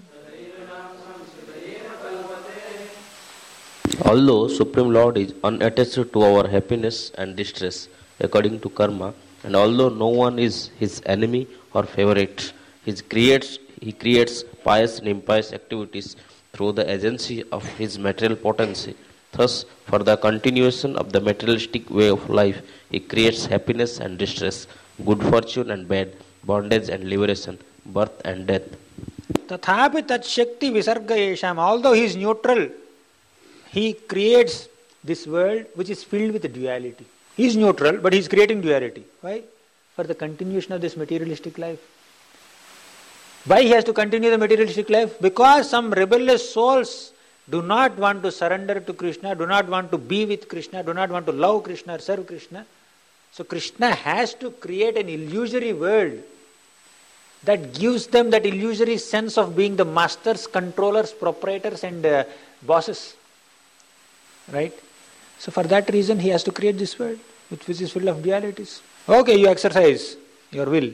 Although Supreme Lord is unattached to our happiness and distress according to karma, and although no one is his enemy or favorite, he creates, he creates pious and impious activities through the agency of his material potency. Thus, for the continuation of the materialistic way of life, he creates happiness and distress, good fortune and bad, bondage and liberation, birth and death. Tathapi tat shakti visarga esham, although he is neutral, he creates this world which is filled with duality. He is neutral, but he is creating duality. Why? For the continuation of this materialistic life. Why he has to continue the materialistic life? Because some rebellious souls do not want to surrender to Krishna, do not want to be with Krishna, do not want to love Krishna or serve Krishna. So Krishna has to create an illusory world that gives them that illusory sense of being the masters, controllers, proprietors and uh, bosses. Right? So for that reason he has to create this world which is full of dualities. Okay, you exercise your will.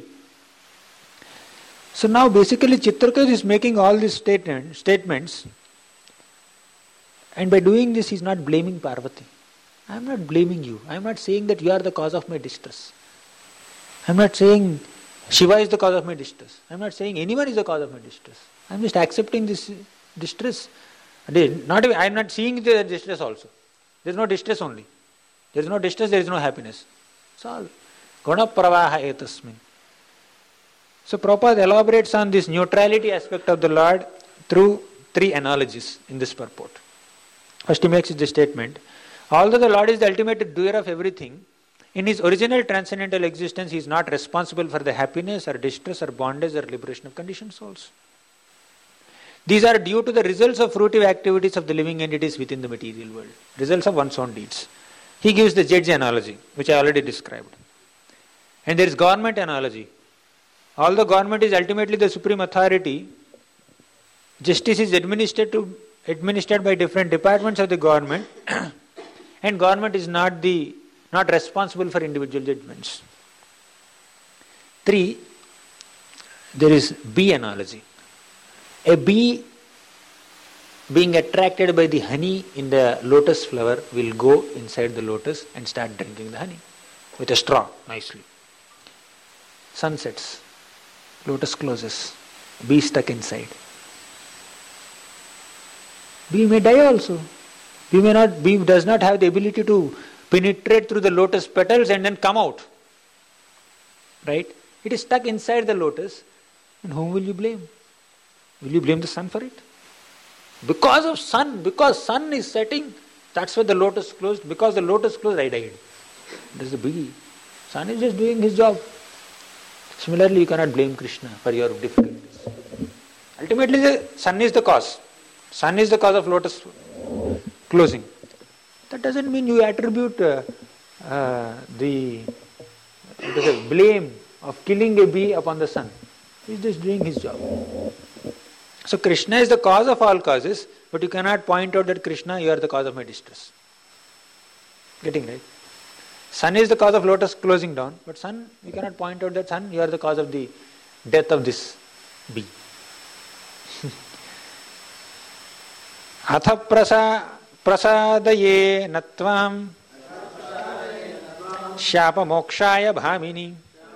So now basically Chitraketu is making all these statement, statements, and by doing this he is not blaming Parvati. I am not blaming you. I am not saying that you are the cause of my distress. I am not saying Shiva is the cause of my distress. I am not saying anyone is the cause of my distress. I am just accepting this distress. Not, I am not seeing the distress also. There is no distress only. There is no distress, there is no happiness. That's all. Guna pravaha etasmin. So Prabhupada elaborates on this neutrality aspect of the Lord through three analogies in this purport. First he makes this statement. Although the Lord is the ultimate doer of everything, in his original transcendental existence he is not responsible for the happiness or distress or bondage or liberation of conditioned souls. These are due to the results of fruitive activities of the living entities within the material world. Results of one's own deeds. He gives the judge analogy, which I already described. And there is government analogy. Although government is ultimately the supreme authority, justice is administered, to, administered by different departments of the government and government is not, the, not responsible for individual judgments. Three, there is bee analogy. A bee being attracted by the honey in the lotus flower, will go inside the lotus and start drinking the honey with a straw, nicely. Sun sets, lotus closes, bee stuck inside. Bee may die also. Bee may not. Bee does not have the ability to penetrate through the lotus petals and then come out. Right? It is stuck inside the lotus. And whom will you blame? Will you blame the sun for it? Because of sun, because sun is setting, that's why the lotus closed. Because the lotus closed, I died. There's the bee. Sun is just doing his job. Similarly, you cannot blame Krishna for your difficulties. Ultimately, the sun is the cause. Sun is the cause of lotus closing. That doesn't mean you attribute uh, uh, the what is it, blame of killing a bee upon the sun. He's just doing his job. So Krishna is the cause of all causes, but you cannot point out that Krishna, you are the cause of my distress. Getting right? Sun is the cause of lotus closing down, but sun, you cannot point out that sun, you are the cause of the death of this bee. Atha prasa prasadaye natvam shapa mokshaya bhamini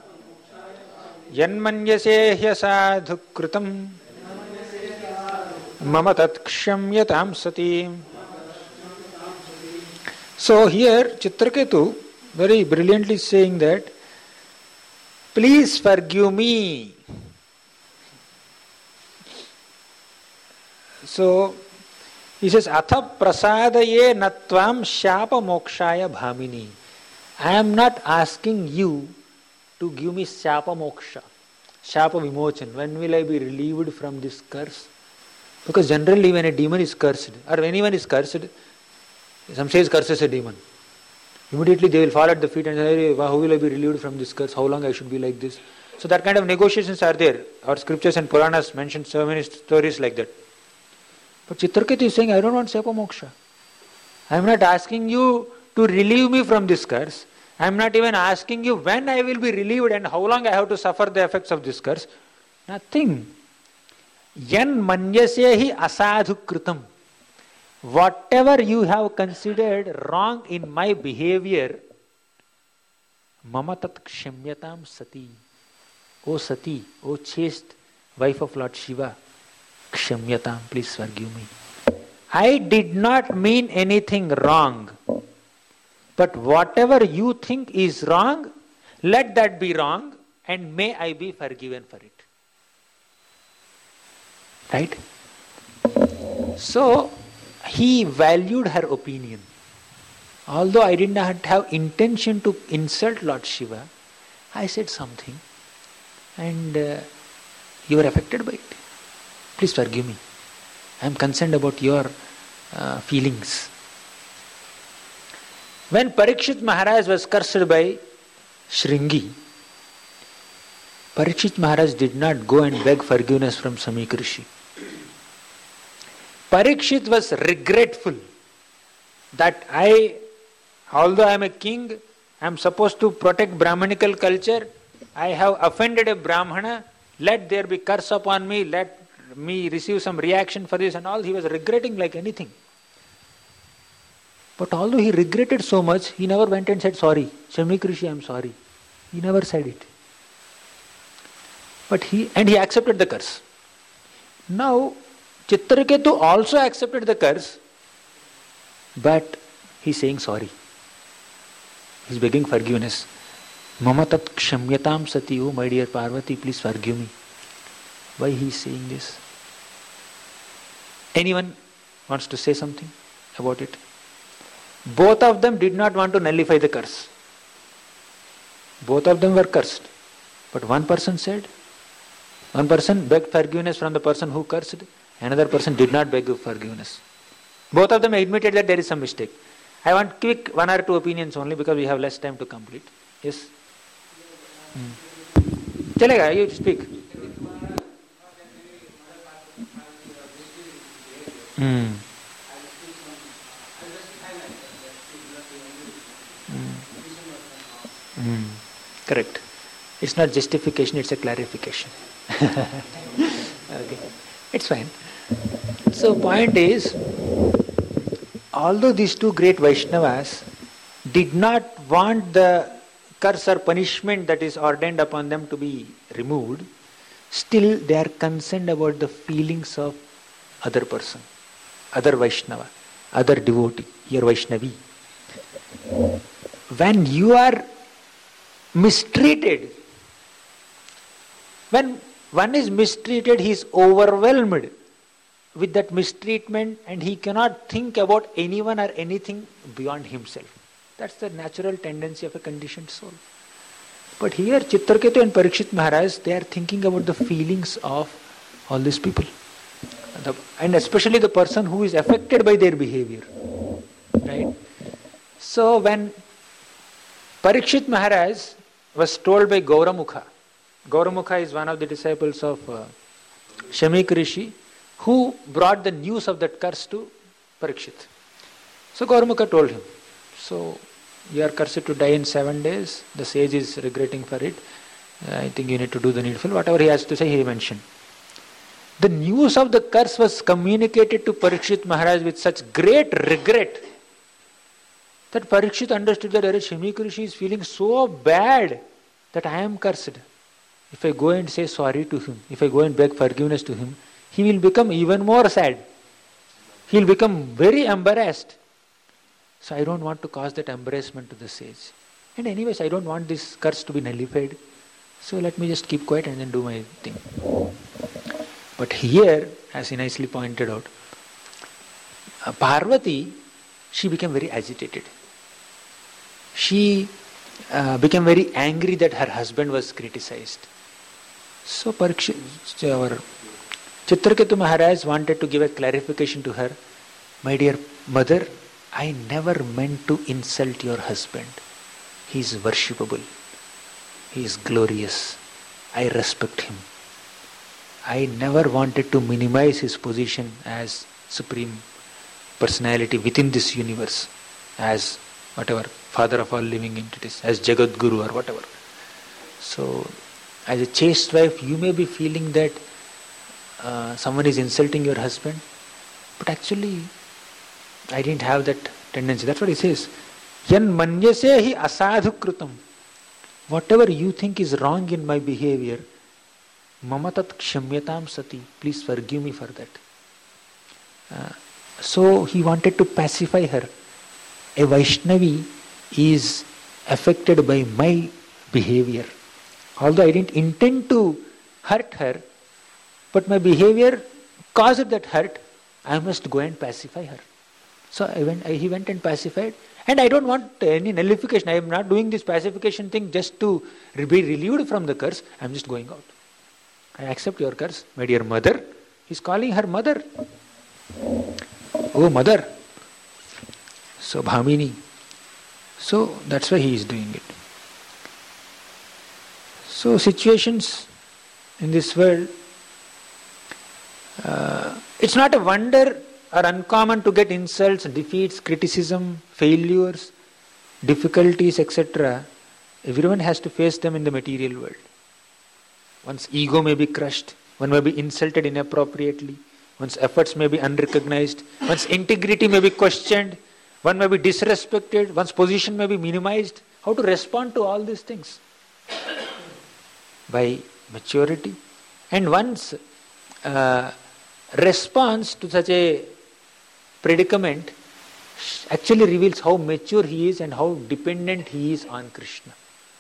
yanmanyase hyasadhu kritam mama tat kshamyatam sati. So here Chitraketu very brilliantly saying that, please forgive me. So he says, Atha prasadaye natvam shapa mokshaya bhamini. I am not asking you to give me shapa moksha, shapa vimochan. When will I be relieved from this curse? Because generally when a demon is cursed, or anyone is cursed, some says curses a demon. Immediately they will fall at the feet and say, how will I be relieved from this curse? How long I should be like this? So that kind of negotiations are there. Our scriptures and Puranas mention so many stories like that. But Chitraketu is saying, I don't want Shapa Moksha. I am not asking you to relieve me from this curse. I am not even asking you when I will be relieved and how long I have to suffer the effects of this curse. Nothing. Yan manyasehi asadhu kritam. Whatever you have considered wrong in my behavior, mama tat kshamyatam sati. O Sati, O chaste wife of Lord Shiva, kshamyatam, please forgive me. I did not mean anything wrong. But whatever you think is wrong, let that be wrong and may I be forgiven for it. Right? So, he valued her opinion. Although I did not have intention to insult Lord Shiva, I said something and uh, you were affected by it. Please forgive me. I am concerned about your uh, feelings. When Parikshit Maharaj was cursed by Shringi, Parikshit Maharaj did not go and beg forgiveness from Samik Rishi. Parikshit was regretful that I, although I am a king, I am supposed to protect Brahmanical culture, I have offended a Brahmana, let there be curse upon me, let me receive some reaction for this and all. He was regretting like anything. But although he regretted so much, he never went and said sorry. Samik Rishi, I am sorry. He never said it. But he, and he accepted the curse. Now, Chitraketu also accepted the curse, but he's saying sorry. He's begging forgiveness. Mama tat kshamyatam sati, oh my dear Parvati, please forgive me. Why he is saying this? Anyone wants to say something about it? Both of them did not want to nullify the curse. Both of them were cursed. But one person said, one person begged forgiveness from the person who cursed, another person did not beg forgiveness. Both of them admitted that there is some mistake. I want quick one or two opinions only because we have less time to complete. Yes? Hmm. Chalega, you speak. Hmm. Hmm. Correct. It's not justification, it's a clarification. Okay. It's fine. So point is, although these two great Vaishnavas did not want the curse or punishment that is ordained upon them to be removed, still they are concerned about the feelings of other person, other Vaishnava, other devotee, here Vaishnavi. When you are mistreated, when one is mistreated, he is overwhelmed with that mistreatment and he cannot think about anyone or anything beyond himself. That's the natural tendency of a conditioned soul. But here Chitraketu and Parikshit Maharaj, they are thinking about the feelings of all these people. The, and especially the person who is affected by their behavior. Right? So when Parikshit Maharaj was told by Gauramukha, Gauramukha is one of the disciples of uh, Shamik Rishi, who brought the news of that curse to Parikshit. So Gauramukha told him, so you are cursed to die in seven days, the sage is regretting for it, I think you need to do the needful, whatever he has to say he mentioned. The news of the curse was communicated to Parikshit Maharaj with such great regret that Parikshit understood that Shamik Rishi is feeling so bad that I am cursed. If I go and say sorry to him, if I go and beg forgiveness to him, he will become even more sad. He will become very embarrassed. So I don't want to cause that embarrassment to the sage. And anyways, I don't want this curse to be nullified. So let me just keep quiet and then do my thing. But here, as he nicely pointed out, uh, Parvati, she became very agitated. She uh, became very angry that her husband was criticized. So Parikshit, our Chitraketu Maharaj wanted to give a clarification to her. My dear mother, I never meant to insult your husband. He is worshipable. He is glorious. I respect him. I never wanted to minimize his position as supreme personality within this universe, as whatever, father of all living entities, as Jagat Guru or whatever. So, as a chaste wife, you may be feeling that uh, someone is insulting your husband, but actually, I didn't have that tendency. That's what he says. Yan manyase hi asadhu krutam. Whatever you think is wrong in my behavior, mamatat kshamyatam sati. Please forgive me for that. Uh, so he wanted to pacify her. A Vaishnavi is affected by my behavior. Although I didn't intend to hurt her, but my behavior caused that hurt, I must go and pacify her. So I went, I, he went and pacified. And I don't want any nullification. I am not doing this pacification thing just to be relieved from the curse. I am just going out. I accept your curse. My dear mother. He is calling her mother. Oh, mother. So, Bhamini. So, that's why he is doing it. So, situations in this world, uh, it's not a wonder or uncommon to get insults, defeats, criticism, failures, difficulties, et cetera. Everyone has to face them in the material world. One's ego may be crushed, one may be insulted inappropriately, one's efforts may be unrecognized, one's integrity may be questioned, one may be disrespected, one's position may be minimized. How to respond to all these things? By maturity. And one's uh, response to such a predicament actually reveals how mature he is and how dependent he is on Krishna.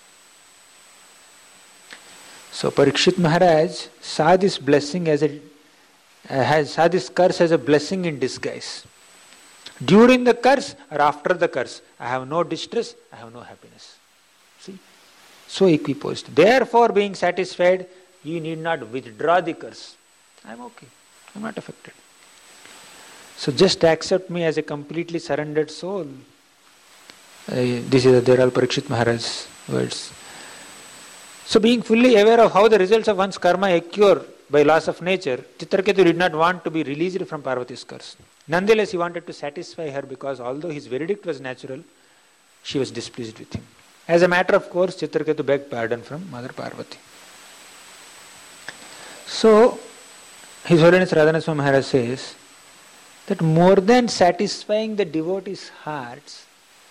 So Parikshit Maharaj saw this blessing as a uh, has saw this curse as a blessing in disguise. During the curse or after the curse, I have no distress, I have no happiness. See? So equiposed. Therefore, being satisfied, you need not withdraw the curse. I am okay. I am not affected. So just accept me as a completely surrendered soul. Uh, this is there are Parikshit Maharaj's words. So being fully aware of how the results of one's karma occur by laws of nature, Chitraketu did not want to be released from Parvati's curse. Nonetheless, he wanted to satisfy her because although his verdict was natural, she was displeased with him. As a matter of course, Chitraketu begged pardon from Mother Parvati. So, His Holiness Radhanaswami Maharaj says that more than satisfying the devotees' hearts,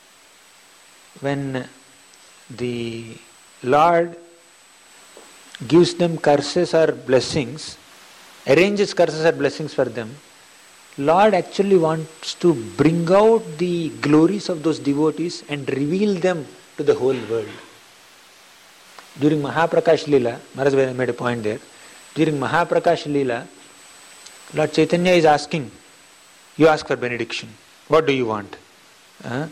when the Lord gives them curses or blessings, arranges curses or blessings for them, Lord actually wants to bring out the glories of those devotees and reveal them to the whole world. During Mahaprakash Leela, Maharaj made a point there, during Mahaprakash Leela, Lord Chaitanya is asking, you ask for benediction, what do you want? Uh,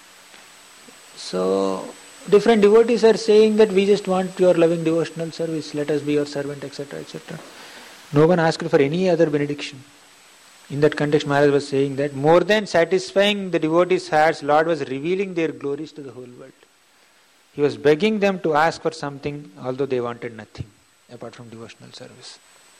so, different devotees are saying that we just want your loving devotional service, let us be your servant, et cetera, et cetera. No one asked for any other benediction. In that context, Maharaj was saying that more than satisfying the devotees' hearts, Lord was revealing their glories to the whole world. He was begging them to ask for something, although they wanted nothing apart from devotional service.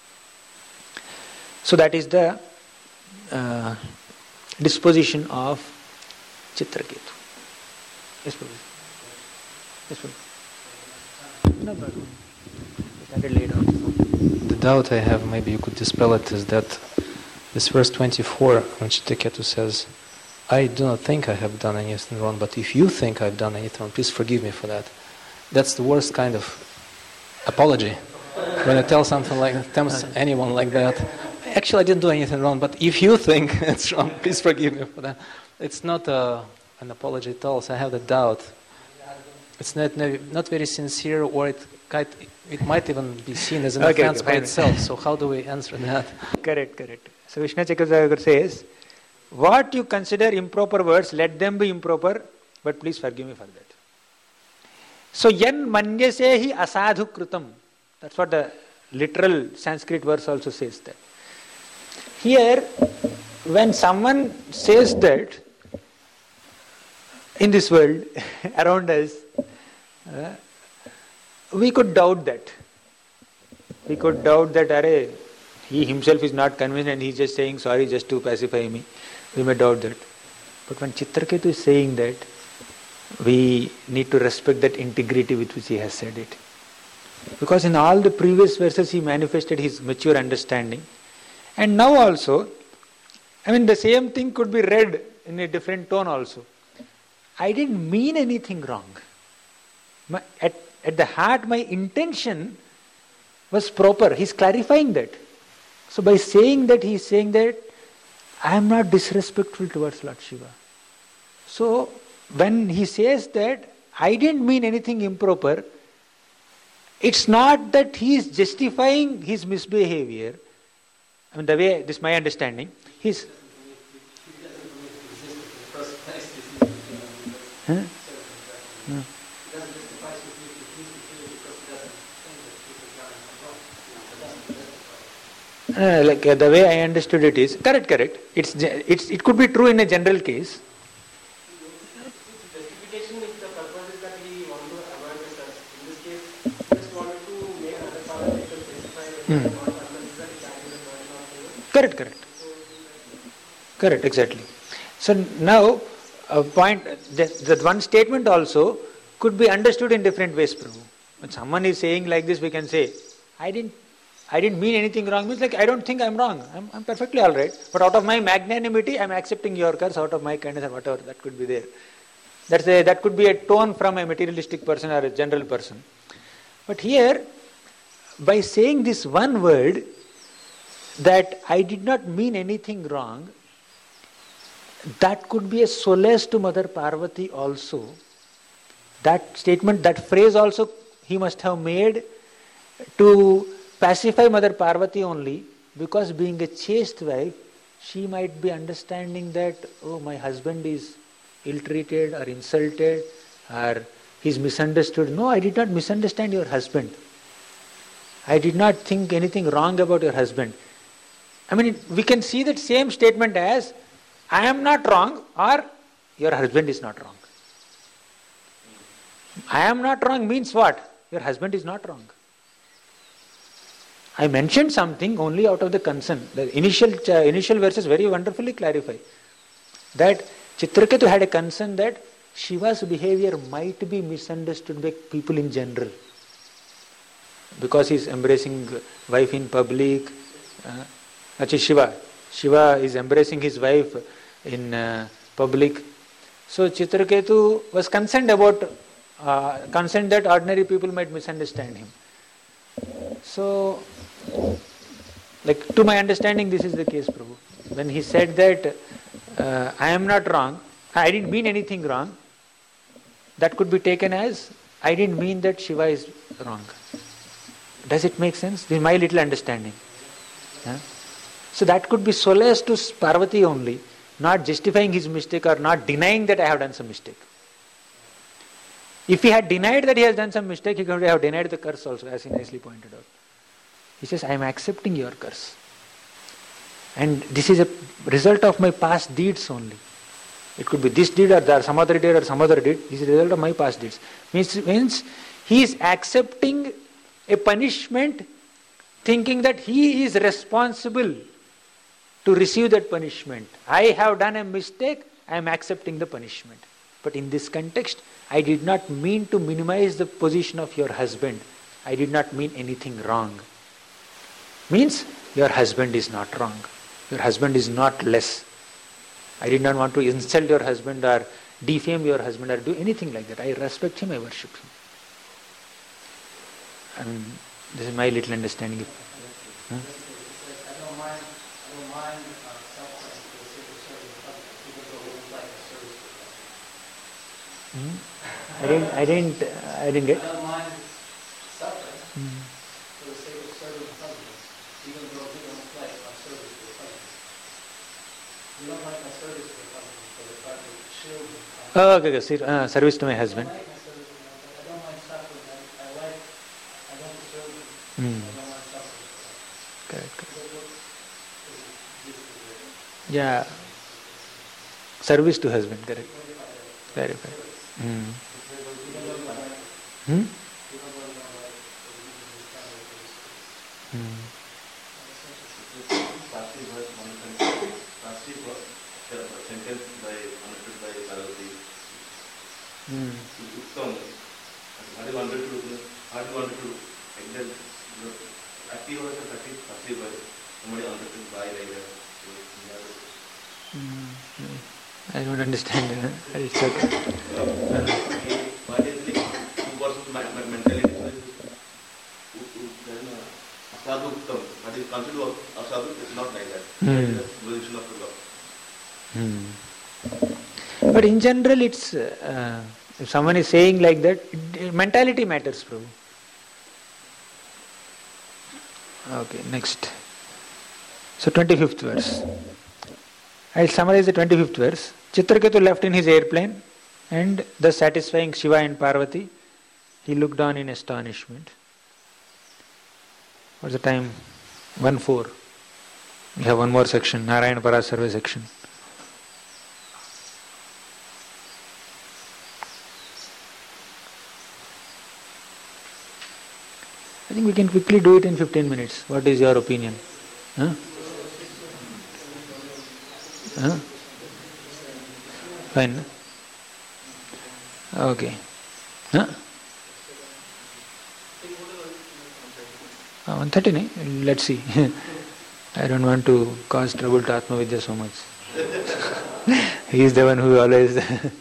So that is the uh, disposition of Chitraketu. Yes, Prabhu. Yes, Prabhu. No problem. Started late on. The doubt I have, maybe you could dispel it, is that this verse twenty-four, when Chitraketu says, I do not think I have done anything wrong, but if you think I've done anything wrong, please forgive me for that. That's the worst kind of apology. When I tell something like, tell anyone like that, actually I didn't do anything wrong, but if you think it's wrong, please forgive me for that. It's not a, an apology at all, so I have the doubt. It's not not very sincere, or it might, it might even be seen as an okay, offense okay, by itself. So how do we answer that? Correct, correct. So Vishnu Chakravarti says, what you consider improper words, let them be improper, but please forgive me for that. So yan manyase hi asadhu krutam. That's what the literal Sanskrit verse also says that. Here, when someone says that in this world around us, uh, we could doubt that. We could doubt that, array, he himself is not convinced and he's just saying sorry just to pacify me. We may doubt that. But when Chitraketu is saying that, we need to respect that integrity with which he has said it. Because in all the previous verses he manifested his mature understanding. And now also, I mean the same thing could be read in a different tone also. I didn't mean anything wrong. My, at, at the heart my intention was proper. He's clarifying that. So by saying that, he is saying that I am not disrespectful towards Lord Shiva. So when he says that I didn't mean anything improper, it's not that he is justifying his misbehavior. I mean the way, this is my understanding. He's huh? No. Uh, like uh, the way I understood it is correct, correct. It's it's it could be true in a general case. Justification if the purpose is that we want to avoid the curse. In this case, we just wanted to make other parallels specify that Hmm. the purpose is that it can be not. Correct, correct, correct, exactly. So now, a point that, that one statement also could be understood in different ways, Prabhu. When someone is saying like this, we can say, I didn't. I didn't mean anything wrong. Means like I don't think I'm wrong. I'm, I'm perfectly all right. But out of my magnanimity, I'm accepting your curse. Out of my kindness or whatever that could be there. That's a, that could be a tone from a materialistic person or a general person. But here, by saying this one word, that I did not mean anything wrong, that could be a solace to Mother Parvati also. That statement, that phrase also he must have made to pacify Mother Parvati only, because being a chaste wife, she might be understanding that, oh, my husband is ill-treated or insulted or he's misunderstood. No, I did not misunderstand your husband. I did not think anything wrong about your husband. I mean, we can see that same statement as, I am not wrong or your husband is not wrong. I am not wrong means what? Your husband is not wrong. I mentioned something only out of the concern. The initial uh, initial verses very wonderfully clarify that Chitraketu had a concern that Shiva's behavior might be misunderstood by people in general. Because he is embracing wife in public, Uh, actually, Shiva. Shiva is embracing his wife in uh, public. So Chitraketu was concerned about, uh, concerned that ordinary people might misunderstand him. So, like to my understanding, this is the case, Prabhu. When he said that uh, I am not wrong, I didn't mean anything wrong, that could be taken as I didn't mean that Shiva is wrong. Does it make sense? This is my little understanding. Yeah? So that could be solace to Parvati only, not justifying his mistake or not denying that I have done some mistake. If he had denied that he has done some mistake, he could have denied the curse also, as he nicely pointed out. He says, I am accepting your curse. And this is a result of my past deeds only. It could be this deed or there, some other deed or some other deed. This is a result of my past deeds. Means, means he is accepting a punishment, thinking that he is responsible to receive that punishment. I have done a mistake, I am accepting the punishment. But in this context, I did not mean to minimize the position of your husband. I did not mean anything wrong. Means your husband is not wrong. Your husband is not less. I did not want to insult your husband or defame your husband or do anything like that. I respect him, I worship him. And this is my little understanding. Huh? Hmm? I didn't, I didn't, uh, I didn't get. I don't mind suffering hmm. for the sake of serving the husband, even though he don't like my service to the husband. You don't like my service to the husband for the fact that children. Oh, okay, okay. Uh, service to my husband. I like my service to my husband. I don't mind suffering. I, I like, I don't serve him. Hmm. I don't mind suffering. Correct, correct. Yeah. Service to husband, correct. Clarify. Hmm. Hmm? Hmm. Hmm. How do you want to do? How do you want to do? Exactly. Active or passive or somebody wanted to buy like that. I don't understand. Uh, it's okay. Uh, what is the two persons mentality? Sadhu Uttam. What is considered a sadhu is not like that. That is the position of the law. Hmm. But in general, it's uh, if someone is saying like that, it, mentality matters, Prabhu. Okay, next. So twenty-fifth verse. I'll summarize the twenty-fifth verse. Chitraketu left in his airplane and thus satisfying Shiva and Parvati, he looked on in astonishment. What's the time? one four. We have one more section, Narayana Parasarva section. I think we can quickly do it in fifteen minutes. What is your opinion? Huh? Huh? Fine. Okay. Huh? Uh, one thirty, ne? Let's see. I don't want to cause trouble to Atma Vidya so much. He is the one who always...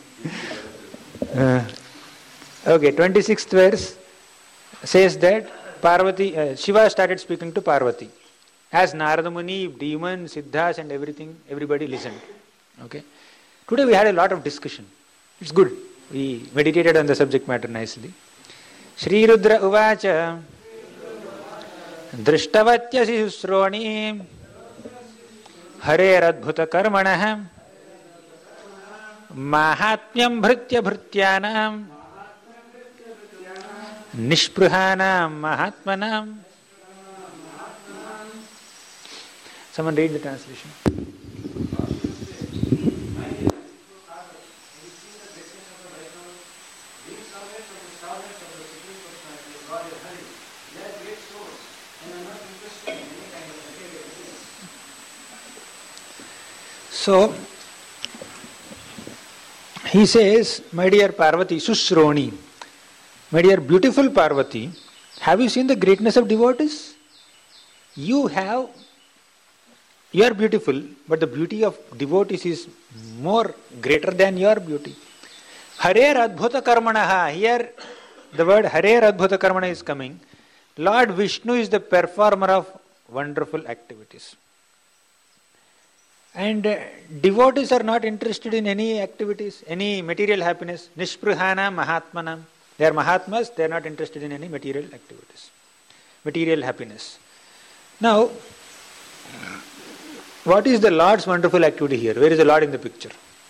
uh, okay, twenty-sixth verse says that Parvati, uh, Shiva started speaking to Parvati. As Narada Muni, demons, Siddhas and everything, everybody listened. Okay. Today we had a lot of discussion. It's good. We meditated on the subject matter nicely. Shri Rudra Uvacha Drishtavatyasi Susroni Hare Radbhuta Karmanah Mahatmyam Bhritya Bhrityanam Nishpruhanam Mahatmanam. Someone read the translation. So, he says, my dear Parvati, Susroni, my dear beautiful Parvati, have you seen the greatness of devotees? You have You are beautiful, but the beauty of devotees is more greater than your beauty. Harer Adbhuta Karmanaha. Here the word Harer Adbhuta Karmana is coming. Lord Vishnu is the performer of wonderful activities. And uh, devotees are not interested in any activities, any material happiness. Nishprihana Mahatmanam. They are Mahatmas, they are not interested in any material activities, material happiness. Now, what is the Lord's wonderful activity here? Where is the Lord in the picture?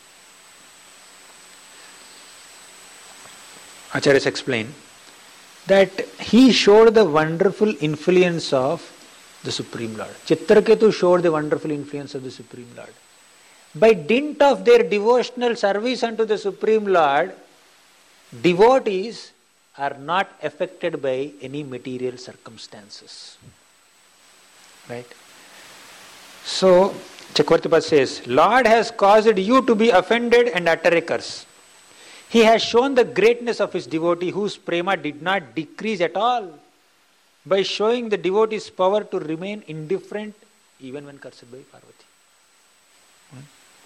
Acharyas explain that he showed the wonderful influence of the Supreme Lord. Chitraketu showed the wonderful influence of the Supreme Lord. By dint of their devotional service unto the Supreme Lord, devotees are not affected by any material circumstances. Right? So, Chakravartipad says, Lord has caused you to be offended and utter a curse. He has shown the greatness of his devotee whose prema did not decrease at all by showing the devotee's power to remain indifferent even when cursed by Parvati. Hmm?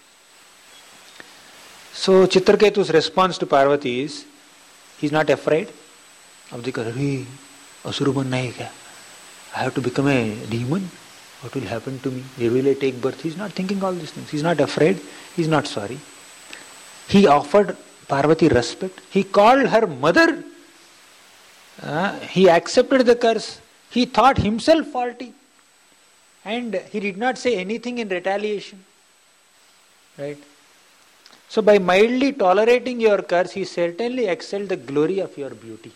So Chitraketu's response to Parvati is, he is not afraid of the curse. Hey, Asuruban Naika, I have to become a demon? What will happen to me? Where will I take birth? He is not thinking all these things. He is not afraid. He is not sorry. He offered Parvati respect. He called her mother. Uh, he accepted the curse. He thought himself faulty. And he did not say anything in retaliation. Right? So by mildly tolerating your curse, he certainly excelled the glory of your beauty.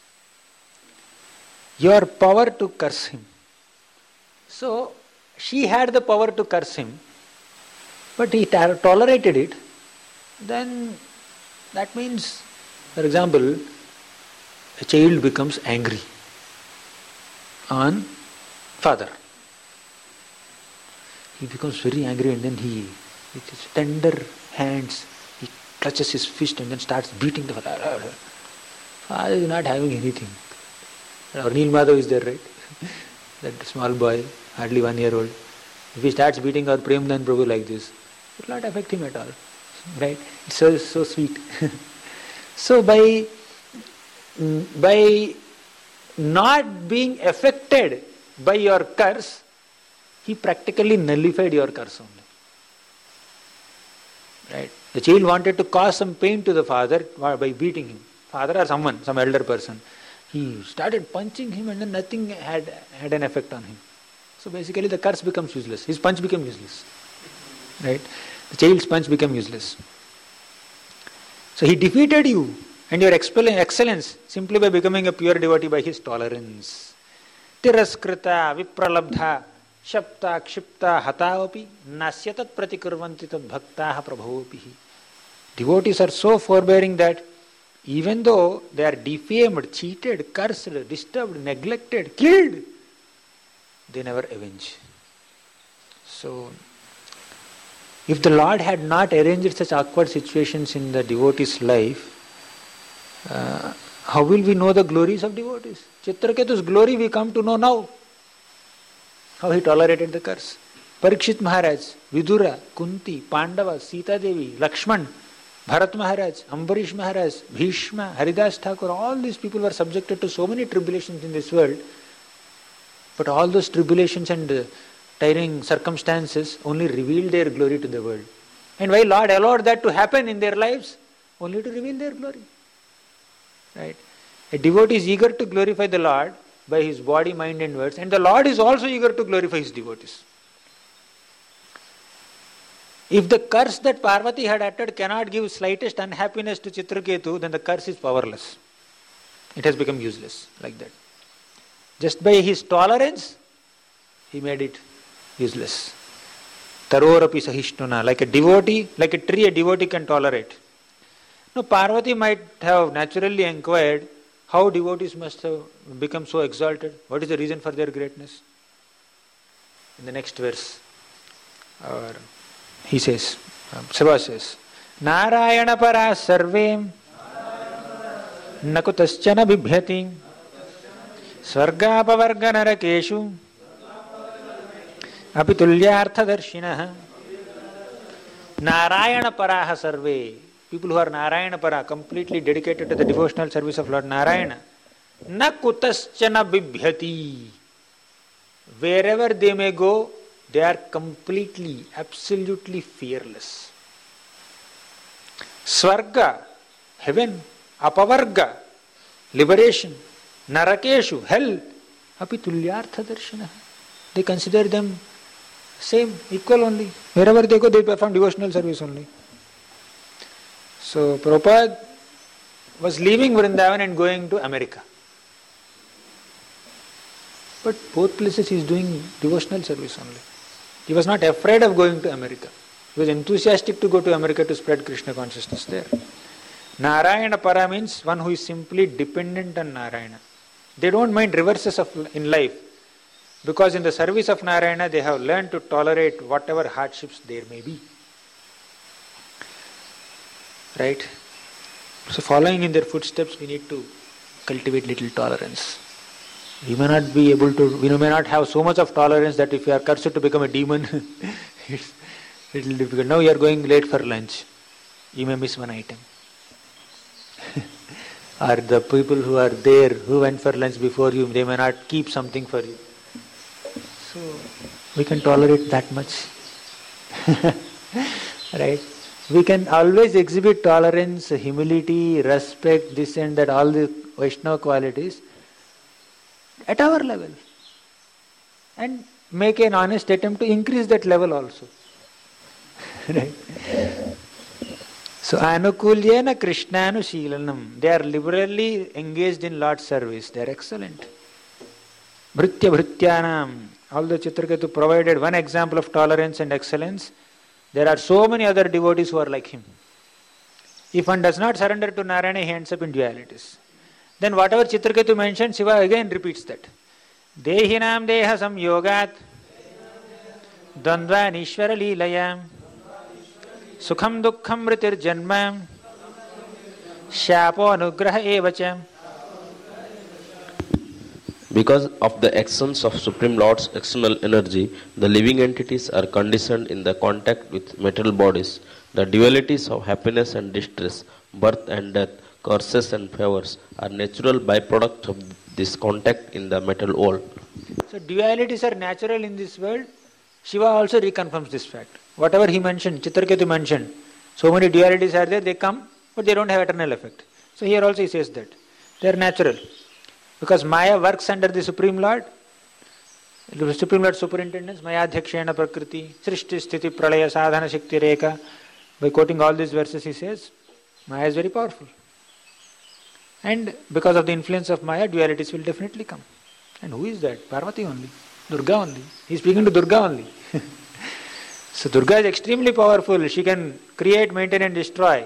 Your power to curse him. So she had the power to curse him, but he tar- tolerated it. Then that means, for example, a child becomes angry on father. He becomes very angry and then he, with his tender hands, he clutches his fist and then starts beating the father. Father is not having anything. Our Neel Madhav is there, right? That small boy, hardly one year old. If he starts beating our Premdan Prabhu like this, it will not affect him at all. Right? It's so, so sweet. So by, by not being affected by your curse, he practically nullified your curse only. Right? The child wanted to cause some pain to the father by beating him. Father or someone, some elder person. He started punching him and then nothing had, had an effect on him. So basically the curse becomes useless. His punch became useless. Right? The child's punch became useless. So he defeated you and your excellence simply by becoming a pure devotee by his tolerance. Tiraskrita, vipralabdha, shapta, kshipta, hataopi, nasyatat pratikurvanti tad bhaktaha prabhavopihi. Devotees are so forbearing that even though they are defamed, cheated, cursed, disturbed, neglected, killed, they never avenge. So, if the Lord had not arranged such awkward situations in the devotee's life, uh, how will we know the glories of devotees? Chitraketu's glory we come to know now. How he tolerated the curse. Parikshit Maharaj, Vidura, Kunti, Pandava, Sita Devi, Lakshman, Bharat Maharaj, Ambarish Maharaj, Bhishma, Haridas Thakur, all these people were subjected to so many tribulations in this world. But all those tribulations and uh, tiring circumstances only revealed their glory to the world. And why Lord allowed that to happen in their lives? Only to reveal their glory. Right? A devotee is eager to glorify the Lord by his body, mind and words, and the Lord is also eager to glorify his devotees. If the curse that Parvati had uttered cannot give slightest unhappiness to Chitraketu, then the curse is powerless. It has become useless, like that. Just by his tolerance, he made it useless. Tarorapi sahishnuna, like a devotee, like a tree, a devotee can tolerate. Now Parvati might have naturally inquired how devotees must have become so exalted. What is the reason for their greatness? In the next verse, or he says, Siva says, Narayana para sarvem nakutaschana bibhyati Svargapavarga narakeshu api tulyarthadarshinaha. Narayana paraha sarve. People who are Narayana para, completely dedicated to the devotional service of Lord Narayana. Na kutaschana bibhyati. Wherever they may go, they are completely, absolutely fearless. Swarga, heaven, apavarga, liberation, narakeshu, hell, api tulyartha darshana. They consider them same, equal only. Wherever they go, they perform devotional service only. So Prabhupada was leaving Vrindavan and going to America. But both places he is doing devotional service only. He was not afraid of going to America. He was enthusiastic to go to America to spread Krishna consciousness there. Narayana para means one who is simply dependent on Narayana. They don't mind reverses of in life, because in the service of Narayana they have learned to tolerate whatever hardships there may be. Right? So following in their footsteps, we need to cultivate little tolerance. We may not be able to, we may not have so much of tolerance that if you are cursed to become a demon, it's a little difficult. Now you are going late for lunch. You may miss one item. Or the people who are there, who went for lunch before you, they may not keep something for you. So we can tolerate that much. Right? We can always exhibit tolerance, humility, respect, this and that, all the Vaishnava qualities at our level, and make an honest attempt to increase that level also. Right? So anukulyena krishnanu shilanam. They are liberally engaged in Lord's service. They are excellent. Bhritya bhrityanam. Although Chitraketu provided one example of tolerance and excellence, there are so many other devotees who are like him. If one does not surrender to Narayana, he ends up in dualities. Then whatever Chitraketu mentioned, Shiva again repeats that. Dehinam deha samyogat dandva nishvara leelayam sukham dukkham mritir janmam shapo anugraha evacham. Because of the actions of Supreme Lord's external energy, the living entities are conditioned in the contact with material bodies. The dualities of happiness and distress, birth and death, curses and favors are natural byproducts of this contact in the material world. So dualities are natural in this world. Shiva also reconfirms this fact. Whatever he mentioned, Chitraketu mentioned, so many dualities are there, they come, but they don't have eternal effect. So here also he says that. They are natural. Because Maya works under the Supreme Lord, the Supreme Lord's superintendence, Maya Dhyakshena Prakriti, Srishti Sthiti Pralaya Sadhana Shakti Rekha. By quoting all these verses he says, Maya is very powerful. And because of the influence of Maya, dualities will definitely come. And who is that? Parvati only. Durga only. He is speaking to Durga only. So Durga is extremely powerful. She can create, maintain and destroy.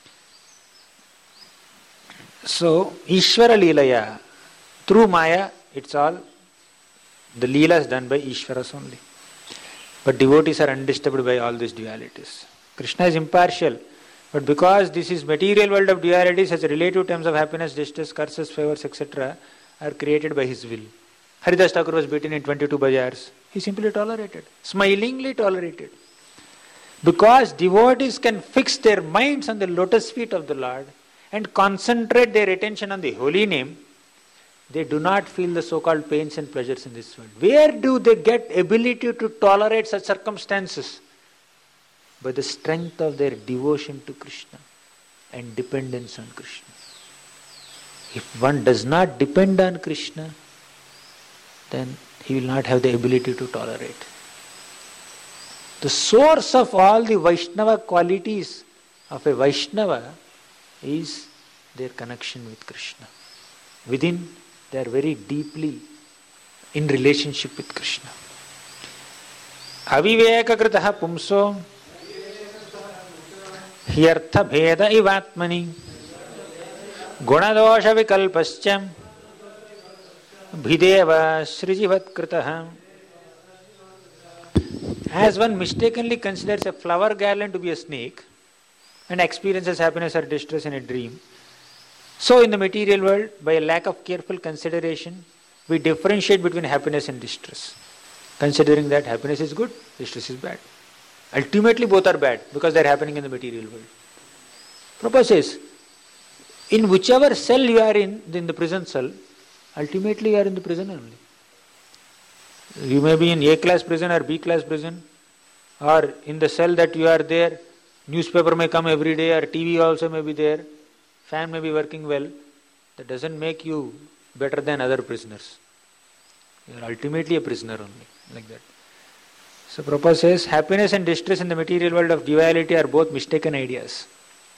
So Ishvara Leelaya, through Maya, it's all the Leelas done by Ishvaras only. But devotees are undisturbed by all these dualities. Krishna is impartial. But because this is material world of dualities, as relative terms of happiness, distress, curses, favors, et cetera, are created by his will. Haridas Thakur was beaten in twenty-two bazars. He simply tolerated, smilingly tolerated. Because devotees can fix their minds on the lotus feet of the Lord and concentrate their attention on the holy name, they do not feel the so-called pains and pleasures in this world. Where do they get ability to tolerate such circumstances? By the strength of their devotion to Krishna and dependence on Krishna. If one does not depend on Krishna, then he will not have the ability to tolerate. The source of all the Vaishnava qualities of a Vaishnava is their connection with Krishna. Within, they are very deeply in relationship with Krishna. Aviveka kritaha pumso hyartha bheda ivatmani gunadosha vikalpascham bhideva srijivat kritaha. As one mistakenly considers a flower garland to be a snake and experiences happiness or distress in a dream, so in the material world, by a lack of careful consideration, we differentiate between happiness and distress. considering that happiness is good, distress is bad. Ultimately both are bad because they are happening in the material world. Prabhupada says, in whichever cell you are in, in the prison cell, ultimately you are in the prison only. You may be in A class prison or B class prison, or in the cell that you are there, newspaper may come every day, or T V also may be there, fan may be working well. That doesn't make you better than other prisoners. You are ultimately a prisoner only, like that. So Prabhupada says, happiness and distress in the material world of duality are both mistaken ideas.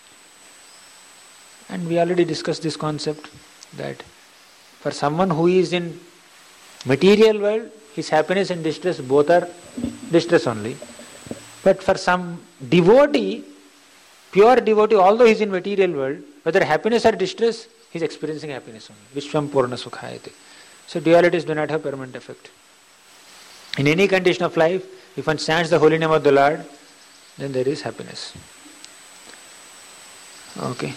And we already discussed this concept, that for someone who is in material world, his happiness and distress both are distress only. But for some devotee, pure devotee, although he is in material world, whether happiness or distress, he is experiencing happiness only. Vishwam Purna Sukhayate. So dualities do not have permanent effect. In any condition of life, if one chants the holy name of the Lord, then there is happiness. Okay.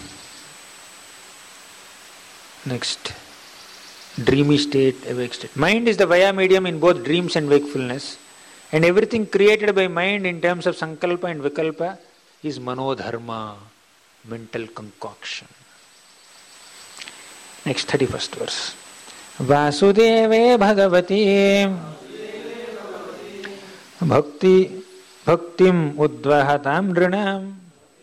Next. Dreamy state, awake state. Mind is the vaya medium in both dreams and wakefulness, and everything created by mind in terms of sankalpa and vikalpa is manodharma, mental concoction. Next, thirty-first verse. Vasudeve bhagavati bhakti bhaktim udvahatam nrinam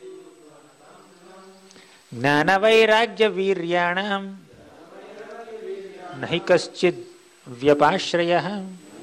jnana vairagya viryanam nahi kaschid vyapashrayah.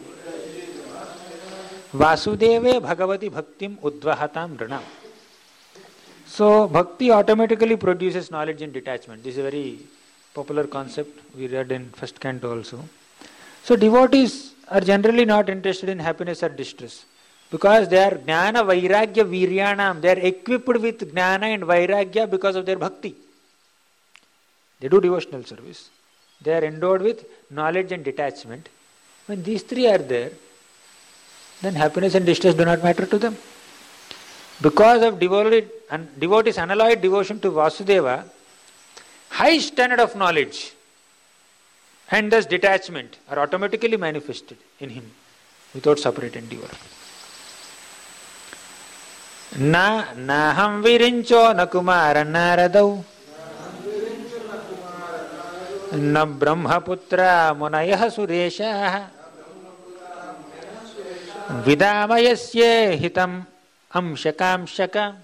Vasudeve bhagavati bhaktim udvahatam nrinam. So bhakti automatically produces knowledge and detachment. This is a very popular concept we read in first canto also. So devotees are generally not interested in happiness or distress because they are jnana vairagya viryanam. They are equipped with jnana and vairagya because of their bhakti. They do devotional service. They are endowed with knowledge and detachment. When these three are there, then happiness and distress do not matter to them. Because of devotee, devotees' unalloyed devotion to Vasudeva, high standard of knowledge and thus detachment are automatically manifested in him without separate endeavor. Na naham virincho na kumara naradau na brahmaputra munayah sureshah vidamayasya hitam amshaka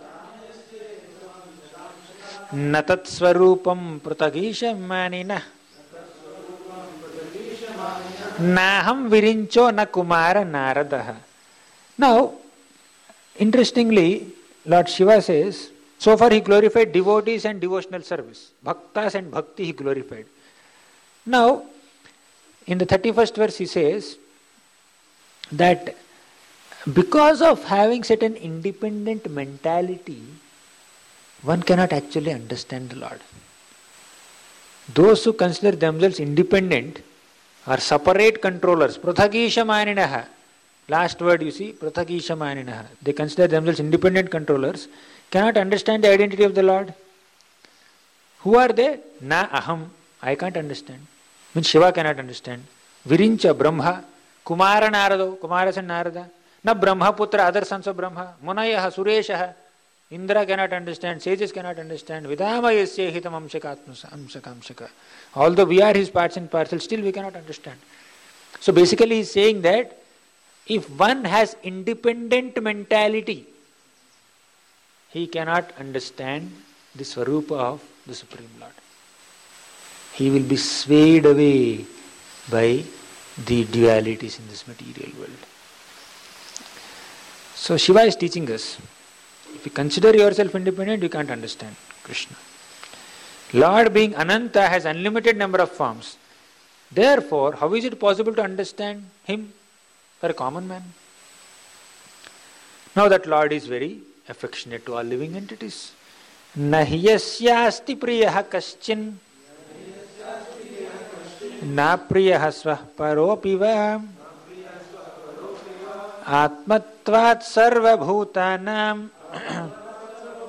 natat swarupam pratagisha manina naham virincho na kumara naradaha. Now, interestingly, Lord Shiva says, so far he glorified devotees and devotional service. Bhaktas and bhakti he glorified. Now, in the thirty-first verse he says that because of having certain independent mentality, one cannot actually understand the Lord. Those who consider themselves independent are separate controllers. Prathagisha maninaha. Last word you see, prathagisha maninaha. They consider themselves independent controllers, cannot understand the identity of the Lord. Who are they? Na aham. I can't understand. Means Shiva cannot understand. Virincha Brahma. Kumara Narado. Kumaras and Narada. Na Brahmaputra, other sons of Brahma. Munayaha, Sureshaha. Indra cannot understand, sages cannot understand. Vidamayasya hitam amshaka amshaka amshaka. Although we are his parts and parcels, still we cannot understand. So basically he is saying that if one has independent mentality, he cannot understand the Swarupa of the Supreme Lord. He will be swayed away by the dualities in this material world. So Shiva is teaching us, if you consider yourself independent, you can't understand Krishna. Lord being Ananta has unlimited number of forms. Therefore, how is it possible to understand him for a common man? Now that Lord is very affectionate to all living entities. Nahiyasyasti priyaha kaschin na priyaha swah paropiva atmatvat sarva bhutanam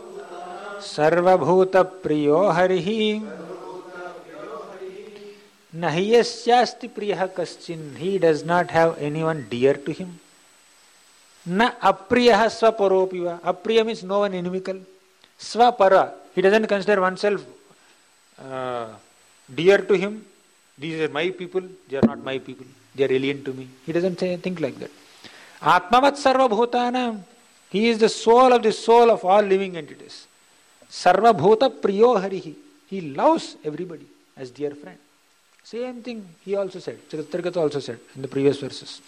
sarva bhuta priyo harihi Nahiyasyasti priyaha kaschin. He does not have anyone dear to him. Na apriyaha swaparopiva. Apriya means no one inimical. Swapara. He doesn't consider oneself uh, dear to him. These are my people. They are not my people. They are alien to me. He doesn't say, think like that. Atmavat sarva bhutanam. He is the soul of the soul of all living entities. Sarva bhuta priyo harihi. He loves everybody as dear friend. Same thing he also said. Chitraketu also said in the previous verses.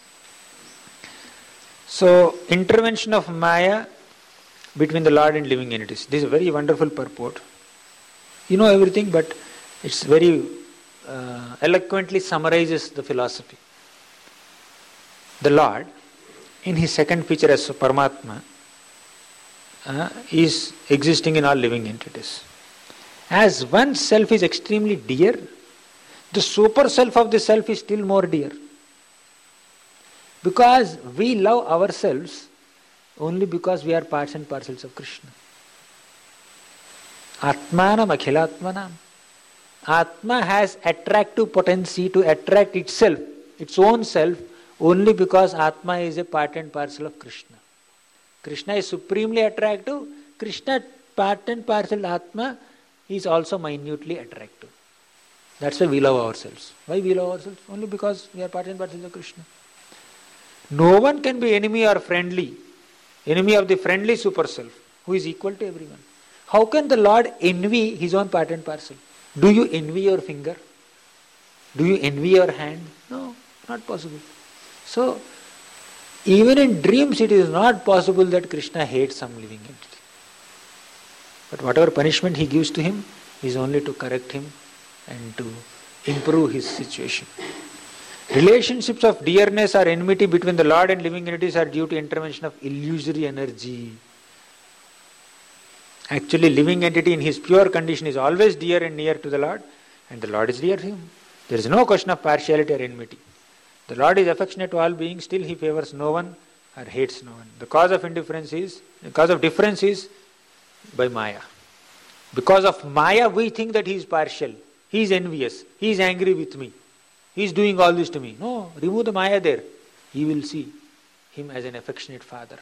So, intervention of Maya between the Lord and living entities. This is a very wonderful purport. You know everything, but it's very uh, eloquently summarizes the philosophy. The Lord, in his second feature as Paramatma, uh, is existing in all living entities. As one self is extremely dear, the super self of the self is still more dear. Because we love ourselves only because we are parts and parcels of Krishna. Atmanam akhilatmanam. Atma has attractive potency to attract itself, its own self, only because Atma is a part and parcel of Krishna. Krishna is supremely attractive. Krishna, part and parcel Atma, is also minutely attractive. That's why we love ourselves. Why we love ourselves? Only because we are part and parcel of Krishna. No one can be enemy or friendly, enemy of the friendly super self, who is equal to everyone. How can the Lord envy his own part and parcel? Do you envy your finger? Do you envy your hand? No, not possible. So, even in dreams it is not possible that Krishna hates some living entity. But whatever punishment he gives to him is only to correct him and to improve his situation. Relationships of dearness or enmity between the Lord and living entities are due to intervention of illusory energy. Actually, living entity in his pure condition is always dear and near to the Lord, and the Lord is dear to him. There is no question of partiality or enmity. The Lord is affectionate to all beings, still he favors no one or hates no one. The cause of indifference is, the cause of difference is by Maya. Because of Maya, we think that he is partial, he is envious, he is angry with me, he is doing all this to me. No, remove the Maya there. You will see him as an affectionate father.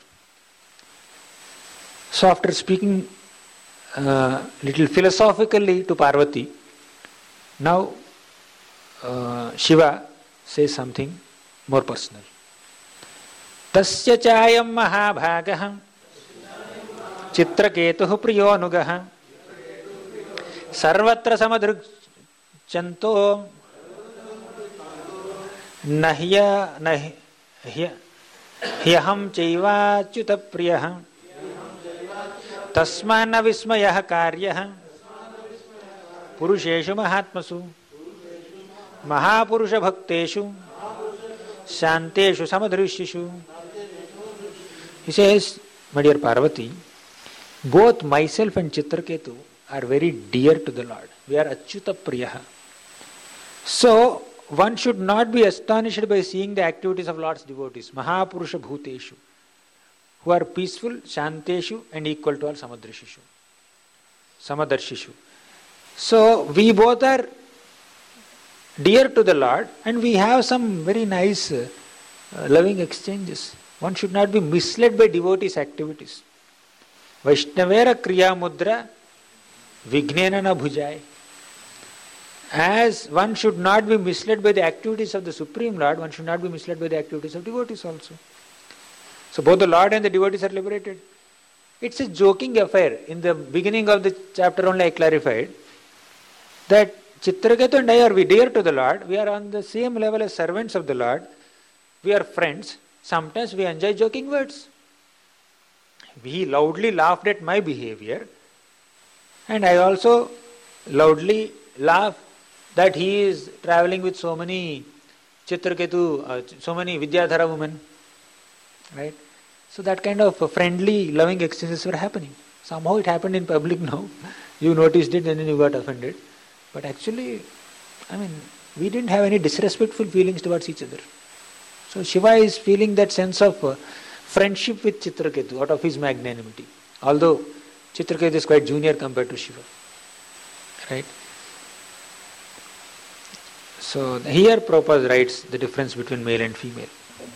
So after speaking uh, little philosophically to Parvati, now uh, Shiva says something more personal. Tasya chayam mahabhagah chitraketuh priyonugaha sarvatra samadrugchanto nahya nahya hyaham chaivachyuta priyah tasmana vismayah karyah purusheshu mahatmasu Mahapurusha bhakteshu shanteshu samadrishishu. He says, my dear Parvati, both myself and Chitraketu are very dear to the Lord. We are achyuta priyaha. So, one should not be astonished by seeing the activities of Lord's devotees, Mahapurusha bhuteshu, who are peaceful, shanteshu, and equal to all samadrishishu. Samadarshishu. So, we both are dear to the Lord, and we have some very nice uh, uh, loving exchanges. One should not be misled by devotees' activities. Vaishnavera kriya mudra vignena na bhujai. As one should not be misled by the activities of the Supreme Lord, one should not be misled by the activities of devotees also. So both the Lord and the devotees are liberated. It's a joking affair. In the beginning of the chapter only I clarified that Chitraketu and I are we dear to the Lord. We are on the same level as servants of the Lord. We are friends. Sometimes we enjoy joking words. He loudly laughed at my behavior, and I also loudly laugh that he is traveling with so many Chitraketu, uh, so many Vidyadhara women. Right? So that kind of friendly, loving exchanges were happening. Somehow it happened in public now. You noticed it and then you got offended. But actually, I mean, we didn't have any disrespectful feelings towards each other. So Shiva is feeling that sense of uh, friendship with Chitraketu out of his magnanimity. Although Chitraketu is quite junior compared to Shiva. Right? So here Prabhupada writes the difference between male and female.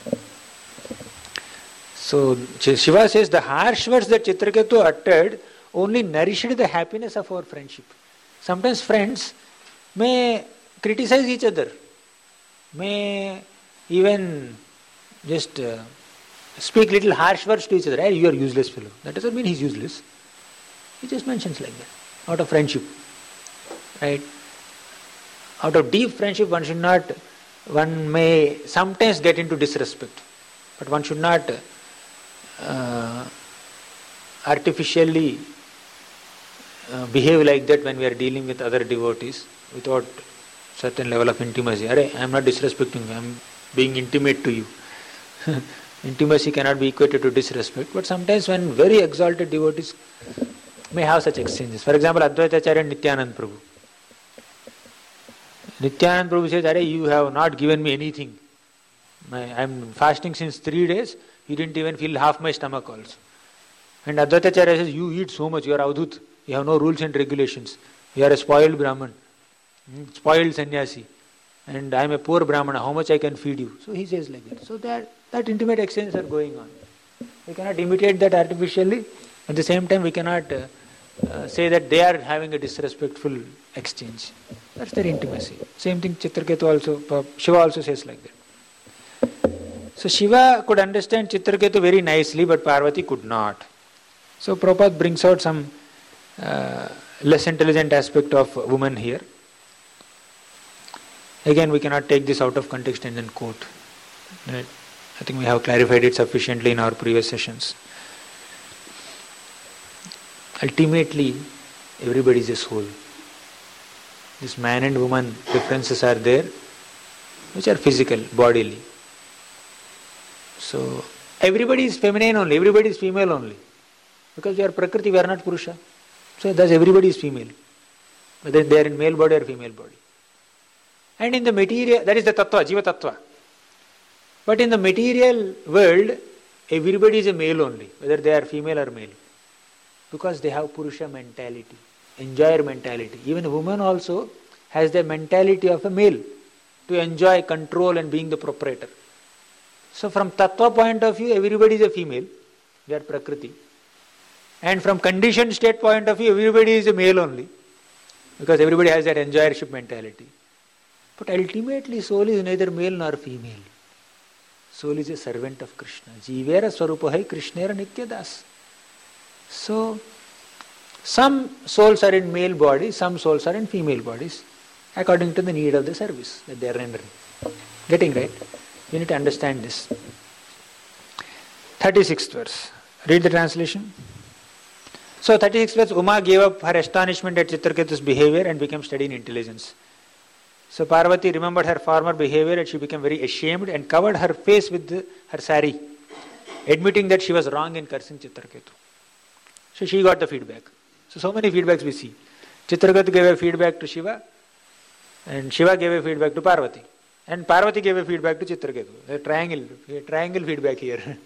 So Shiva says the harsh words that Chitraketu uttered only nourished the happiness of our friendship. Sometimes friends may criticize each other, may even just uh, speak little harsh words to each other. Hey, you are useless fellow. That doesn't mean he's useless. He just mentions like that, out of friendship. Right? Out of deep friendship, one should not, one may sometimes get into disrespect, but one should not uh, artificially uh, behave like that when we are dealing with other devotees without certain level of intimacy. Arey, I am not disrespecting you, I am being intimate to you. Intimacy cannot be equated to disrespect, but sometimes when very exalted devotees may have such exchanges. For example, Advaita Acharya and Nityanand Prabhu. Nityanand Prabhu says, Arey, you have not given me anything. I am fasting since three days, you didn't even fill half my stomach also. And Advaita Acharya says, you eat so much, you are avadhut, you have no rules and regulations, you are a spoiled Brahman, spoiled sannyasi, and I am a poor Brahmana, how much I can feed you? So he says like that. So that, that intimate exchanges are going on. We cannot imitate that artificially. At the same time, we cannot uh, uh, say that they are having a disrespectful exchange. That's their intimacy. Same thing Chitraketu also, Shiva also says like that. So Shiva could understand Chitraketu very nicely, but Parvati could not. So Prabhupada brings out some uh, less intelligent aspect of woman here. Again, we cannot take this out of context and then quote. Right? I think we have clarified it sufficiently in our previous sessions. Ultimately, everybody is a soul. This man and woman differences are there, which are physical, bodily. So, everybody is feminine only, everybody is female only. Because we are Prakriti, we are not Purusha. So, thus everybody is female. Whether they are in male body or female body. And in the material, that is the tattva, jiva tattva. But in the material world, everybody is a male only, whether they are female or male. Because they have Purusha mentality, enjoyer mentality. Even a woman also has the mentality of a male, to enjoy, control and being the proprietor. So from tattva point of view, everybody is a female, they are Prakriti. And from conditioned state point of view, everybody is a male only, because everybody has that enjoyership mentality. But ultimately, soul is neither male nor female. Soul is a servant of Krishna. Jivera swarupahai Krishnera nityadas. So, some souls are in male bodies, some souls are in female bodies, according to the need of the service that they are rendering. Getting right? You need to understand this. thirty-sixth verse. Read the translation. So, thirty-sixth verse, Uma gave up her astonishment at Chitraketu's behavior and became steady in intelligence. So Parvati remembered her former behavior and she became very ashamed and covered her face with the, her sari, admitting that she was wrong in cursing Chitraketu. So she got the feedback. So, so many feedbacks we see. Chitraketu gave a feedback to Shiva and Shiva gave a feedback to Parvati. And Parvati gave a feedback to Chitraketu. A triangle, a triangle feedback here.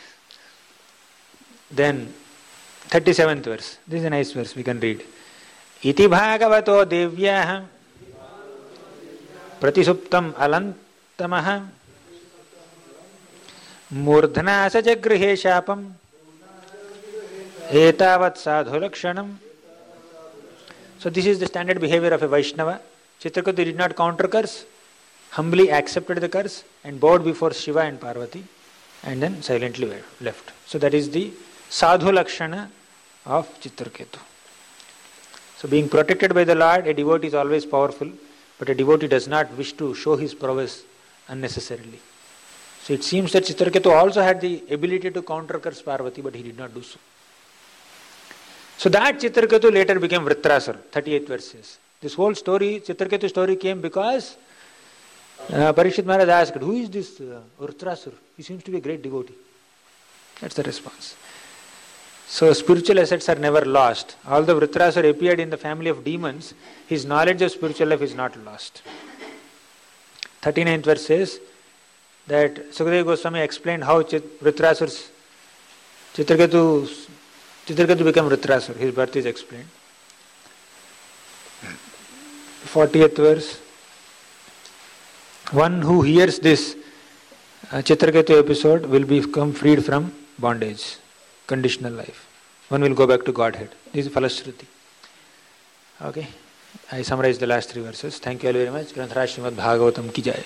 Then, thirty-seventh verse. This is a nice verse, we can read. Iti bhagavato devyah pratisuptam alantamaha murdhana sajagrihe shapam etavat sadhulakshanam. So this is the standard behavior of a Vaishnava. Chitraketu did not counter curse, humbly accepted the curse and bowed before Shiva and Parvati and then silently left. So that is the sadhulakshana of Chitraketu. So being protected by the Lord, a devotee is always powerful. But a devotee does not wish to show his prowess unnecessarily. So it seems that Chitraketu also had the ability to counter curse Parvati, but he did not do so. So that Chitraketu later became Vritrasura, thirty-eighth verse says. This whole story, Chitraketu story came because uh, Parikshit Maharaj asked, who is this uh, Vritrasura? He seems to be a great devotee. That's the response. So spiritual assets are never lost. Although Vritrasura appeared in the family of demons, his knowledge of spiritual life is not lost. thirty-ninth verse says that Sukadeva Goswami explained how Vritrasura's Chitraketu Chitraketu became Vritrasura. His birth is explained. fortieth verse. one who hears this uh, Chitraketu episode will become freed from bondage, conditional life. One will go back to Godhead. This is Falashruti. Okay, I summarized the last three verses. Thank you all very much. Granthara Srimad Bhagavatam ki jai.